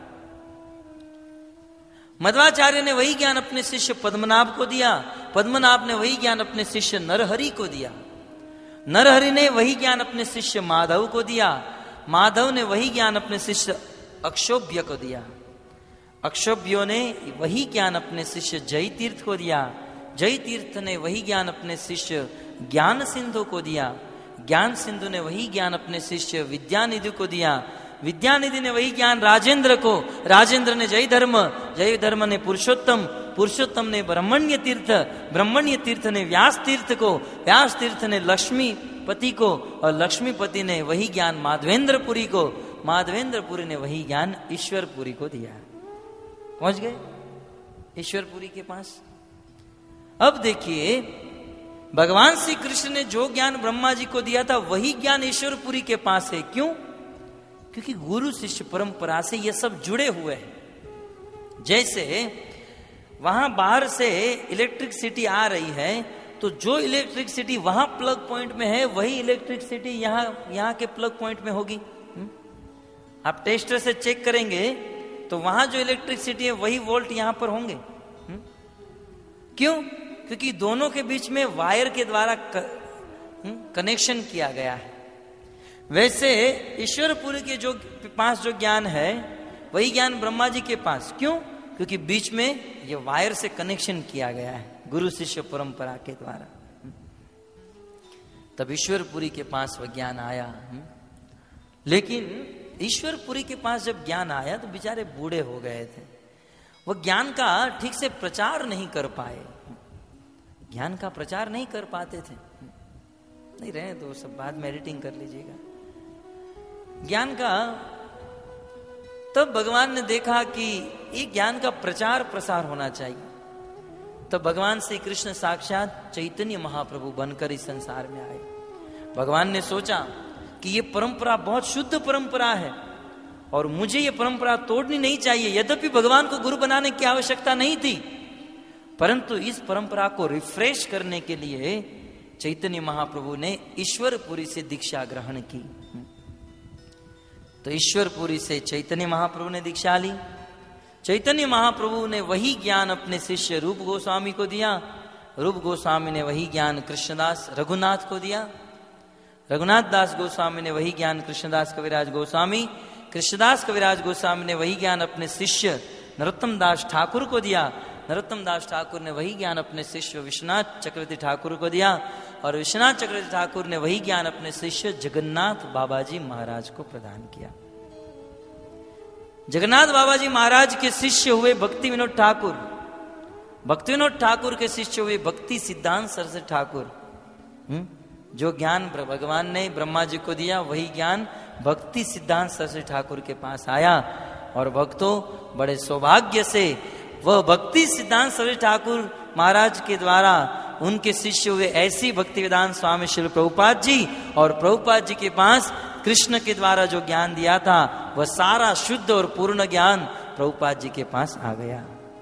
मध्वाचार्य ने वही ज्ञान अपने शिष्य पद्मनाभ को दिया, पद्मनाभ ने वही ज्ञान अपने शिष्य नरहरि को दिया, नरहरि ने वही ज्ञान अपने शिष्य माधव को दिया, माधव ने वही ज्ञान अपने शिष्य अक्षोभ्य को दिया, अक्षोभ्यो ने वही ज्ञान अपने शिष्य जय तीर्थ को दिया, जय तीर्थ ने वही ज्ञान अपने शिष्य ज्ञान सिंधु को दिया, ज्ञान सिंधु ने वही ज्ञान अपने शिष्य विद्यानिधि को दिया, विद्यानिधि ने वही ज्ञान राजेंद्र को, राजेंद्र ने जय धर्म, जय धर्म ने पुरुषोत्तम, पुरुषोत्तम ने ब्रह्मण्य तीर्थ, ब्रह्मण्य तीर्थ ने व्यास तीर्थ को, व्यास तीर्थ ने लक्ष्मीपति को, और लक्ष्मीपति ने वही ज्ञान माधवेंद्रपुरी को, माधवेंद्रपुरी ने वही ज्ञान ईश्वरपुरी को दिया। पहुंच गए ईश्वरपुरी के पास। अब देखिए भगवान श्री कृष्ण ने जो ज्ञान ब्रह्मा जी को दिया था वही ज्ञान ईश्वरपुरी के पास है। क्यों? क्योंकि गुरु शिष्य परंपरा से ये सब जुड़े हुए हैं। जैसे वहां बाहर से इलेक्ट्रिसिटी आ रही है तो जो इलेक्ट्रिसिटी वहां प्लग पॉइंट में है वही इलेक्ट्रिसिटी यहां यहां के प्लग पॉइंट में होगी। आप टेस्टर से चेक करेंगे तो वहां जो इलेक्ट्रिसिटी है वही वोल्ट यहां पर होंगे। क्यों? क्योंकि दोनों के बीच में वायर के द्वारा कनेक्शन किया गया है। वैसे ईश्वरपुरी के जो पास जो ज्ञान है वही ज्ञान ब्रह्मा जी के पास। क्यों? क्योंकि बीच में ये वायर से कनेक्शन किया गया है गुरु शिष्य परंपरा के द्वारा। तब ईश्वरपुरी के पास वह ज्ञान आया। लेकिन ईश्वरपुरी के पास जब ज्ञान आया तो बेचारे बूढ़े हो गए थे, वह ज्ञान का ठीक से प्रचार नहीं कर पाए, ज्ञान का प्रचार नहीं कर पाते थे। नहीं रहे तो सब बाद में एडिटिंग कर लीजिएगा। ज्ञान का तब भगवान ने देखा कि ये ज्ञान का प्रचार प्रसार होना चाहिए। तब भगवान श्री कृष्ण साक्षात चैतन्य महाप्रभु बनकर इस संसार में आए। भगवान ने सोचा कि ये परंपरा बहुत शुद्ध परंपरा है और मुझे ये परंपरा तोड़नी नहीं चाहिए। यद्यपि भगवान को गुरु बनाने की आवश्यकता नहीं थी, परंतु इस परंपरा को रिफ्रेश करने के लिए चैतन्य महाप्रभु ने ईश्वरपुरी से दीक्षा ग्रहण की। तो ईश्वरपुरी से चैतन्य महाप्रभु ने दीक्षा ली। चैतन्य महाप्रभु ने वही ज्ञान अपने शिष्य रूप गोस्वामी को दिया। रूप गोस्वामी ने वही ज्ञान कृष्णदास रघुनाथ को दिया। रघुनाथ दास गोस्वामी ने वही ज्ञान कृष्णदास कविराज गोस्वामी। कृष्णदास कविराज गोस्वामी ने वही ज्ञान अपने शिष्य नरोत्तम दास ठाकुर को दिया। नरोत्तम दास ठाकुर ने वही ज्ञान अपने शिष्य विश्वनाथ चक्रवर्ती ठाकुर को दिया। और विश्वनाथ चक्रवर्ती ठाकुर ने वही ज्ञान अपने शिष्य जगन्नाथ बाबाजी महाराज को प्रदान किया। जगन्नाथ बाबाजी महाराज के शिष्य हुए भक्ति विनोद ठाकुर। भक्ति विनोद ठाकुर के शिष्य हुए भक्ति सिद्धांत सरस्वती ठाकुर। जो ज्ञान भगवान ने ब्रह्मा जी को दिया वही ज्ञान भक्ति सिद्धांत सरस्वती ठाकुर के पास आया। और भक्तों, बड़े सौभाग्य से वह भक्ति सिद्धांत सरस्वती ठाकुर महाराज के द्वारा उनके शिष्य हुए ऐसी भक्ति वेदांत स्वामी श्री प्रभुपाद जी। और प्रभुपाद जी के पास कृष्ण के द्वारा जो ज्ञान दिया था वह सारा शुद्ध और पूर्ण ज्ञान प्रभुपाद जी के पास आ गया।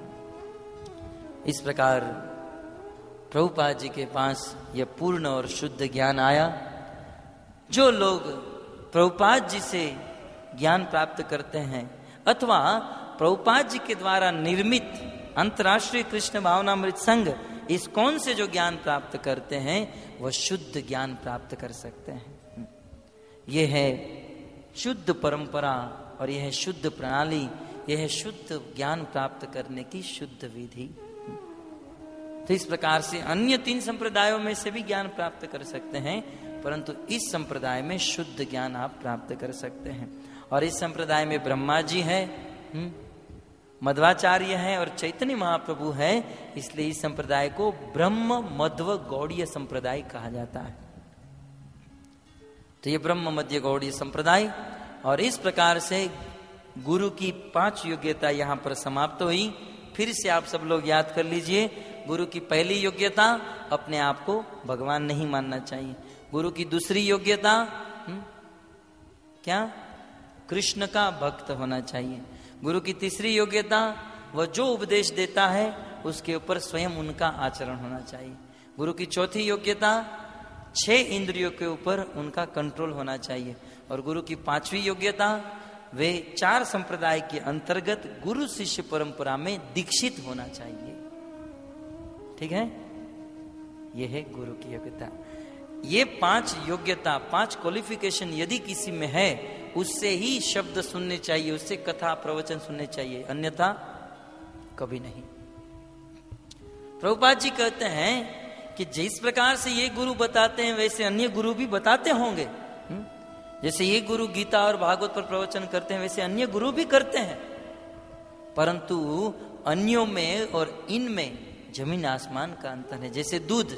इस प्रकार प्रभुपाद जी के पास यह पूर्ण और शुद्ध ज्ञान आया। जो लोग प्रभुपाद जी से ज्ञान प्राप्त करते हैं अथवा प्रभुपाद जी के द्वारा निर्मित अंतर्राष्ट्रीय कृष्ण भावनामृत संघ इस्कॉन से जो ज्ञान प्राप्त करते हैं वह शुद्ध ज्ञान प्राप्त कर सकते हैं। यह है शुद्ध परंपरा और यह है शुद्ध प्रणाली, यह है शुद्ध ज्ञान प्राप्त करने की शुद्ध विधि। तो इस प्रकार से अन्य तीन संप्रदायों में से भी ज्ञान प्राप्त कर सकते हैं, परंतु इस संप्रदाय में शुद्ध ज्ञान आप प्राप्त कर सकते हैं। और इस संप्रदाय में ब्रह्मा जी है, मध्वाचार्य है और चैतन्य महाप्रभु है, इसलिए इस संप्रदाय को ब्रह्म मध्व गौड़ीय संप्रदाय कहा जाता है। तो ये ब्रह्म मध्य गौड़ीय संप्रदाय। और इस प्रकार से गुरु की पांच योग्यता यहां पर समाप्त हुई। फिर से आप सब लोग याद कर लीजिए। गुरु की पहली योग्यता, अपने आप को भगवान नहीं मानना चाहिए। गुरु की दूसरी योग्यता हुँ? क्या? कृष्ण का भक्त होना चाहिए। गुरु की तीसरी योग्यता, वह जो उपदेश देता है उसके ऊपर स्वयं उनका आचरण होना चाहिए। गुरु की चौथी योग्यता, छह इंद्रियों के ऊपर उनका कंट्रोल होना चाहिए। और गुरु की पांचवी योग्यता, वे चार संप्रदाय के अंतर्गत गुरु शिष्य परंपरा में दीक्षित होना चाहिए। ठीक है, यह है गुरु की योग्यता। ये पांच योग्यता, पांच क्वालिफिकेशन यदि किसी में है, उससे ही शब्द सुनने चाहिए, उससे कथा प्रवचन सुनने चाहिए, अन्यथा कभी नहीं। प्रभुपाद जी कहते हैं कि जिस प्रकार से ये गुरु बताते हैं वैसे अन्य गुरु भी बताते होंगे। जैसे ये गुरु गीता और भागवत पर प्रवचन करते हैं वैसे अन्य गुरु भी करते हैं, परंतु अन्यों में और इनमें जमीन आसमान का अंतर है। जैसे दूध,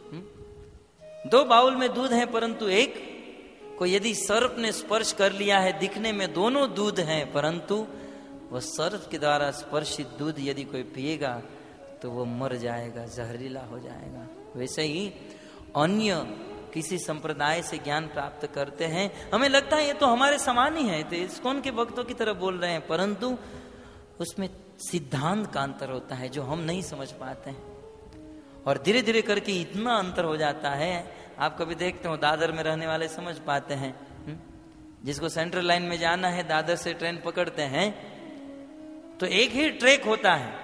दो बाउल में दूध है, परंतु एक को यदि सर्प ने स्पर्श कर लिया है, दिखने में दोनों दूध हैं, परंतु वह सर्प के द्वारा स्पर्शित दूध यदि कोई पिएगा तो वो मर जाएगा, जहरीला हो जाएगा। वैसे ही अन्य किसी संप्रदाय से ज्ञान प्राप्त करते हैं, हमें लगता है ये तो हमारे समान ही है, तो इस्कॉन के भक्तों की तरह बोल रहे हैं, परंतु उसमें सिद्धांत का अंतर होता है जो हम नहीं समझ पाते हैं। और धीरे धीरे करके इतना अंतर हो जाता है। आप कभी देखते हो, दादर में रहने वाले समझ पाते हैं, जिसको सेंट्रल लाइन में जाना है, दादर से ट्रेन पकड़ते हैं तो एक ही ट्रैक होता है,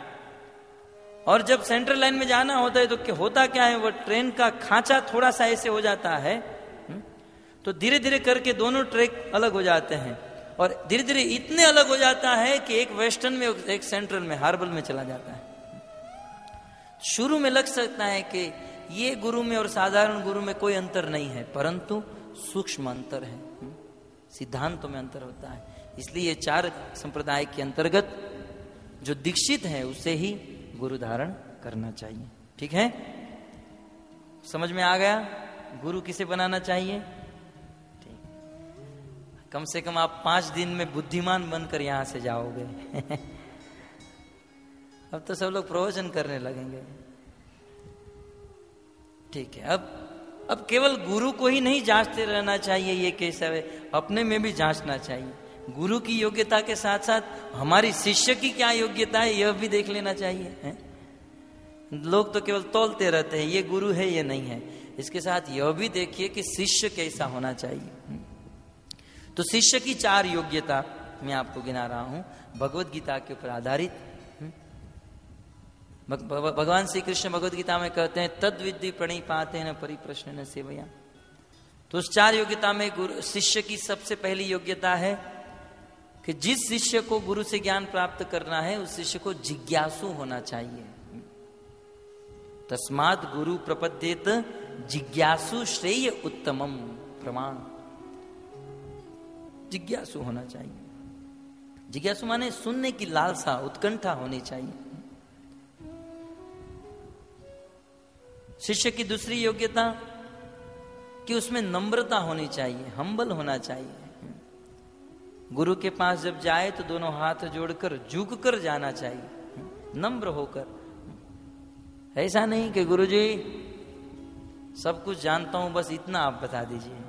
और जब सेंट्रल लाइन में जाना होता है तो क्या होता क्या है, वो ट्रेन का खांचा थोड़ा सा ऐसे हो जाता है, तो धीरे धीरे करके दोनों ट्रैक अलग हो जाते हैं और धीरे धीरे इतने अलग हो जाता है कि एक वेस्टर्न में एक सेंट्रल में हार्बल में चला जाता है। शुरू में लग सकता है कि ये गुरु में और साधारण गुरु में कोई अंतर नहीं है, परंतु सूक्ष्म अंतर है, सिद्धांतों में अंतर होता है। इसलिए ये चार संप्रदाय के अंतर्गत जो दीक्षित है उसे ही गुरु धारण करना चाहिए। ठीक है, समझ में आ गया गुरु किसे बनाना चाहिए? ठीक, कम से कम आप पांच दिन में बुद्धिमान बनकर यहां से जाओगे। अब तो सब लोग प्रवचन करने लगेंगे। ठीक है, अब अब केवल गुरु को ही नहीं जांचते रहना चाहिए ये कैसा है, अपने में भी जांचना चाहिए। गुरु की योग्यता के साथ साथ हमारी शिष्य की क्या योग्यता है यह भी देख लेना चाहिए है? लोग तो केवल तौलते रहते हैं ये गुरु है ये नहीं है, इसके साथ यह भी देखिए कि शिष्य कैसा होना चाहिए। तो शिष्य की चार योग्यता मैं आपको गिना रहा हूं, भगवत गीता के ऊपर आधारित। भगवान श्री कृष्ण भगवत गीता में कहते हैं तद विद्धि प्रणिपाते न परिप्रश्न न सेवया। तो उस चार योग्यता में गुरु शिष्य की सबसे पहली योग्यता है कि जिस शिष्य को गुरु से ज्ञान प्राप्त करना है उस शिष्य को जिज्ञासु होना चाहिए। तस्मात् गुरु प्रपद्येत जिज्ञासु श्रेय उत्तमम प्रमाण। जिज्ञासु होना चाहिए। जिज्ञासु माने सुनने की लालसा उत्कंठा होनी चाहिए। शिष्य की दूसरी योग्यता कि उसमें नम्रता होनी चाहिए, हम्बल होना चाहिए। गुरु के पास जब जाए तो दोनों हाथ जोड़कर झुककर जाना चाहिए, नम्र होकर। ऐसा नहीं कि गुरुजी सब कुछ जानता हूं बस इतना आप बता दीजिए।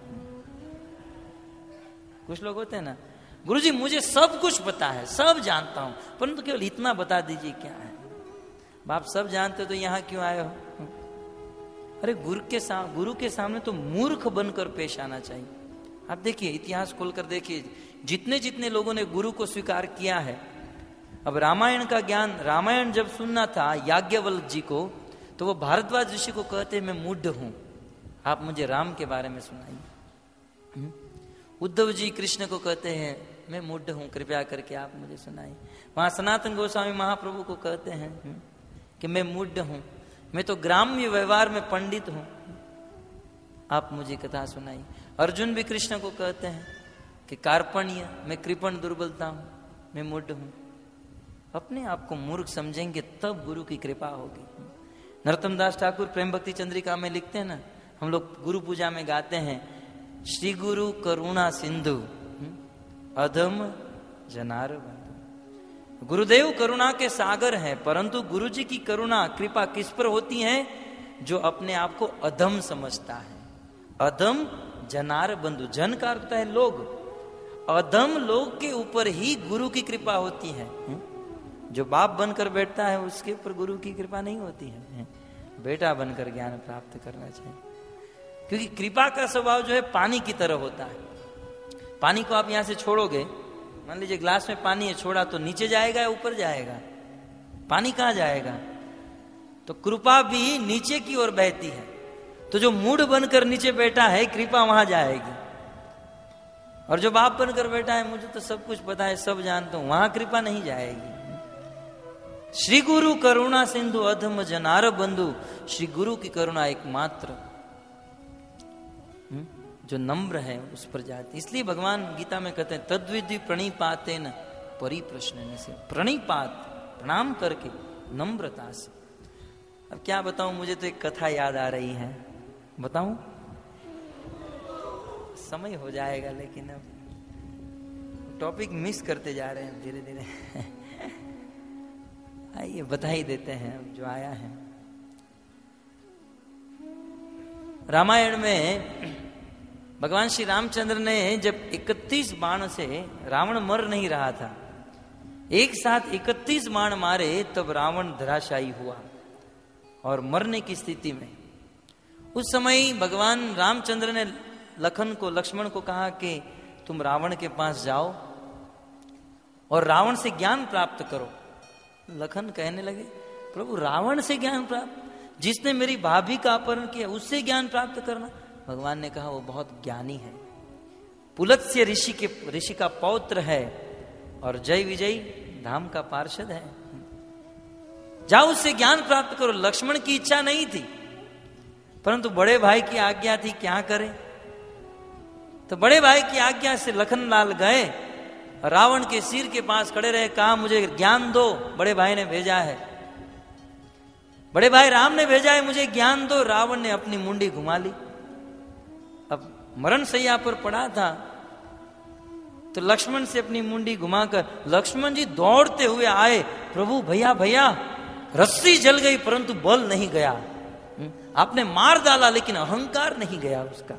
कुछ लोग होते हैं ना, गुरुजी मुझे सब कुछ पता है, सब जानता हूं, परंतु केवल इतना बता दीजिए क्या है। बाप सब जानते तो यहां क्यों आए हो? अरे गुरु के सामने गुरु के सामने तो मूर्ख बनकर पेश आना चाहिए। आप देखिए इतिहास खोलकर देखिए, जितने जितने लोगों ने गुरु को स्वीकार किया है। अब रामायण का ज्ञान, रामायण जब सुनना था याज्ञवल्क्य जी को, तो वो भारद्वाज ऋषि को कहते मैं मूढ़ हूं, आप मुझे राम के बारे में सुनाइए। उद्धव जी कृष्ण को कहते हैं मैं मूढ़ हूं, कृपया करके आप मुझे सुनाइए। वहां सनातन गोस्वामी महाप्रभु को कहते हैं कि मैं मूढ़ हूं, मैं तो ग्राम्य व्यवहार में पंडित हूं, आप मुझे कथा सुनाइए। अर्जुन भी कृष्ण को कहते हैं कि कार्पण्य, मैं कृपण दुर्बलता हूं, मैं मूढ़ हूं। अपने आप को मूर्ख समझेंगे तब गुरु की कृपा होगी। नरोत्तम दास ठाकुर प्रेम भक्ति चंद्रिका में लिखते हैं ना, हम लोग गुरु पूजा में गाते हैं श्री गुरु करुणा सिंधु अधम जनार बंधु। गुरुदेव करुणा के सागर हैं, परंतु गुरु जी की करुणा कृपा किस पर होती है? जो अपने आप को अधम समझता है। अधम जनार बंधु, जन का अर्थ है लोग, अधम लोग के ऊपर ही गुरु की कृपा होती है। जो बाप बनकर बैठता है उसके ऊपर गुरु की कृपा नहीं होती है। बेटा बनकर ज्ञान प्राप्त करना चाहिए, क्योंकि कृपा का स्वभाव जो है पानी की तरह होता है। पानी को आप यहां से छोड़ोगे, मान लीजिए ग्लास में पानी है, छोड़ा तो नीचे जाएगा या ऊपर जाएगा? पानी कहां जाएगा? तो कृपा भी नीचे की ओर बहती है। तो जो मूढ़ बनकर नीचे बैठा है कृपा वहां जाएगी, और जो बाप बनकर बैठा है मुझे तो सब कुछ पता है, सब जानता हूं, वहां कृपा नहीं जाएगी। श्री गुरु करुणा सिंधु अधम जनार बंधु, श्री गुरु की करुणा एकमात्र जो नम्र है उस पर जाती। इसलिए भगवान गीता में कहते हैं तद्विधि प्रणिपाते न परिप्रश्न से, प्रणिपात प्रणाम करके नम्रता से। अब क्या बताऊं, मुझे तो एक कथा याद आ रही है, बताऊं? समय हो जाएगा लेकिन अब टॉपिक मिस करते जा रहे हैं धीरे धीरे। आइए बता ही देते हैं अब जो आया है। रामायण में भगवान श्री रामचंद्र ने जब इकतीस बाण से रावण मर नहीं रहा था, एक साथ इकतीस बाण मारे, तब रावण धराशायी हुआ और मरने की स्थिति में। उस समय भगवान रामचंद्र ने लखन को, लक्ष्मण को कहा कि तुम रावण के पास जाओ और रावण से ज्ञान प्राप्त करो। लखन कहने लगे प्रभु रावण से ज्ञान प्राप्त? जिसने मेरी भाभी का अपहरण किया उससे ज्ञान प्राप्त करना? भगवान ने कहा वो बहुत ज्ञानी है, पुलत्स्य ऋषि के ऋषि का पौत्र है और जय विजय धाम का पार्षद है, जाओ उससे ज्ञान प्राप्त करो। लक्ष्मण की इच्छा नहीं थी, परंतु बड़े भाई की आज्ञा थी, क्या करें। तो बड़े भाई की आज्ञा से लखनलाल गए, रावण के सिर के पास खड़े रहे, कहा मुझे ज्ञान दो, बड़े भाई ने भेजा है, बड़े भाई राम ने भेजा है, मुझे ज्ञान दो। रावण ने अपनी मुंडी घुमा ली, अब मरण सैया पर पड़ा था, तो लक्ष्मण से अपनी मुंडी घुमाकर लक्ष्मण जी दौड़ते हुए आए, प्रभु भैया भैया रस्सी जल गई परंतु बल नहीं गया, आपने मार डाला लेकिन अहंकार नहीं गया उसका।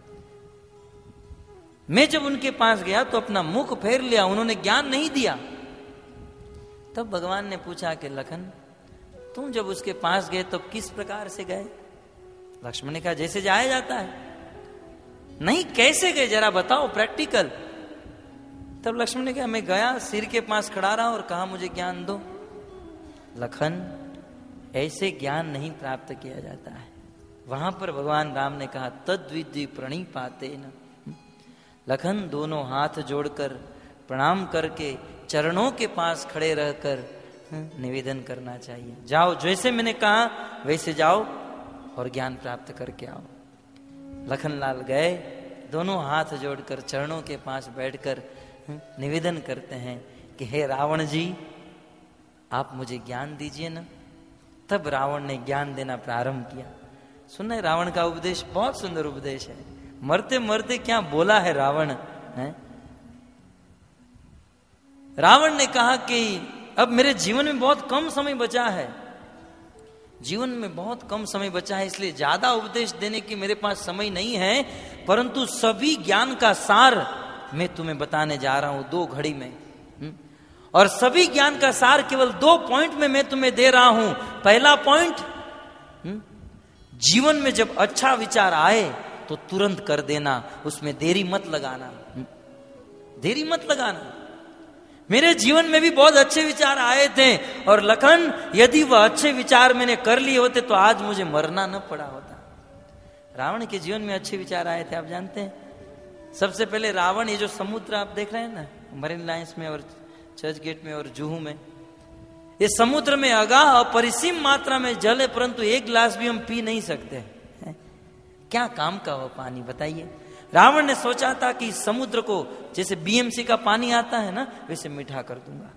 मैं जब उनके पास गया तो अपना मुख फेर लिया, उन्होंने ज्ञान नहीं दिया। तब भगवान ने पूछा कि लखन तुम जब उसके पास गए तो किस प्रकार से गए। लक्ष्मण ने कहा जैसे जाया जाता है। नहीं कैसे गए जरा बताओ प्रैक्टिकल। तब लक्ष्मण ने कहा मैं गया, सिर के पास खड़ा रहा और कहा मुझे ज्ञान दो। लखन ऐसे ज्ञान नहीं प्राप्त किया जाता है। वहां पर भगवान राम ने कहा तद्विद्धि प्रणिपाते न। लखन दोनों हाथ जोड़कर प्रणाम करके चरणों के पास खड़े रहकर निवेदन करना चाहिए, जाओ जैसे मैंने कहा वैसे जाओ और ज्ञान प्राप्त करके आओ। लखनलाल गए, दोनों हाथ जोड़कर चरणों के पास बैठकर निवेदन करते हैं कि हे रावण जी आप मुझे ज्ञान दीजिए ना। तब रावण ने ज्ञान देना प्रारंभ किया। सुना है रावण का उपदेश, बहुत सुंदर उपदेश है। मरते मरते क्या बोला है रावण है? रावण ने कहा कि अब मेरे जीवन में बहुत कम समय बचा है, जीवन में बहुत कम समय बचा है, इसलिए ज्यादा उपदेश देने की मेरे पास समय नहीं है, परंतु सभी ज्ञान का सार मैं तुम्हें बताने जा रहा हूं दो घड़ी में। और सभी ज्ञान का सार केवल दो पॉइंट में मैं तुम्हें दे रहा हूं। पहला पॉइंट, जीवन में जब अच्छा विचार आए तो तुरंत कर देना, उसमें देरी मत लगाना, देरी मत लगाना। मेरे जीवन में भी बहुत अच्छे विचार आए थे और लखन यदि वह अच्छे विचार मैंने कर लिए होते तो आज मुझे मरना न पड़ा होता। रावण के जीवन में अच्छे विचार आए थे, आप जानते हैं। सबसे पहले रावण, ये जो समुद्र आप देख रहे हैं ना मरीन लाइंस में और चर्च गेट में और जुहू में, ये समुद्र में अगाह और परिसीम मात्रा में जल है, परंतु एक गिलास भी हम पी नहीं सकते है? क्या काम का वो पानी बताइए। रावण ने सोचा था कि समुद्र को जैसे बीएमसी का पानी आता है ना वैसे मीठा कर दूंगा।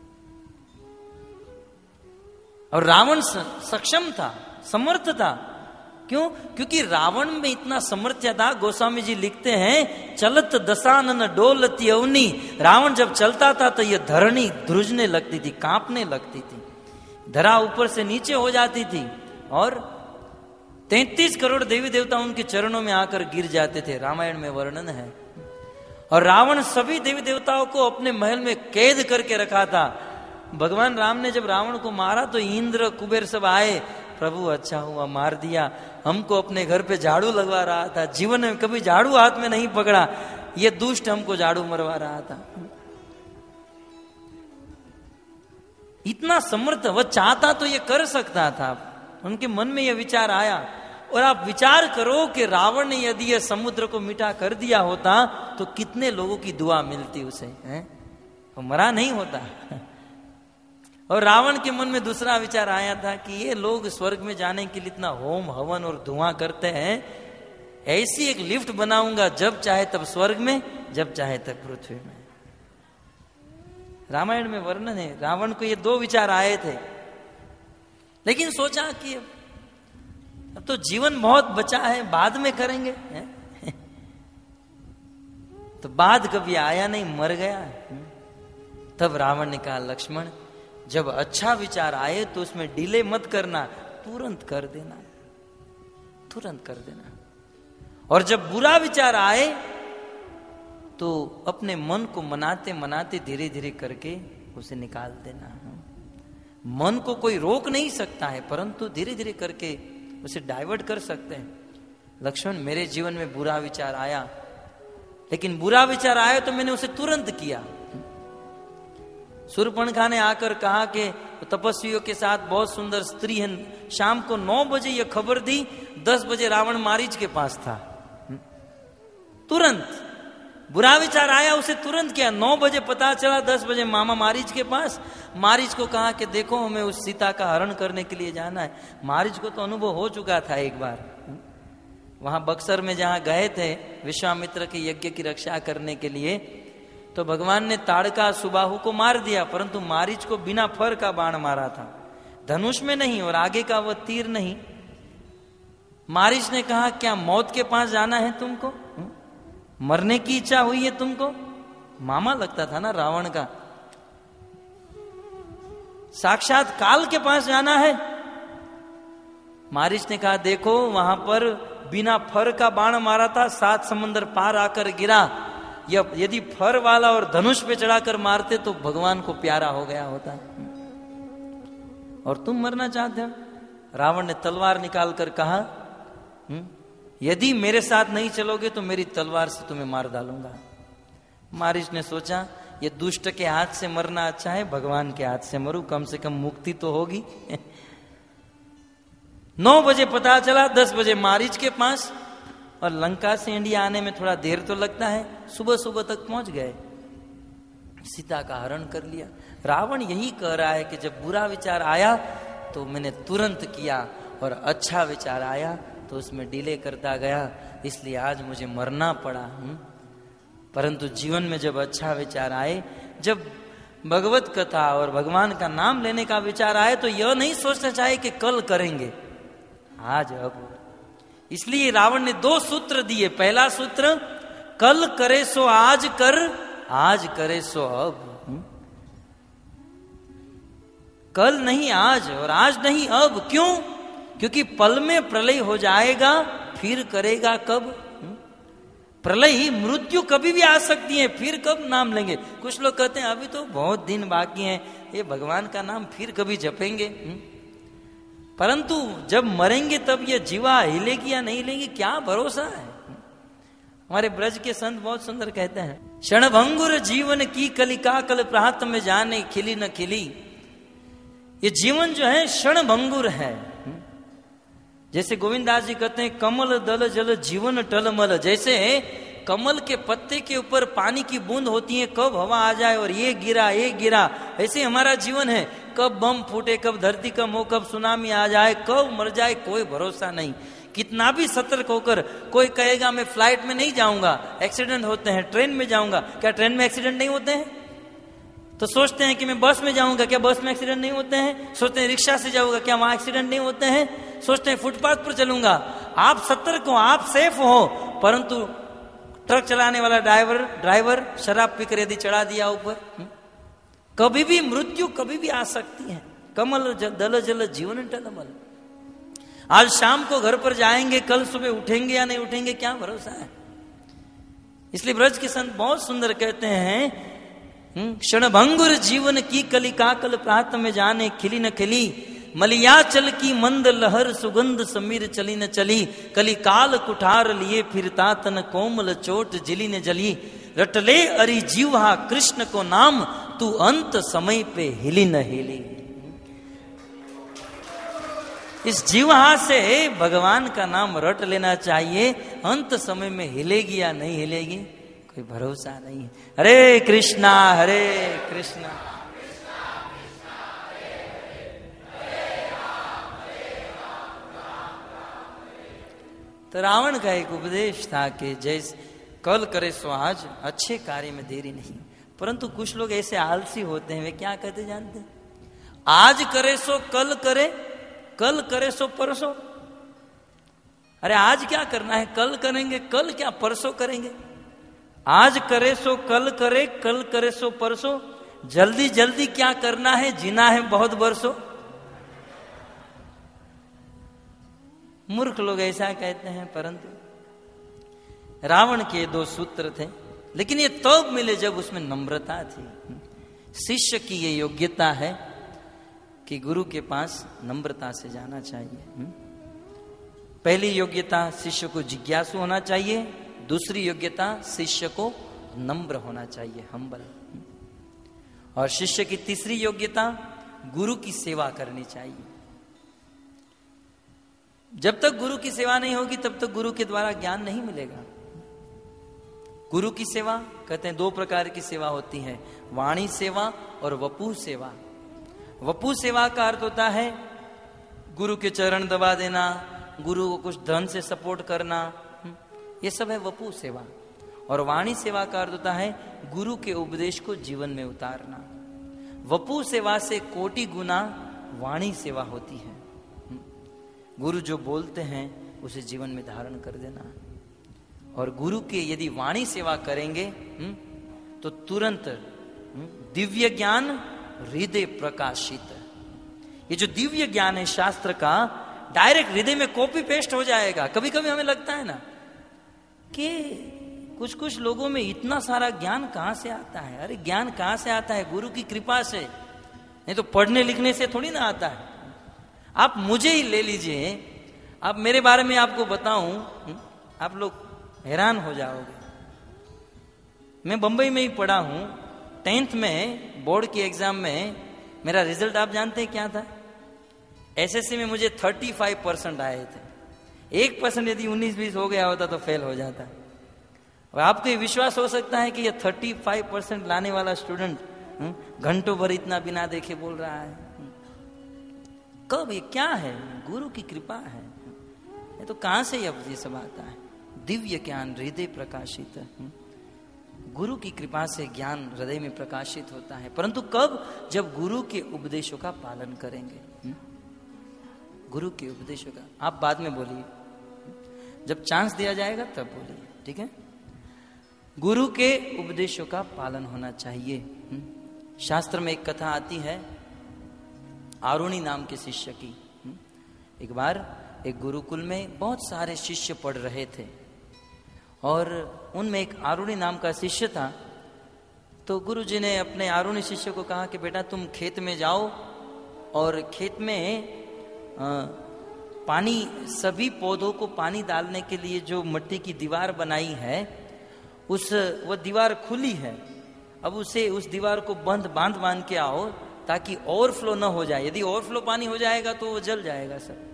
और रावण सक्षम था, समर्थ था। क्यों? क्योंकि रावण में इतना समर्थ्य था। गोस्वामी जी लिखते हैं चलत दशानन डोलती अवनी। रावण जब चलता था तो यह धरणी ध्रुजने लगती थी, कांपने लगती थी, धरा ऊपर से नीचे हो जाती थी और तैंतीस करोड़ देवी देवता उनके चरणों में आकर गिर जाते थे, रामायण में वर्णन है। और रावण सभी देवी देवताओं को अपने महल में कैद करके रखा था। भगवान राम ने जब रावण को मारा तो इंद्र कुबेर सब आए, प्रभु अच्छा हुआ मार दिया, हमको अपने घर पे झाड़ू लगवा रहा था, जीवन में कभी झाड़ू हाथ में नहीं पकड़ा, ये दुष्ट हमको झाड़ू मरवा रहा था। इतना समर्थ, वह चाहता तो ये कर सकता था। उनके मन में यह विचार आया। और आप विचार करो कि रावण ने यदि यह समुद्र को मीठा कर दिया होता तो कितने लोगों की दुआ मिलती उसे, हैं? वो मरा नहीं होता। और रावण के मन में दूसरा विचार आया था कि ये लोग स्वर्ग में जाने के लिए इतना होम हवन और धुआं करते हैं, ऐसी एक लिफ्ट बनाऊंगा जब चाहे तब स्वर्ग में, जब चाहे तब पृथ्वी में। रामायण में वर्णन है। रावण को ये दो विचार आए थे, लेकिन सोचा कि अब तो जीवन बहुत बचा है, बाद में करेंगे है? तो बाद कभी आया नहीं, मर गया। तब रावण ने कहा लक्ष्मण जब अच्छा विचार आए तो उसमें डिले मत करना, तुरंत कर देना, तुरंत कर देना। और जब बुरा विचार आए तो अपने मन को मनाते मनाते धीरे धीरे करके उसे निकाल देना। मन को कोई रोक नहीं सकता है, परंतु धीरे धीरे करके उसे डाइवर्ट कर सकते हैं। लक्ष्मण मेरे जीवन में बुरा विचार आया, लेकिन बुरा विचार आया तो मैंने उसे तुरंत किया। शूर्पणखा ने आकर कहा कि तपस्वियों के साथ बहुत सुंदर स्त्री है। शाम को नौ बजे यह खबर दी, दस बजे रावण मारीच के पास था। तुरंत बुरा विचार आया, उसे तुरंत किया। नौ बजे पता चला, दस बजे मामा मारीच के पास। मारीच को कहा कि देखो हमें उस सीता का हरण करने के लिए जाना है। मारीच को तो अनुभव हो चुका था एक बार, वहां बक्सर में जहां गए थे विश्वामित्र के यज्ञ की रक्षा करने के लिए, तो भगवान ने ताड़का सुबाहु को मार दिया, परंतु मारीच को बिना फर का बाण मारा था, धनुष में नहीं और आगे का वह तीर नहीं। मारीच ने कहा क्या मौत के पास जाना है तुमको, मरने की इच्छा हुई है तुमको? मामा लगता था ना रावण का, साक्षात काल के पास जाना है। मारीच ने कहा देखो वहां पर बिना फर का बाण मारा था, सात समंदर पार आकर गिरा। यदि फर वाला और धनुष पे चढ़ाकर मारते तो भगवान को प्यारा हो गया होता, और तुम मरना चाहते हो। रावण ने तलवार निकालकर कहा यदि मेरे साथ नहीं चलोगे तो मेरी तलवार से तुम्हें मार डालूंगा। मारीच ने सोचा ये दुष्ट के हाथ से मरना अच्छा है, भगवान के हाथ से मरूं, कम से कम मुक्ति तो होगी। नौ बजे पता चला, दस बजे मारीच के पास, और लंका से इंडिया आने में थोड़ा देर तो लगता है। सुबह सुबह तक पहुंच गए, सीता का हरण कर लिया। रावण यही कह रहा है कि जब बुरा विचार आया तो मैंने तुरंत किया, और अच्छा विचार आया तो उसमें डिले करता गया, इसलिए आज मुझे मरना पड़ा। हुँ? परंतु जीवन में जब अच्छा विचार आए, जब भगवत कथा और भगवान का नाम लेने का विचार आए, तो यह नहीं सोचना चाहिए कि कल करेंगे, आज अब। इसलिए रावण ने दो सूत्र दिए। पहला सूत्र कल करे सो आज कर, आज करे सो अब। हुँ? कल नहीं आज, और आज नहीं अब। क्यों? क्योंकि पल में प्रलय हो जाएगा, फिर करेगा कब? प्रलय मृत्यु कभी भी आ सकती है, फिर कब नाम लेंगे? कुछ लोग कहते हैं अभी तो बहुत दिन बाकी हैं, ये भगवान का नाम फिर कभी जपेंगे। परंतु जब मरेंगे तब ये जीवा हिलेगी या नहीं हिलेगी, क्या भरोसा है? हमारे ब्रज के संत बहुत सुंदर कहते हैं, क्षणभंगुर जीवन की कलिका कल प्रात में जाने खिली न खिली। ये जीवन जो है क्षणभंगुर है। जैसे गोविंदास जी कहते हैं कमल दल जल जीवन टलमल। जैसे कमल के पत्ते के ऊपर पानी की बूंद होती है, कब हवा आ जाए और ये गिरा ये गिरा, ऐसे हमारा जीवन है। कब बम फूटे, कब धरती कम हो, कब सुनामी आ जाए, कब मर जाए, कोई भरोसा नहीं। कितना भी सतर्क होकर, कोई कहेगा मैं फ्लाइट में नहीं जाऊंगा, एक्सीडेंट होते हैं, ट्रेन में जाऊंगा, क्या ट्रेन में एक्सीडेंट नहीं होते हैं? तो सोचते हैं कि मैं बस में जाऊंगा, क्या बस में एक्सीडेंट नहीं होते हैं? सोचते हैं रिक्शा से जाऊंगा, क्या वहां एक्सीडेंट नहीं होते हैं? सोचते हैं फुटपाथ पर चलूंगा। आप सतर्क हो, आप सेफ हो, परंतु ट्रक चलाने वाला ड्राइवर ड्राइवर शराब पीकर यदि चढ़ा दिया ऊपर, कभी भी मृत्यु कभी भी आ सकती है। कमल दल जल जीवन टलमल। आज शाम को घर पर जाएंगे, कल सुबह उठेंगे या नहीं उठेंगे, क्या भरोसा है? इसलिए ब्रज के संत बहुत सुंदर कहते हैं, क्षणभंगुर जीवन की कलिका कल प्रात में जाने खिली न खिली। मलियाचल की मंद लहर सुगंध समीर चली न चली। कलिकाल कुठार लिए फिरता तन कोमल चोट जिली न जली। रटले अरि जीवा कृष्ण को नाम, तू अंत समय पे हिली न हिली। इस जीवा से भगवान का नाम रट लेना चाहिए। अंत समय में हिलेगी या नहीं हिलेगी, कोई भरोसा नहीं है। हरे कृष्णा हरे कृष्णा तो रावण का एक उपदेश था कि जैसे कल करे सो आज, अच्छे कार्य में देरी नहीं। परंतु कुछ लोग ऐसे आलसी होते हैं, वे क्या कहते जानते हैं? आज करे सो कल करे, कल करे सो परसों। अरे आज क्या करना है, कल करेंगे, कल क्या परसों करेंगे। आज करे सो कल करे, कल करे सो परसों। जल्दी जल्दी क्या करना है, जीना है बहुत बरसों। मूर्ख लोग ऐसा कहते हैं। परंतु रावण के दो सूत्र थे, लेकिन ये तब मिले जब उसमें नम्रता थी। शिष्य की ये योग्यता है कि गुरु के पास नम्रता से जाना चाहिए। पहली योग्यता शिष्य को जिज्ञासु होना चाहिए, दूसरी योग्यता शिष्य को नम्र होना चाहिए, हम्बल। और शिष्य की तीसरी योग्यता गुरु की सेवा करनी चाहिए। जब तक गुरु की सेवा नहीं होगी तब तक गुरु के द्वारा ज्ञान नहीं मिलेगा। गुरु की सेवा कहते हैं दो प्रकार की सेवा होती है, वाणी सेवा और वपु सेवा। वपु सेवा का अर्थ होता है गुरु के चरण दबा देना, गुरु को कुछ धन से सपोर्ट करना, ये सब है वपु सेवा। और वाणी सेवा का अर्थ होता है गुरु के उपदेश को जीवन में उतारना। वपु सेवा से कोटि गुना वाणी सेवा होती है, गुरु जो बोलते हैं उसे जीवन में धारण कर देना। और गुरु के यदि वाणी सेवा करेंगे तो तुरंत दिव्य ज्ञान हृदय प्रकाशित। ये जो दिव्य ज्ञान है शास्त्र का, डायरेक्ट हृदय में कॉपी पेस्ट हो जाएगा। कभी कभी हमें लगता है ना कि कुछ कुछ लोगों में इतना सारा ज्ञान कहां से आता है। अरे ज्ञान कहां से आता है? गुरु की कृपा से, नहीं तो पढ़ने लिखने से थोड़ी ना आता है। आप मुझे ही ले लीजिए, आप मेरे बारे में आपको बताऊं, आप लोग हैरान हो जाओगे। मैं बंबई में ही पढ़ा हूं, टेंथ में बोर्ड की एग्जाम में मेरा रिजल्ट आप जानते हैं क्या था? एसएससी में मुझे पैंतीस परसेंट आए थे। एक परसेंट यदि उन्नीस बीस हो गया होता तो फेल हो जाता। और आपको ये विश्वास हो सकता है कि ये पैंतीस परसेंट लाने वाला स्टूडेंट घंटों भर इतना बिना देखे बोल रहा है। कब? ये क्या है? गुरु की कृपा है। ये तो कहां से ये सब आता है? दिव्य ज्ञान हृदय प्रकाशित। गुरु की कृपा से ज्ञान हृदय में प्रकाशित होता है, परंतु कब? जब गुरु के उपदेशों का पालन करेंगे। गुरु के उपदेशों का आप बाद में बोलिए, जब चांस दिया जाएगा तब बोलिए, ठीक है? गुरु के उपदेशों का पालन होना चाहिए। शास्त्र में एक कथा आती है आरुणी नाम के शिष्य की। एक बार एक गुरुकुल में बहुत सारे शिष्य पढ़ रहे थे और उनमें एक आरुणी नाम का शिष्य था। तो गुरुजी ने अपने आरुणी शिष्य को कहा कि बेटा तुम खेत में जाओ और खेत में आ, पानी, सभी पौधों को पानी डालने के लिए जो मिट्टी की दीवार बनाई है, उस वो दीवार खुली है, अब उसे उस दीवार को बंद बांध बांध के आओ ताकि ओवरफ्लो ना हो जाए। यदि ओवरफ्लो पानी हो जाएगा तो वो जल जाएगा सब।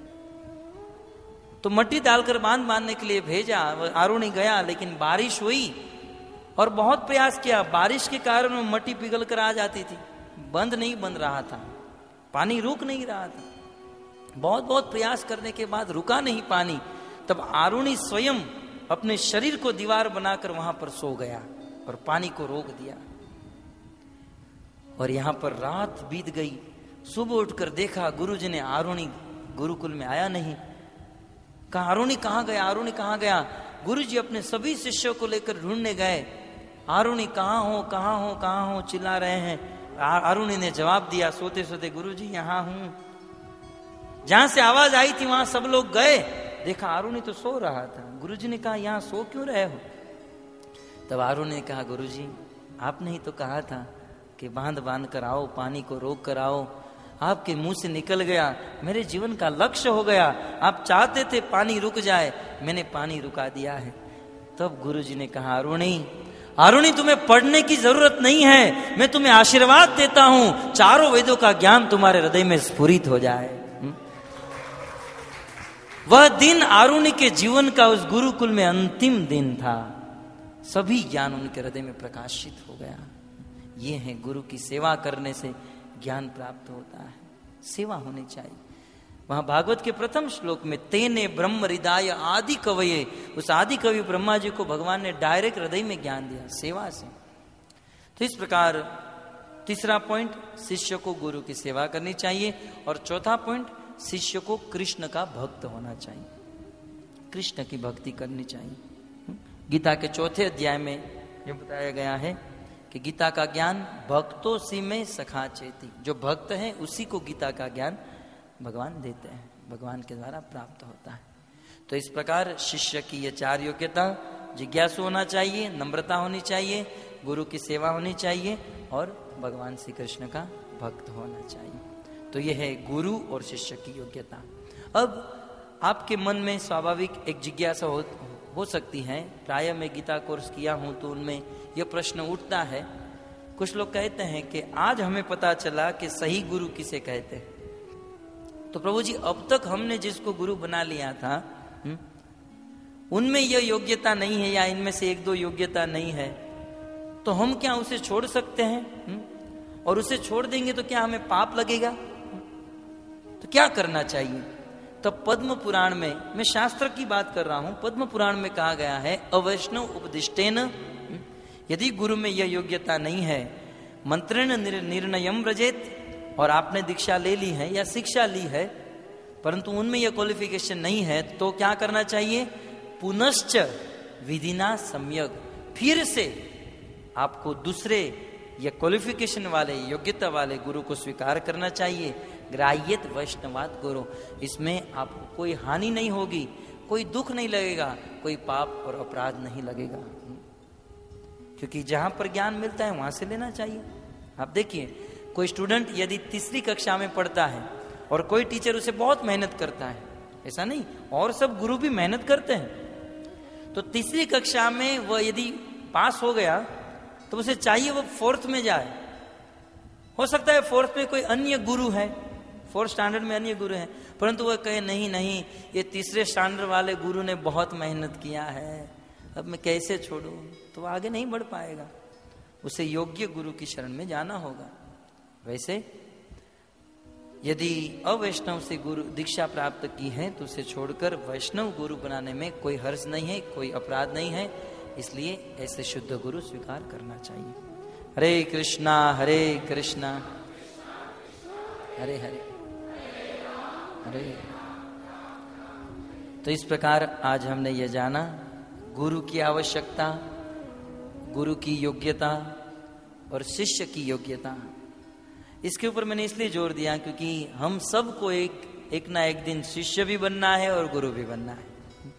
तो मिट्टी डालकर बांध बांधने के लिए भेजा। आरुणी गया, लेकिन बारिश हुई और बहुत प्रयास किया। बारिश के कारण वो मिट्टी पिघल कर आ जाती थी, बंद नहीं बन रहा था, पानी रुक नहीं रहा था। बहुत बहुत प्रयास करने के बाद रुका नहीं पानी। तब आरुणी स्वयं अपने शरीर को दीवार बनाकर वहां पर सो गया और पानी को रोक दिया। और यहां पर रात बीत गई। सुबह उठकर देखा, गुरुजी ने आरुणी गुरुकुल में आया नहीं। कहा आरुणी कहाँ गया, आरुणी कहाँ गया? गुरुजी अपने सभी शिष्यों को लेकर ढूंढने गए। आरुणी कहाँ हो, कहाँ हो, कहाँ हो चिल्ला रहे हैं। आरुणी ने जवाब दिया सोते सोते, गुरुजी यहाँ हूं। जहां से आवाज आई थी वहां सब लोग गए, देखा आरुणी तो सो रहा था। गुरुजी ने कहा यहाँ सो क्यों रहे हो? तब आरुणी ने कहा गुरुजी आपने ही तो कहा था कि बांध बांध कर आओ, पानी को रोक कर आओ। आपके मुंह से निकल गया, मेरे जीवन का लक्ष्य हो गया। आप चाहते थे पानी रुक जाए, मैंने पानी रुका दिया है। तब गुरुजी ने कहा आरुणी आरुणी तुम्हें पढ़ने की जरूरत नहीं है, मैं तुम्हें आशीर्वाद देता हूं, चारों वेदों का ज्ञान तुम्हारे हृदय में स्फुरित हो जाए। वह दिन आरुणी के जीवन का उस गुरुकुल में अंतिम दिन था। सभी ज्ञान उनके हृदय में प्रकाशित हो गया। ये है गुरु की सेवा करने से ज्ञान प्राप्त होता है। सेवा होनी चाहिए। वहां भागवत के प्रथम श्लोक में तेने ब्रह्म हृदय आदि कवये, उस आदि कवि ब्रह्मा जी को भगवान ने डायरेक्ट हृदय में ज्ञान दिया सेवा से। तो इस प्रकार तीसरा पॉइंट, शिष्य को गुरु की सेवा करनी चाहिए। और चौथा पॉइंट, शिष्य को कृष्ण का भक्त होना चाहिए, कृष्ण की भक्ति करनी चाहिए। गीता के चौथे अध्याय में यह बताया गया है कि गीता का ज्ञान भक्तों सी में सखा चेती। जो भक्त है उसी को गीता का ज्ञान भगवान देते हैं, भगवान के द्वारा प्राप्त होता है। तो इस प्रकार शिष्य की ये चार योग्यता, जिज्ञासु होना चाहिए, नम्रता होनी चाहिए, गुरु की सेवा होनी चाहिए और भगवान श्री कृष्ण का भक्त होना चाहिए। तो यह है गुरु और शिष्य की योग्यता। अब आपके मन में स्वाभाविक एक जिज्ञासा हो, हो सकती है। प्राय मैं गीता कोर्स किया हूं तो उनमें यह प्रश्न उठता है। कुछ लोग कहते हैं कि आज हमें पता चला कि सही गुरु किसे कहते हैं। तो प्रभु जी अब तक हमने जिसको गुरु बना लिया था, उनमें यह योग्यता नहीं है या इनमें से एक दो योग्यता नहीं है, तो हम क्या उसे छोड़ सकते हैं? हुँ? और उसे छोड़ देंगे तो क्या हमें पाप लगेगा? तो क्या करना चाहिए? तो पद्म पुराण में, मैं शास्त्र की बात कर रहा हूं, पद्म पुराण में कहा गया है अवैष्णव उपदिष्टेन, यदि गुरु में यह योग्यता नहीं है, मंत्रेण निर्णयम व्रजेत, और आपने दीक्षा ले ली है या शिक्षा ली है परंतु उनमें यह क्वालिफिकेशन नहीं है, तो क्या करना चाहिए? पुनश्च विधिना सम्यक, फिर से आपको दूसरे या क्वालिफिकेशन वाले, योग्यता वाले गुरु को स्वीकार करना चाहिए। ग्राह्यत वैष्णवाद गुरु, इसमें आपको कोई हानि नहीं होगी, कोई दुख नहीं लगेगा, कोई पाप और अपराध नहीं लगेगा, क्योंकि जहां पर ज्ञान मिलता है वहां से लेना चाहिए। आप देखिए, कोई स्टूडेंट यदि तीसरी कक्षा में पढ़ता है और कोई टीचर उसे बहुत मेहनत करता है, ऐसा नहीं, और सब गुरु भी मेहनत करते हैं, तो तीसरी कक्षा में वह यदि पास हो गया तो उसे चाहिए वो फोर्थ में जाए। हो सकता है फोर्थ में कोई अन्य गुरु है, फोर्थ स्टैंडर्ड में अन्य गुरु है, परंतु वह कहे नहीं नहीं, ये तीसरे स्टैंडर्ड वाले गुरु ने बहुत मेहनत किया है, अब मैं कैसे छोड़ूं, तो आगे नहीं बढ़ पाएगा। उसे योग्य गुरु की शरण में जाना होगा। वैसे यदि अवैष्णव से गुरु दीक्षा प्राप्त की है तो उसे छोड़कर वैष्णव गुरु बनाने में कोई हर्ज नहीं है, कोई अपराध नहीं है, इसलिए ऐसे शुद्ध गुरु स्वीकार करना चाहिए। हरे कृष्णा हरे कृष्णा हरे हरे हरे। तो इस प्रकार आज हमने ये जाना गुरु की आवश्यकता, गुरु की योग्यता और शिष्य की योग्यता। इसके ऊपर मैंने इसलिए जोर दिया क्योंकि हम सबको एक एक ना एक दिन शिष्य भी बनना है और गुरु भी बनना है।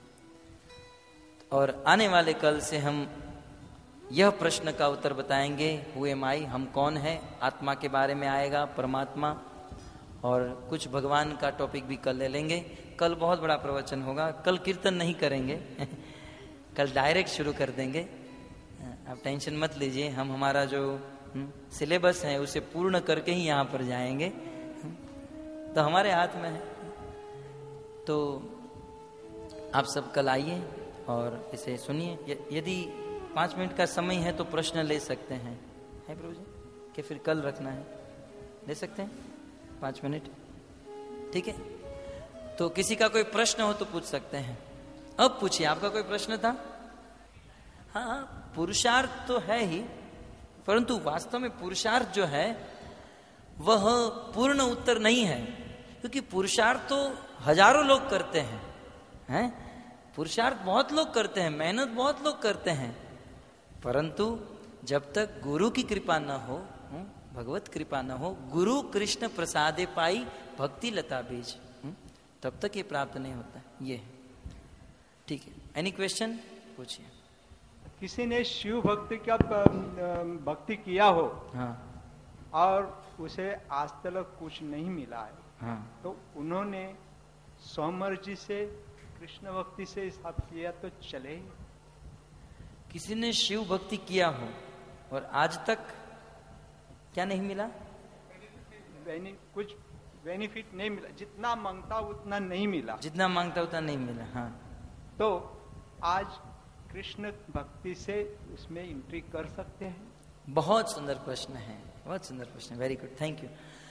और आने वाले कल से हम यह प्रश्न का उत्तर बताएंगे, हुए माई, हम कौन है, आत्मा के बारे में आएगा, परमात्मा, और कुछ भगवान का टॉपिक भी कल ले लेंगे। कल बहुत बड़ा प्रवचन होगा, कल कीर्तन नहीं करेंगे कल डायरेक्ट शुरू कर देंगे। आप टेंशन मत लीजिए, हम हमारा जो सिलेबस है उसे पूर्ण करके ही यहाँ पर जाएंगे, तो हमारे हाथ में है। तो आप सब कल आइए और इसे सुनिए। यदि पाँच मिनट का समय है तो प्रश्न ले सकते हैं, है प्रभु जी, कि फिर कल रखना है, ले सकते हैं पाँच मिनट, ठीक है? तो किसी का कोई प्रश्न हो तो पूछ सकते हैं। अब पूछिए, आपका कोई प्रश्न था? हाँ हाँ, पुरुषार्थ तो है ही, परंतु वास्तव में पुरुषार्थ जो है वह पूर्ण उत्तर नहीं है, क्योंकि पुरुषार्थ तो हजारों लोग करते हैं, हैं? पुरुषार्थ बहुत लोग करते हैं, मेहनत बहुत लोग करते हैं, परंतु जब तक गुरु की कृपा न हो, भगवत कृपा न हो, गुरु कृष्ण प्रसादे पाई भक्ति लता बीज, तब तक ये प्राप्त नहीं होता। ये ठीक है। एनी क्वेश्चन पूछिए। किसी ने शिव भक्ति का भक्ति किया हो, हाँ, और उसे आज तक कुछ नहीं मिला है, हाँ, तो उन्होंने स्वमर्जी से कृष्ण भक्ति से हिसाब किया तो चले। किसी ने शिव भक्ति किया हो और आज तक क्या नहीं मिला? बेनि, कुछ बेनिफिट नहीं मिला, जितना मांगता उतना नहीं मिला, जितना मांगता उतना नहीं मिला, हाँ, तो आज कृष्ण भक्ति से उसमें एंट्री कर सकते हैं? बहुत सुंदर प्रश्न है, बहुत सुंदर प्रश्न, वेरी गुड, थैंक यू।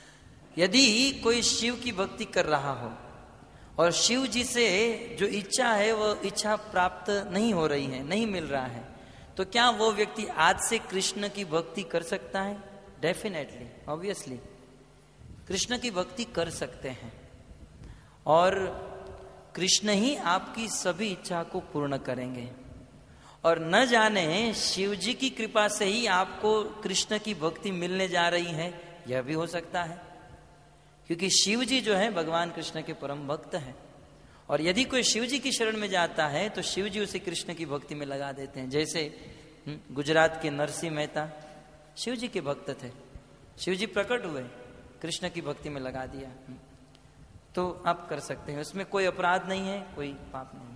यदि कोई शिव की भक्ति कर रहा हो और शिव जी से जो इच्छा है वह इच्छा प्राप्त नहीं हो रही है, नहीं मिल रहा है, तो क्या वो व्यक्ति आज से कृष्ण की भक्ति कर सकता है? डेफिनेटली, ऑब्वियसली कृष्ण की भक्ति कर सकते हैं, और कृष्ण ही आपकी सभी इच्छा को पूर्ण करेंगे। और न जाने शिव जी की कृपा से ही आपको कृष्ण की भक्ति मिलने जा रही है, यह भी हो सकता है, क्योंकि शिव जी जो है भगवान कृष्ण के परम भक्त हैं, और यदि कोई शिव जी की शरण में जाता है तो शिव जी उसे कृष्ण की भक्ति में लगा देते हैं। जैसे गुजरात के नरसिंह मेहता शिव जी के भक्त थे, शिव जी प्रकट हुए, कृष्ण की भक्ति में लगा दिया, तो आप कर सकते हैं, उसमें कोई अपराध नहीं है, कोई पाप नहीं।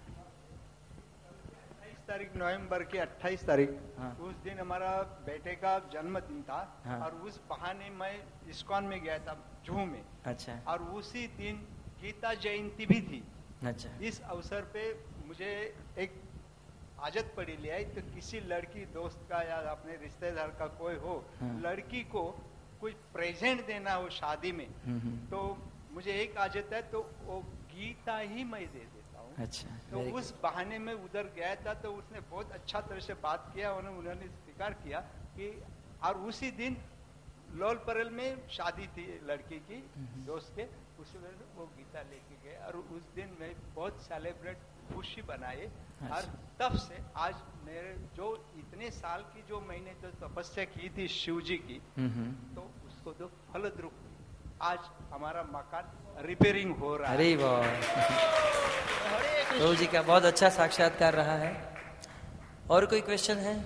अट्ठाईस तारीख नवंबर की अट्ठाईस तारीख, हाँ, उस दिन हमारा बेटे का जन्मदिन था, हाँ, और उस बहाने मैं इस्कॉन में गया था जूहू में, अच्छा, और उसी दिन गीता जयंती भी थी, अच्छा। इस अवसर पे मुझे एक आदत पड़ी लिया है, तो किसी लड़की दोस्त का या अपने रिश्तेदार का कोई हो, हाँ। लड़की को कोई प्रेजेंट देना हो शादी में, तो मुझे एक आदत है, तो वो गीता ही मैं दे देता हूँ। अच्छा। तो उस बहाने में उधर गया था, तो उसने बहुत अच्छा तरह से बात किया, उन्होंने स्वीकार किया कि, और उसी दिन लोल परल में शादी थी लड़की की दोस्त के, उसी वजह वो गीता लेके गए और उस दिन मैं बहुत सेलिब्रेट खुशी बनाए। और तब से आज मेरे जो इतने साल की जो मैंने तो तपस्या की थी शिव जी की, तो उसको तो फलद्रुप आज हमारा मकान रिपेयरिंग हो रहा है। अरे वाह, प्रभु जी का बहुत अच्छा साक्षात्कार रहा है। और कोई क्वेश्चन है?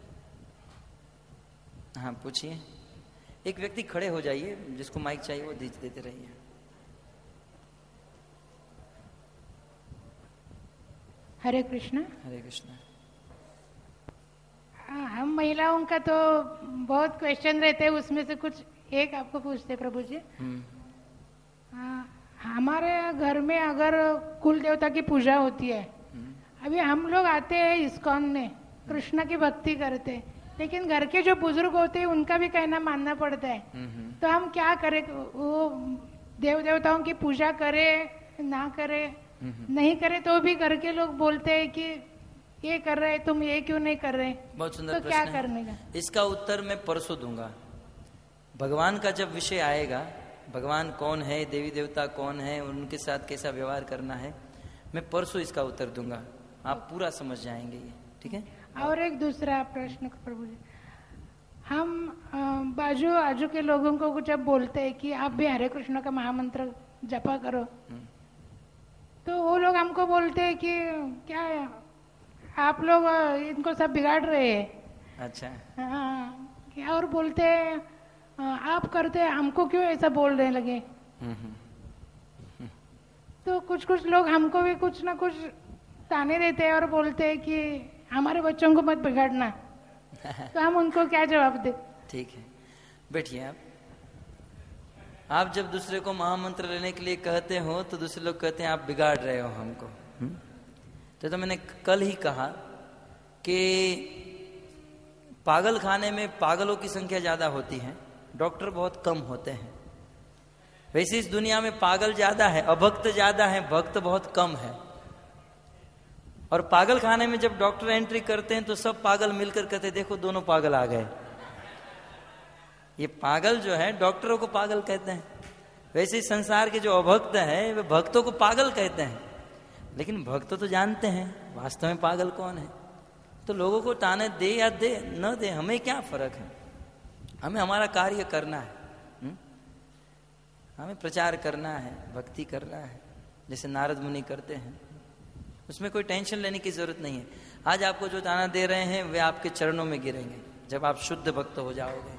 हाँ पूछिए। एक व्यक्ति खड़े हो जाइए, जिसको माइक चाहिए वो दीज देते रहिए। हरे कृष्णा। हरे कृष्णा। हम महिलाओं का तो बहुत क्वेश्चन रहते हैं, उसमें से कुछ एक आपको पूछते प्रभु जी। आ, हमारे घर में अगर कुल देवता की पूजा होती है, अभी हम लोग आते हैं इस्कॉन में, कृष्ण की भक्ति करते हैं, लेकिन घर के जो बुजुर्ग होते हैं उनका भी कहना मानना पड़ता है, तो हम क्या करें? वो देव देवताओं की पूजा करे ना करे, नहीं करे तो भी घर के लोग बोलते हैं कि ये कर रहे तुम, ये क्यों नहीं कर रहे? बहुत सुंदर तो क्या करने का? इसका उत्तर मैं परसों दूंगा। भगवान का जब विषय आएगा, भगवान कौन है, देवी देवता कौन है, उनके साथ कैसा व्यवहार करना है, मैं परसों इसका उत्तर दूंगा, आप पूरा समझ जाएंगे ये। ठीक है। और एक दूसरा प्रश्न प्रभु जी, हम बाजू आजू के लोगों को जब बोलते हैं कि आप भी हरे कृष्ण का महामंत्र जपा करो, तो वो लोग हमको बोलते हैं कि क्या आप लोग इनको सब बिगाड़ रहे हैं। अच्छा। हाँ, क्या और बोलते हैं आप करते हैं, हमको क्यों ऐसा बोलने लगे? तो कुछ कुछ लोग हमको भी कुछ ना कुछ ताने देते हैं और बोलते हैं कि हमारे बच्चों को मत बिगाड़ना। तो हम उनको क्या जवाब दे? ठीक है, बैठिए आप। आप जब दूसरे को महामंत्र लेने के लिए कहते हो तो दूसरे लोग कहते हैं आप बिगाड़ रहे हो हमको। हुँ? तो, तो मैंने कल ही कहा कि पागल खाने में पागलों की संख्या ज्यादा होती है, डॉक्टर बहुत कम होते हैं। वैसे इस दुनिया में पागल ज्यादा है, अभक्त ज्यादा है, भक्त बहुत कम है। और पागल खाने में जब डॉक्टर एंट्री करते हैं तो सब पागल मिलकर कहते हैं देखो दोनों पागल आ गए। ये पागल जो है डॉक्टरों को पागल कहते हैं, वैसे ही संसार के जो अभक्त हैं वे भक्तों को पागल कहते हैं। लेकिन भक्त तो जानते हैं वास्तव में पागल कौन है। तो लोगों को ताने दे या दे न दे, हमें क्या फर्क है? हमें हमारा कार्य करना है, हुँ? हमें प्रचार करना है, भक्ति करना है, जैसे नारद मुनि करते हैं। उसमें कोई टेंशन लेने की जरूरत नहीं है। आज आपको जो ताना दे रहे हैं वे आपके चरणों में गिरेंगे जब आप शुद्ध भक्त हो जाओगे।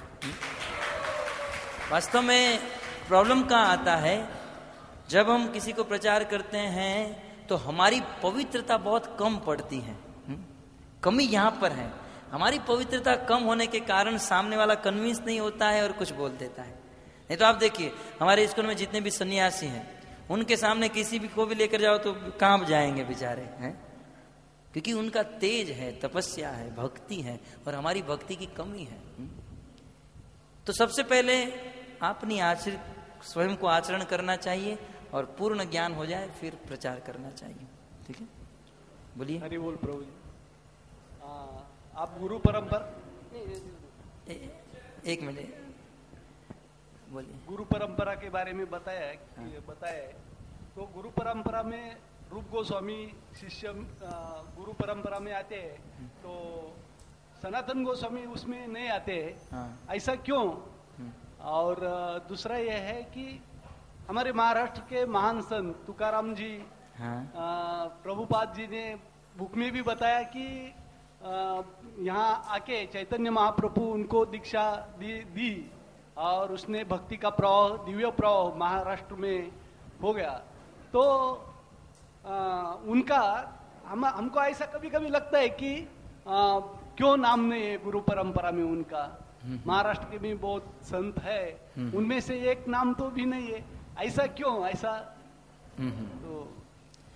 वास्तव में प्रॉब्लम कहाँ आता है? जब हम किसी को प्रचार करते हैं तो हमारी पवित्रता बहुत कम पड़ती है। कमी यहाँ पर है, हमारी पवित्रता कम होने के कारण सामने वाला कन्विंस नहीं होता है और कुछ बोल देता है। नहीं तो आप देखिए हमारे स्कूल में जितने भी सन्यासी हैं उनके सामने किसी भी को भी लेकर जाओ तो कांप जाएंगे बेचारे, हैं? क्योंकि उनका तेज है, तपस्या है, भक्ति है, और हमारी भक्ति की कमी है। तो सबसे पहले अपनी आचरित स्वयं को आचरण करना चाहिए और पूर्ण ज्ञान हो जाए फिर प्रचार करना चाहिए। ठीक है, बोलिए। हरि बोल प्रभु जी। आप गुरु परंपरा, एक मिनट बोलिए। गुरु परंपरा के बारे में बताया है, हाँ। बताया है तो गुरु परंपरा में रूप गोस्वामी शिष्य गुरु परंपरा में आते हैं तो सनातन गोस्वामी उसमें नहीं आते हैं, हाँ। ऐसा क्यों? और दूसरा यह है कि हमारे महाराष्ट्र के महान संत तुकाराम जी, हाँ। प्रभुपाद जी ने बुक में भी बताया कि यहाँ आके चैतन्य महाप्रभु उनको दीक्षा दी, दी और उसने भक्ति का प्रवाह, दिव्य प्रवाह महाराष्ट्र में हो गया। तो आ, उनका हम हमको ऐसा कभी कभी लगता है कि आ, क्यों नाम नहीं है गुरु परंपरा में उनका। महाराष्ट्र के भी बहुत संत है, उनमें से एक नाम तो भी नहीं है, ऐसा क्यों? ऐसा तो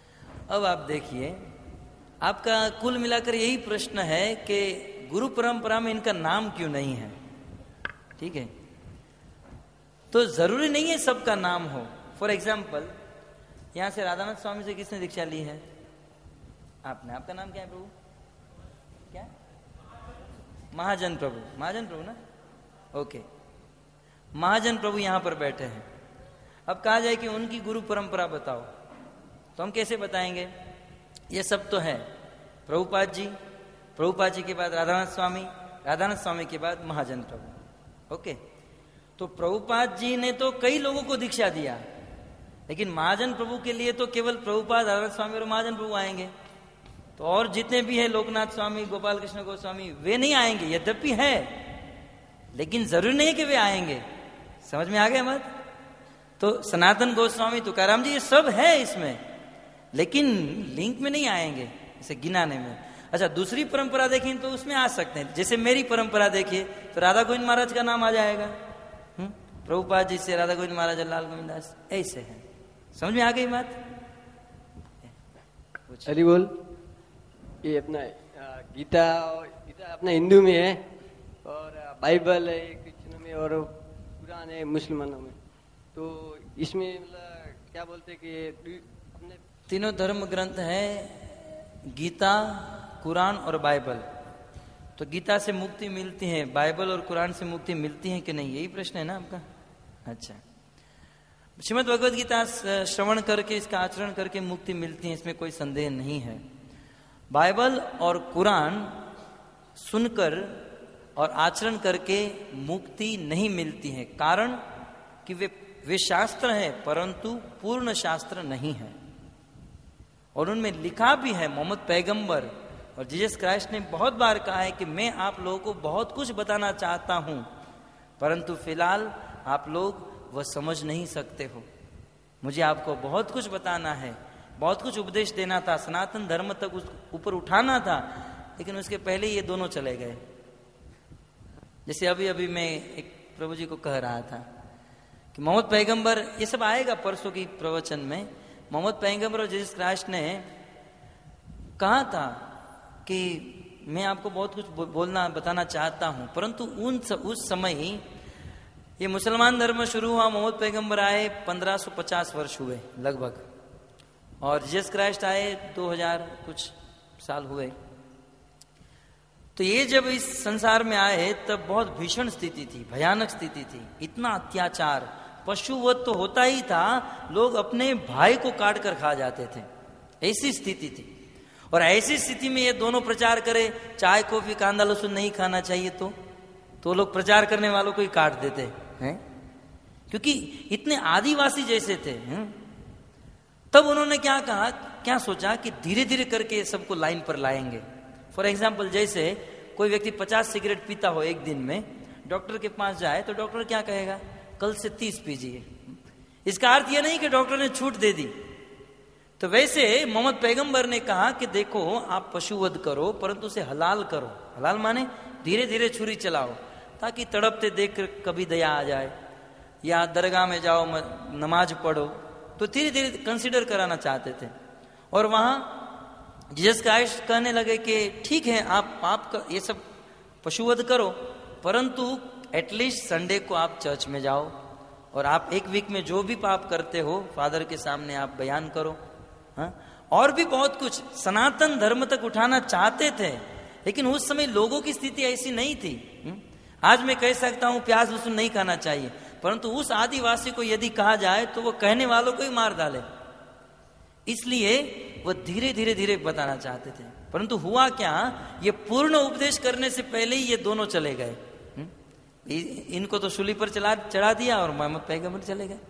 अब आप देखिए, आपका कुल मिलाकर यही प्रश्न है कि गुरु परंपरा में इनका नाम क्यों नहीं है। ठीक है, तो जरूरी नहीं है सबका नाम हो। फॉर एग्जाम्पल, यहां से राधानाथ स्वामी से किसने दीक्षा ली है? आपने। आपका नाम क्या है प्रभु? क्या? महाजन प्रभु। महाजन प्रभु ना? ओके, महाजन प्रभु यहां पर बैठे हैं। अब कहा जाए कि उनकी गुरु परंपरा बताओ, तो हम कैसे बताएंगे? ये सब तो है, प्रभुपाद जी, प्रभुपाद जी के बाद राधानाथ स्वामी, राधानाथ स्वामी के बाद महाजन प्रभु। ओके, तो प्रभुपाद जी ने तो कई लोगों को दीक्षा दिया, लेकिन महाजन प्रभु के लिए तो केवल प्रभुपाद, राधानाथ स्वामी और महाजन प्रभु आएंगे। तो और जितने भी है, लोकनाथ स्वामी, गोपाल कृष्ण गोस्वामी, वे नहीं आएंगे। यद्यपि है, लेकिन जरूरी नहीं है कि वे आएंगे। समझ में आ गया मत? तो सनातन गोस्वामी, तुकाराम जी, ये सब है इसमें, लेकिन लिंक में नहीं आएंगे, इसे गिनाने में। अच्छा, दूसरी परंपरा देखें तो उसमें आ सकते हैं। जैसे मेरी परंपरा देखिए तो राधा गोविंद महाराज का नाम आ जाएगा, प्रभुपाद जी से राधा गोविंद महाराज, लाल गोविंद दास, ऐसे है। समझ में आ गई बात? हरि बोल। ये अपना गीता, गीता अपना हिंदू में है, और बाइबल है क्रिश्चियनों में, और कुरान है मुसलमानों में। तो इसमें मतलब क्या बोलते हैं कि अपने तीनों धर्म ग्रंथ है, गीता, कुरान और बाइबल। तो गीता से मुक्ति मिलती है, बाइबल और कुरान से मुक्ति मिलती है कि नहीं, यही प्रश्न है ना आपका? अच्छा, श्रीमद् भगवद गीता श्रवण करके, इसका आचरण करके मुक्ति मिलती है, इसमें कोई संदेह नहीं है। बाइबल और कुरान सुनकर और आचरण करके मुक्ति नहीं मिलती है, कारण कि वे वे शास्त्र हैं, परंतु पूर्ण शास्त्र नहीं है। और उनमें लिखा भी है, मोहम्मद पैगंबर और जीसस क्राइस्ट ने बहुत बार कहा है कि मैं आप लोगों को बहुत कुछ बताना चाहता हूं, परंतु फिलहाल आप लोग वह समझ नहीं सकते हो। मुझे आपको बहुत कुछ बताना है, बहुत कुछ उपदेश देना था, सनातन धर्म तक उस ऊपर उठाना था, लेकिन उसके पहले ये दोनों चले गए। जैसे अभी अभी मैं एक प्रभु जी को कह रहा था कि मोहम्मद पैगंबर, ये सब आएगा परसों की प्रवचन में, मोहम्मद पैगंबर और जीसस क्राइस्ट ने कहा था कि मैं आपको बहुत कुछ बोलना बताना चाहता हूं, परंतु उन उस समय ही ये मुसलमान धर्म शुरू हुआ, मोहम्मद पैगंबर आए पंद्रह सौ पचास वर्ष हुए लगभग, और जीसस क्राइस्ट आए दो हज़ार कुछ साल हुए। तो ये जब इस संसार में आए तब बहुत भीषण स्थिति थी, भयानक स्थिति थी, इतना अत्याचार, पशुवध तो होता ही था, लोग अपने भाई को काट कर खा जाते थे, ऐसी स्थिति थी। और ऐसी स्थिति में ये दोनों प्रचार करे, चाय कॉफी कांदा लहसुन नहीं खाना चाहिए, तो तो लोग प्रचार करने वालों को ही काट देते हैं, क्योंकि इतने आदिवासी जैसे थे। हैं? तब उन्होंने क्या कहा, क्या सोचा कि धीरे धीरे करके सबको लाइन पर लाएंगे। फॉर एग्जाम्पल, जैसे कोई व्यक्ति पचास सिगरेट पीता हो एक दिन में, डॉक्टर के पास जाए तो डॉक्टर क्या कहेगा, कल से तीस पीजिए। इसका अर्थ यह नहीं कि डॉक्टर ने छूट दे दी। तो वैसे मोहम्मद पैगंबर ने कहा कि देखो, आप पशुवध करो, परंतु उसे हलाल करो। हलाल माने धीरे धीरे छुरी चलाओ, ताकि तड़पते देख कर कभी दया आ जाए, या दरगाह में जाओ नमाज पढ़ो, तो धीरे धीरे कंसिडर कराना चाहते थे। और वहां जीसस क्राइस्ट कहने लगे कि ठीक है, आप पाप कर, ये सब पशुवध करो, परंतु एटलीस्ट संडे को आप चर्च में जाओ, और आप एक वीक में जो भी पाप करते हो फादर के सामने आप बयान करो। हा? और भी बहुत कुछ सनातन धर्म तक उठाना चाहते थे, लेकिन उस समय लोगों की स्थिति ऐसी नहीं थी। हुँ? आज मैं कह सकता हूं प्याज लहसुन नहीं खाना चाहिए, परंतु उस आदिवासी को यदि कहा जाए तो वो कहने वालों को ही मार डाले। इसलिए वो धीरे धीरे धीरे बताना चाहते थे, परंतु हुआ क्या, ये पूर्ण उपदेश करने से पहले ही ये दोनों चले गए। इनको तो शूली पर चला चढ़ा दिया और मोहम्मद पैगंबर चले गए।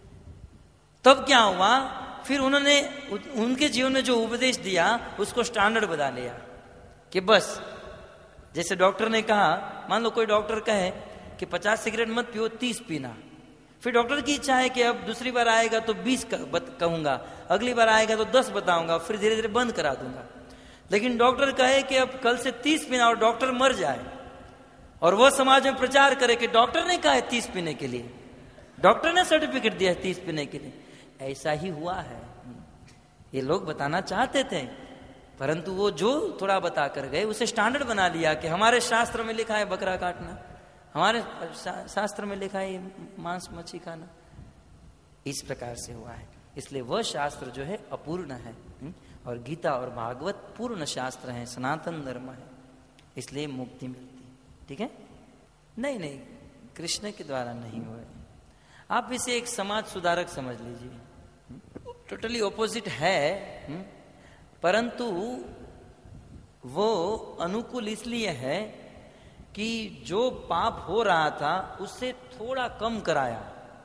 तब क्या हुआ, फिर उन्होंने उनके जीवन में जो उपदेश दिया उसको स्टैंडर्ड बना लिया कि बस, जैसे डॉक्टर ने कहा, मान लो कोई डॉक्टर कहे कि पचास सिगरेट मत पियो, तीस पीना, फिर डॉक्टर की इच्छा है कि अब दूसरी बार आएगा तो बीस कहूंगा, अगली बार आएगा तो दस बताऊंगा, फिर धीरे धीरे बंद करा दूंगा। लेकिन डॉक्टर कहे कि अब कल से तीस पीना, और डॉक्टर मर जाए और वह समाज में प्रचार करे कि डॉक्टर ने कहा है तीस पीने के लिए, डॉक्टर ने सर्टिफिकेट दिया है तीस पीने के लिए। ऐसा ही हुआ है, ये लोग बताना चाहते थे, परंतु वो जो थोड़ा बता कर गए उसे स्टैंडर्ड बना लिया कि हमारे शास्त्र में लिखा है बकरा काटना, हमारे शास्त्र में लिखा है मांस मच्छी खाना। इस प्रकार से हुआ है। इसलिए वह शास्त्र जो है अपूर्ण है, और गीता और भागवत पूर्ण शास्त्र है, सनातन धर्म है, इसलिए मुक्ति मिलती है। ठीक है? नहीं नहीं, कृष्ण के द्वारा नहीं हुए। आप इसे एक समाज सुधारक समझ लीजिए, टोटली ऑपोजिट है, परंतु वो अनुकूल इसलिए है कि जो पाप हो रहा था उससे थोड़ा कम कराया।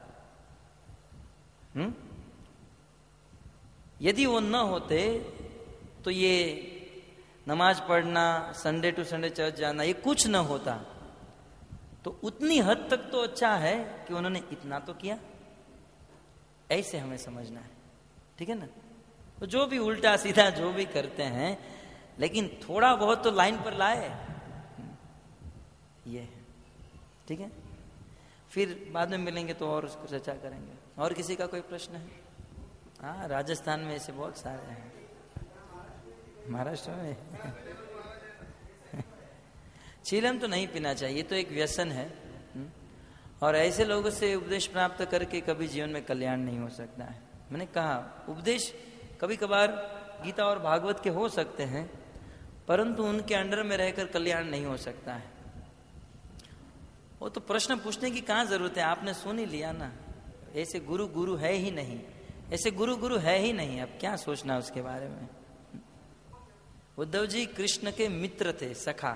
हुँ? यदि वो न होते तो ये नमाज पढ़ना, संडे टू संडे चर्च जाना, ये कुछ न होता। तो उतनी हद तक तो अच्छा है कि उन्होंने इतना तो किया, ऐसे हमें समझना है। ठीक है ना? तो जो भी उल्टा सीधा जो भी करते हैं, लेकिन थोड़ा बहुत तो लाइन पर लाए, ये है। ठीक है? फिर बाद में मिलेंगे तो और उसको चर्चा करेंगे। और किसी का कोई प्रश्न है? हाँ, राजस्थान में ऐसे बहुत सारे हैं, महाराष्ट्र में चीलम तो नहीं पीना चाहिए, तो एक व्यसन है, और ऐसे लोगों से उपदेश प्राप्त करके कभी जीवन में कल्याण नहीं हो सकता है। मैंने कहा उपदेश कभी कभार गीता और भागवत के हो सकते हैं, परंतु उनके अंडर में रहकर कल्याण नहीं हो सकता है। वो तो प्रश्न पूछने की कहाँ जरूरत है, आपने सुन ही लिया ना। ऐसे गुरु गुरु है ही नहीं, ऐसे गुरु गुरु है ही नहीं, अब क्या सोचना उसके बारे में। उद्धव जी कृष्ण के मित्र थे, सखा।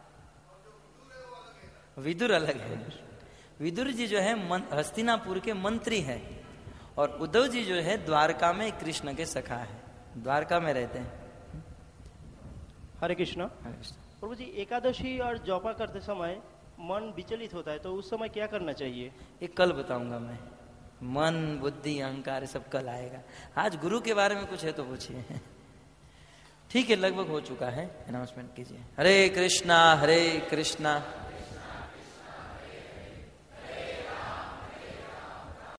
विदुर अलग है। विदुर जी जो है हस्तिनापुर के मंत्री हैं, और उद्धव जी जो है द्वारका में कृष्ण के सखा है, द्वारका में रहते हैं। हरे कृष्ण। प्रभु जी, एकादशी और जौपा करते समय मन विचलित होता है, तो उस समय क्या करना चाहिए? ये कल बताऊंगा मैं। मन, बुद्धि, अहंकार सब कल आएगा। आज गुरु के बारे में कुछ है तो पूछिए। ठीक है, लगभग हो चुका है, अनाउंसमेंट कीजिए। हरे कृष्णा हरे कृष्णा